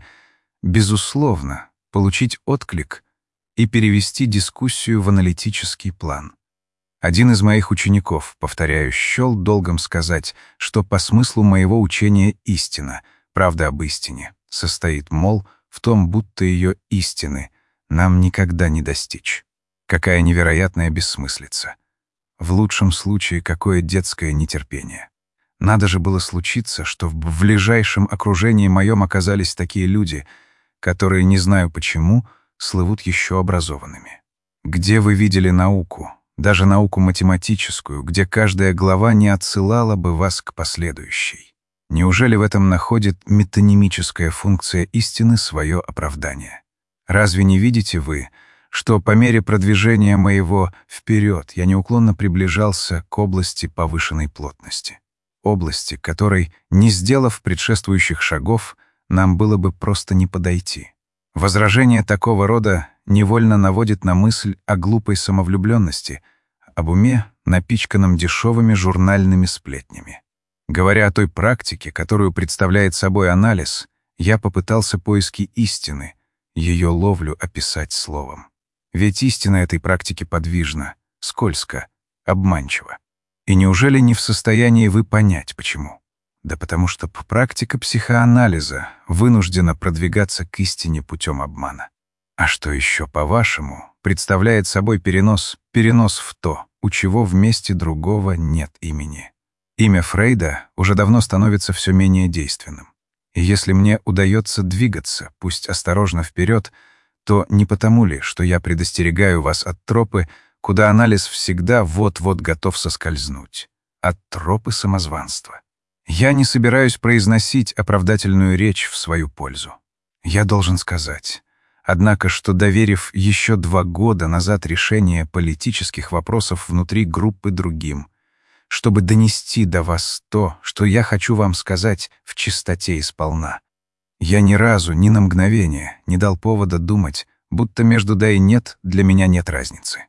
безусловно, получить отклик и перевести дискуссию в аналитический план. Один из моих учеников, повторяю, счел долгом сказать, что по смыслу моего учения истина, правда об истине, состоит, мол, в том, будто ее истины нам никогда не достичь. Какая невероятная бессмыслица. В лучшем случае, какое детское нетерпение. Надо же было случиться, что в ближайшем окружении моем оказались такие люди, которые, не знаю почему, слывут еще образованными. Где вы видели науку, даже науку математическую, где каждая глава не отсылала бы вас к последующей? Неужели в этом находит метонимическая функция истины свое оправдание? Разве не видите вы, что по мере продвижения моего вперед я неуклонно приближался к области повышенной плотности? Области, которой, не сделав предшествующих шагов, нам было бы просто не подойти. Возражение такого рода невольно наводит на мысль о глупой самовлюбленности, об уме, напичканном дешевыми журнальными сплетнями. Говоря о той практике, которую представляет собой анализ, я попытался поиски истины, ее ловлю описать словом. Ведь истина этой практики подвижна, скользка, обманчива. И неужели не в состоянии вы понять, почему? Да потому что практика психоанализа вынуждена продвигаться к истине путем обмана. А что еще, по-вашему, представляет собой перенос в то, у чего вместе другого нет имени? Имя Фрейда уже давно становится все менее действенным. И если мне удается двигаться, пусть осторожно вперед, то не потому ли, что я предостерегаю вас от тропы, куда анализ всегда вот-вот готов соскользнуть, от тропы самозванства. Я не собираюсь произносить оправдательную речь в свою пользу. Я должен сказать, однако, что, доверив еще 2 года назад решение политических вопросов внутри группы другим, чтобы донести до вас то, что я хочу вам сказать в чистоте и сполна, я ни разу, ни на мгновение не дал повода думать, будто между «да» и «нет» для меня нет разницы.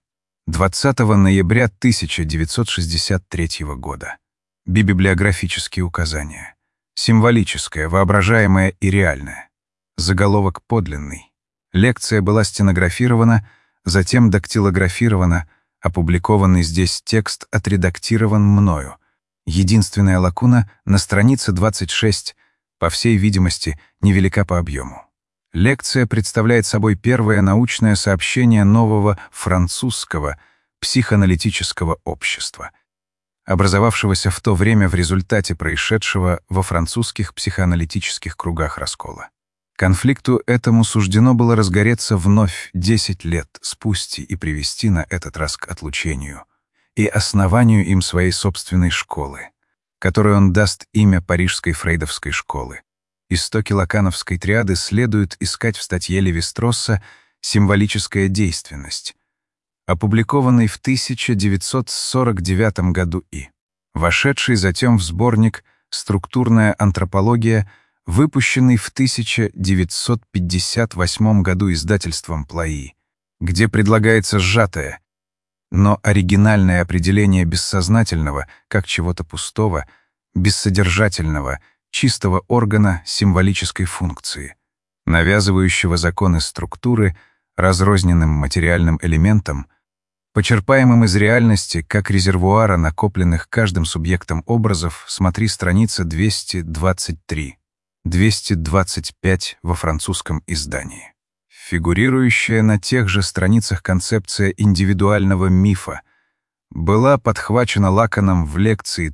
20 ноября 1963 года. Бибиблиографические указания. Символическое, воображаемое и реальное. Заголовок подлинный. Лекция была стенографирована, затем дактилографирована, опубликованный здесь текст отредактирован мною. Единственная лакуна на странице 26, по всей видимости, невелика по объему. Лекция представляет собой первое научное сообщение нового французского психоаналитического общества, образовавшегося в то время в результате происшедшего во французских психоаналитических кругах раскола. Конфликту этому суждено было разгореться вновь 10 лет спустя и привести на этот раз к отлучению и основанию им своей собственной школы, которой он даст имя Парижской фрейдовской школы. Истоки лакановской триады следует искать в статье Леви-Стросса «Символическая действенность», опубликованной в 1949 году и вошедший затем в сборник «Структурная антропология», выпущенный в 1958 году издательством Плаи, где предлагается сжатое, но оригинальное определение бессознательного как чего-то пустого, бессодержательного, чистого органа символической функции, навязывающего законы структуры разрозненным материальным элементам, почерпаемым из реальности как резервуара накопленных каждым субъектом образов, смотри страница 223, 225 во французском издании. Фигурирующая на тех же страницах концепция индивидуального мифа была подхвачена Лаканом в лекции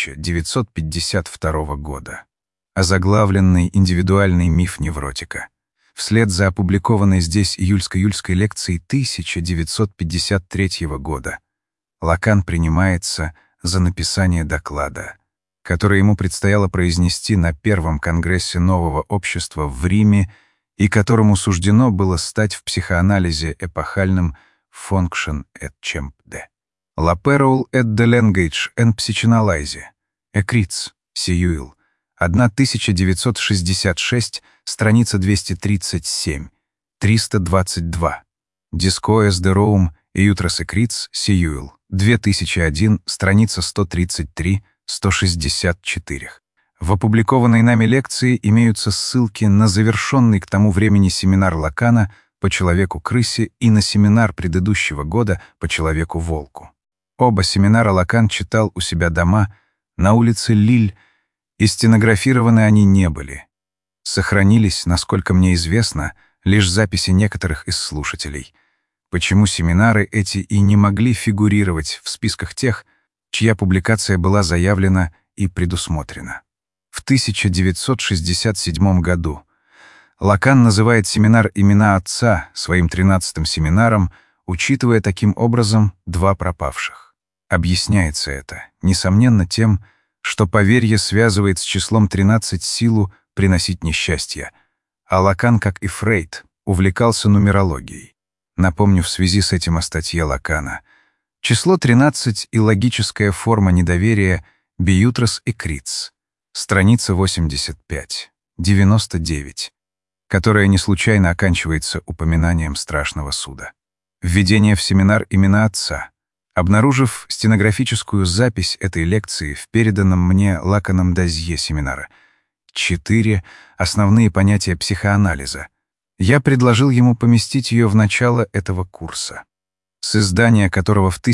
1952 года, озаглавленный «Индивидуальный миф невротика». Вслед за опубликованной здесь июльской лекцией 1953 года Лакан принимается за написание доклада, который ему предстояло произнести на Первом конгрессе нового общества в Риме и которому суждено было стать в психоанализе эпохальным «Function et Champ de la Parole et de Language en Psychanalyse», Экриц, Сиюил, 1966, страница 237, 322. Discoes de Rome и Utrus Экриц, Сиюил, 2001, страница 133, 164. В опубликованной нами лекции имеются ссылки на завершенный к тому времени семинар Лакана по человеку-крысе и на семинар предыдущего года по человеку-волку. Оба семинара Лакан читал у себя дома на улице Лиль, и стенографированы они не были. Сохранились, насколько мне известно, лишь записи некоторых из слушателей. Почему семинары эти и не могли фигурировать в списках тех, чья публикация была заявлена и предусмотрена. В 1967 году Лакан называет семинар «Имена Отца» своим 13-м семинаром, учитывая таким образом два пропавших. Объясняется это, несомненно, тем, что поверье связывает с числом 13 силу приносить несчастье, а Лакан, как и Фрейд, увлекался нумерологией. Напомню в связи с этим о статье Лакана. Число 13 и логическая форма недоверия Биютрос и Криц, страница 85, 99, которая не случайно оканчивается упоминанием страшного суда. Введение в семинар «Имена Отца». Обнаружив стенографическую запись этой лекции в переданном мне Лаканом досье семинара 4 «Основные понятия психоанализа», я предложил ему поместить ее в начало этого курса, с издания которого в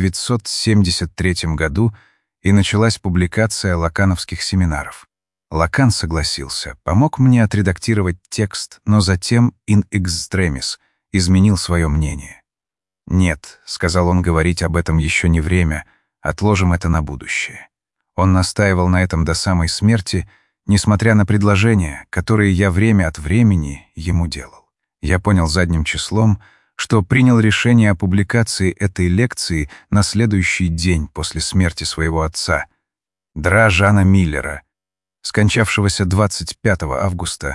1973 году и началась публикация лакановских семинаров. Лакан согласился, помог мне отредактировать текст, но затем in extremis изменил свое мнение. «Нет», — сказал он, — «говорить об этом еще не время, отложим это на будущее». Он настаивал на этом до самой смерти, несмотря на предложения, которые я время от времени ему делал. Я понял задним числом, что принял решение о публикации этой лекции на следующий день после смерти своего отца, Дра Жана Миллера, скончавшегося 25 августа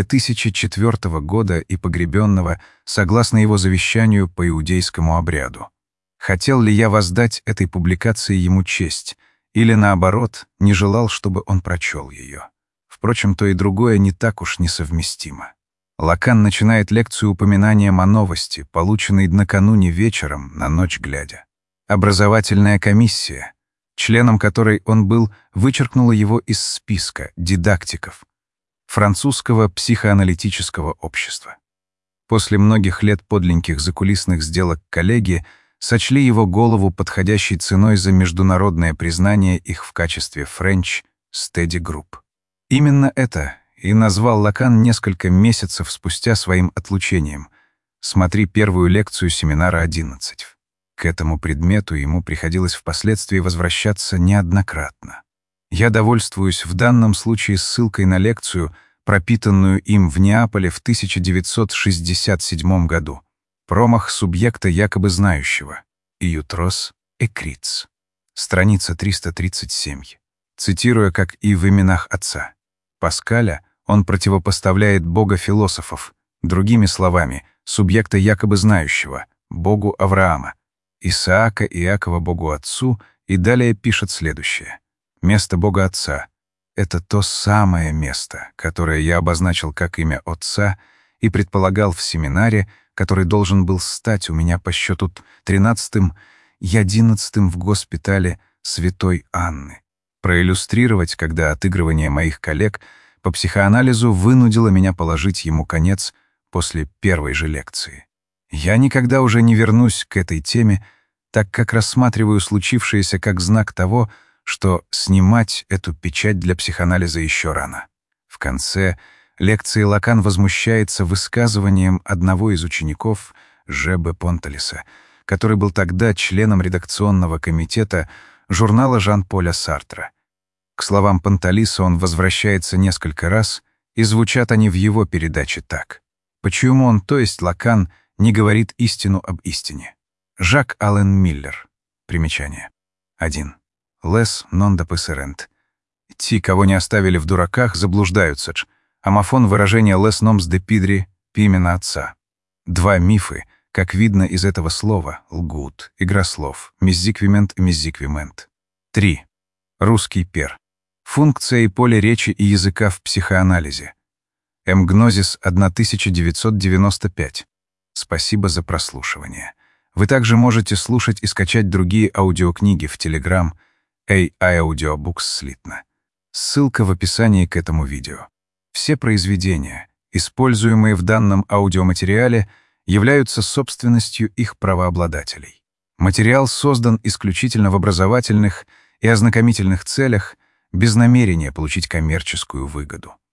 2004 года и погребенного согласно его завещанию по иудейскому обряду. Хотел ли я воздать этой публикации ему честь, или, наоборот, не желал, чтобы он прочел ее? Впрочем, то и другое не так уж несовместимо. Лакан начинает лекцию упоминанием о новости, полученной накануне вечером на ночь глядя. Образовательная комиссия, членом которой он был, вычеркнула его из списка дидактиков французского психоаналитического общества. После многих лет подлинных закулисных сделок коллеги сочли его голову подходящей ценой за международное признание их в качестве French Study Group. Именно это и назвал Лакан несколько месяцев спустя своим отлучением. Смотри первую лекцию семинара 11. К этому предмету ему приходилось впоследствии возвращаться неоднократно. Я довольствуюсь в данном случае ссылкой на лекцию, пропитанную им в Неаполе в 1967 году. Промах субъекта якобы знающего. Иутрос экриц. Страница 337. Цитируя, как и в именах отца. Паскаля он противопоставляет бога философов, другими словами, субъекта якобы знающего, богу Авраама, Исаака и Иакова богу отцу, и далее пишет следующее. Место бога отца — это то самое место, которое я обозначил как имя отца и предполагал в семинаре, который должен был стать у меня по счету 13-м и 11-м в госпитале Святой Анны. Проиллюстрировать, когда отыгрывание моих коллег по психоанализу вынудило меня положить ему конец после первой же лекции. Я никогда уже не вернусь к этой теме, так как рассматриваю случившееся как знак того, что снимать эту печать для психоанализа еще рано. В конце лекции Лакан возмущается высказыванием одного из учеников Ж.Б. Понталиса, который был тогда членом редакционного комитета журнала Жан-Поля Сартра. К словам Понталиса он возвращается несколько раз, и звучат они в его передаче так. Почему он, то есть Лакан, не говорит истину об истине? Жак Аллен Миллер. Примечание. 1. Лес нон допесерент. Те, кого не оставили в дураках, заблуждаются. Амофон выражения лес номс де пидри пимена отца. 2 мифы, как видно из этого слова, лгут, игра слов, меззиквимент и меззиквимент. 3. Русский пер. Функция и поле речи и языка в психоанализе. Эмгнозис 1995. Спасибо за прослушивание. Вы также можете слушать и скачать другие аудиокниги в Telegram AI Audiobooks слитно. Ссылка в описании к этому видео. Все произведения, используемые в данном аудиоматериале, являются собственностью их правообладателей. Материал создан исключительно в образовательных и ознакомительных целях, без намерения получить коммерческую выгоду.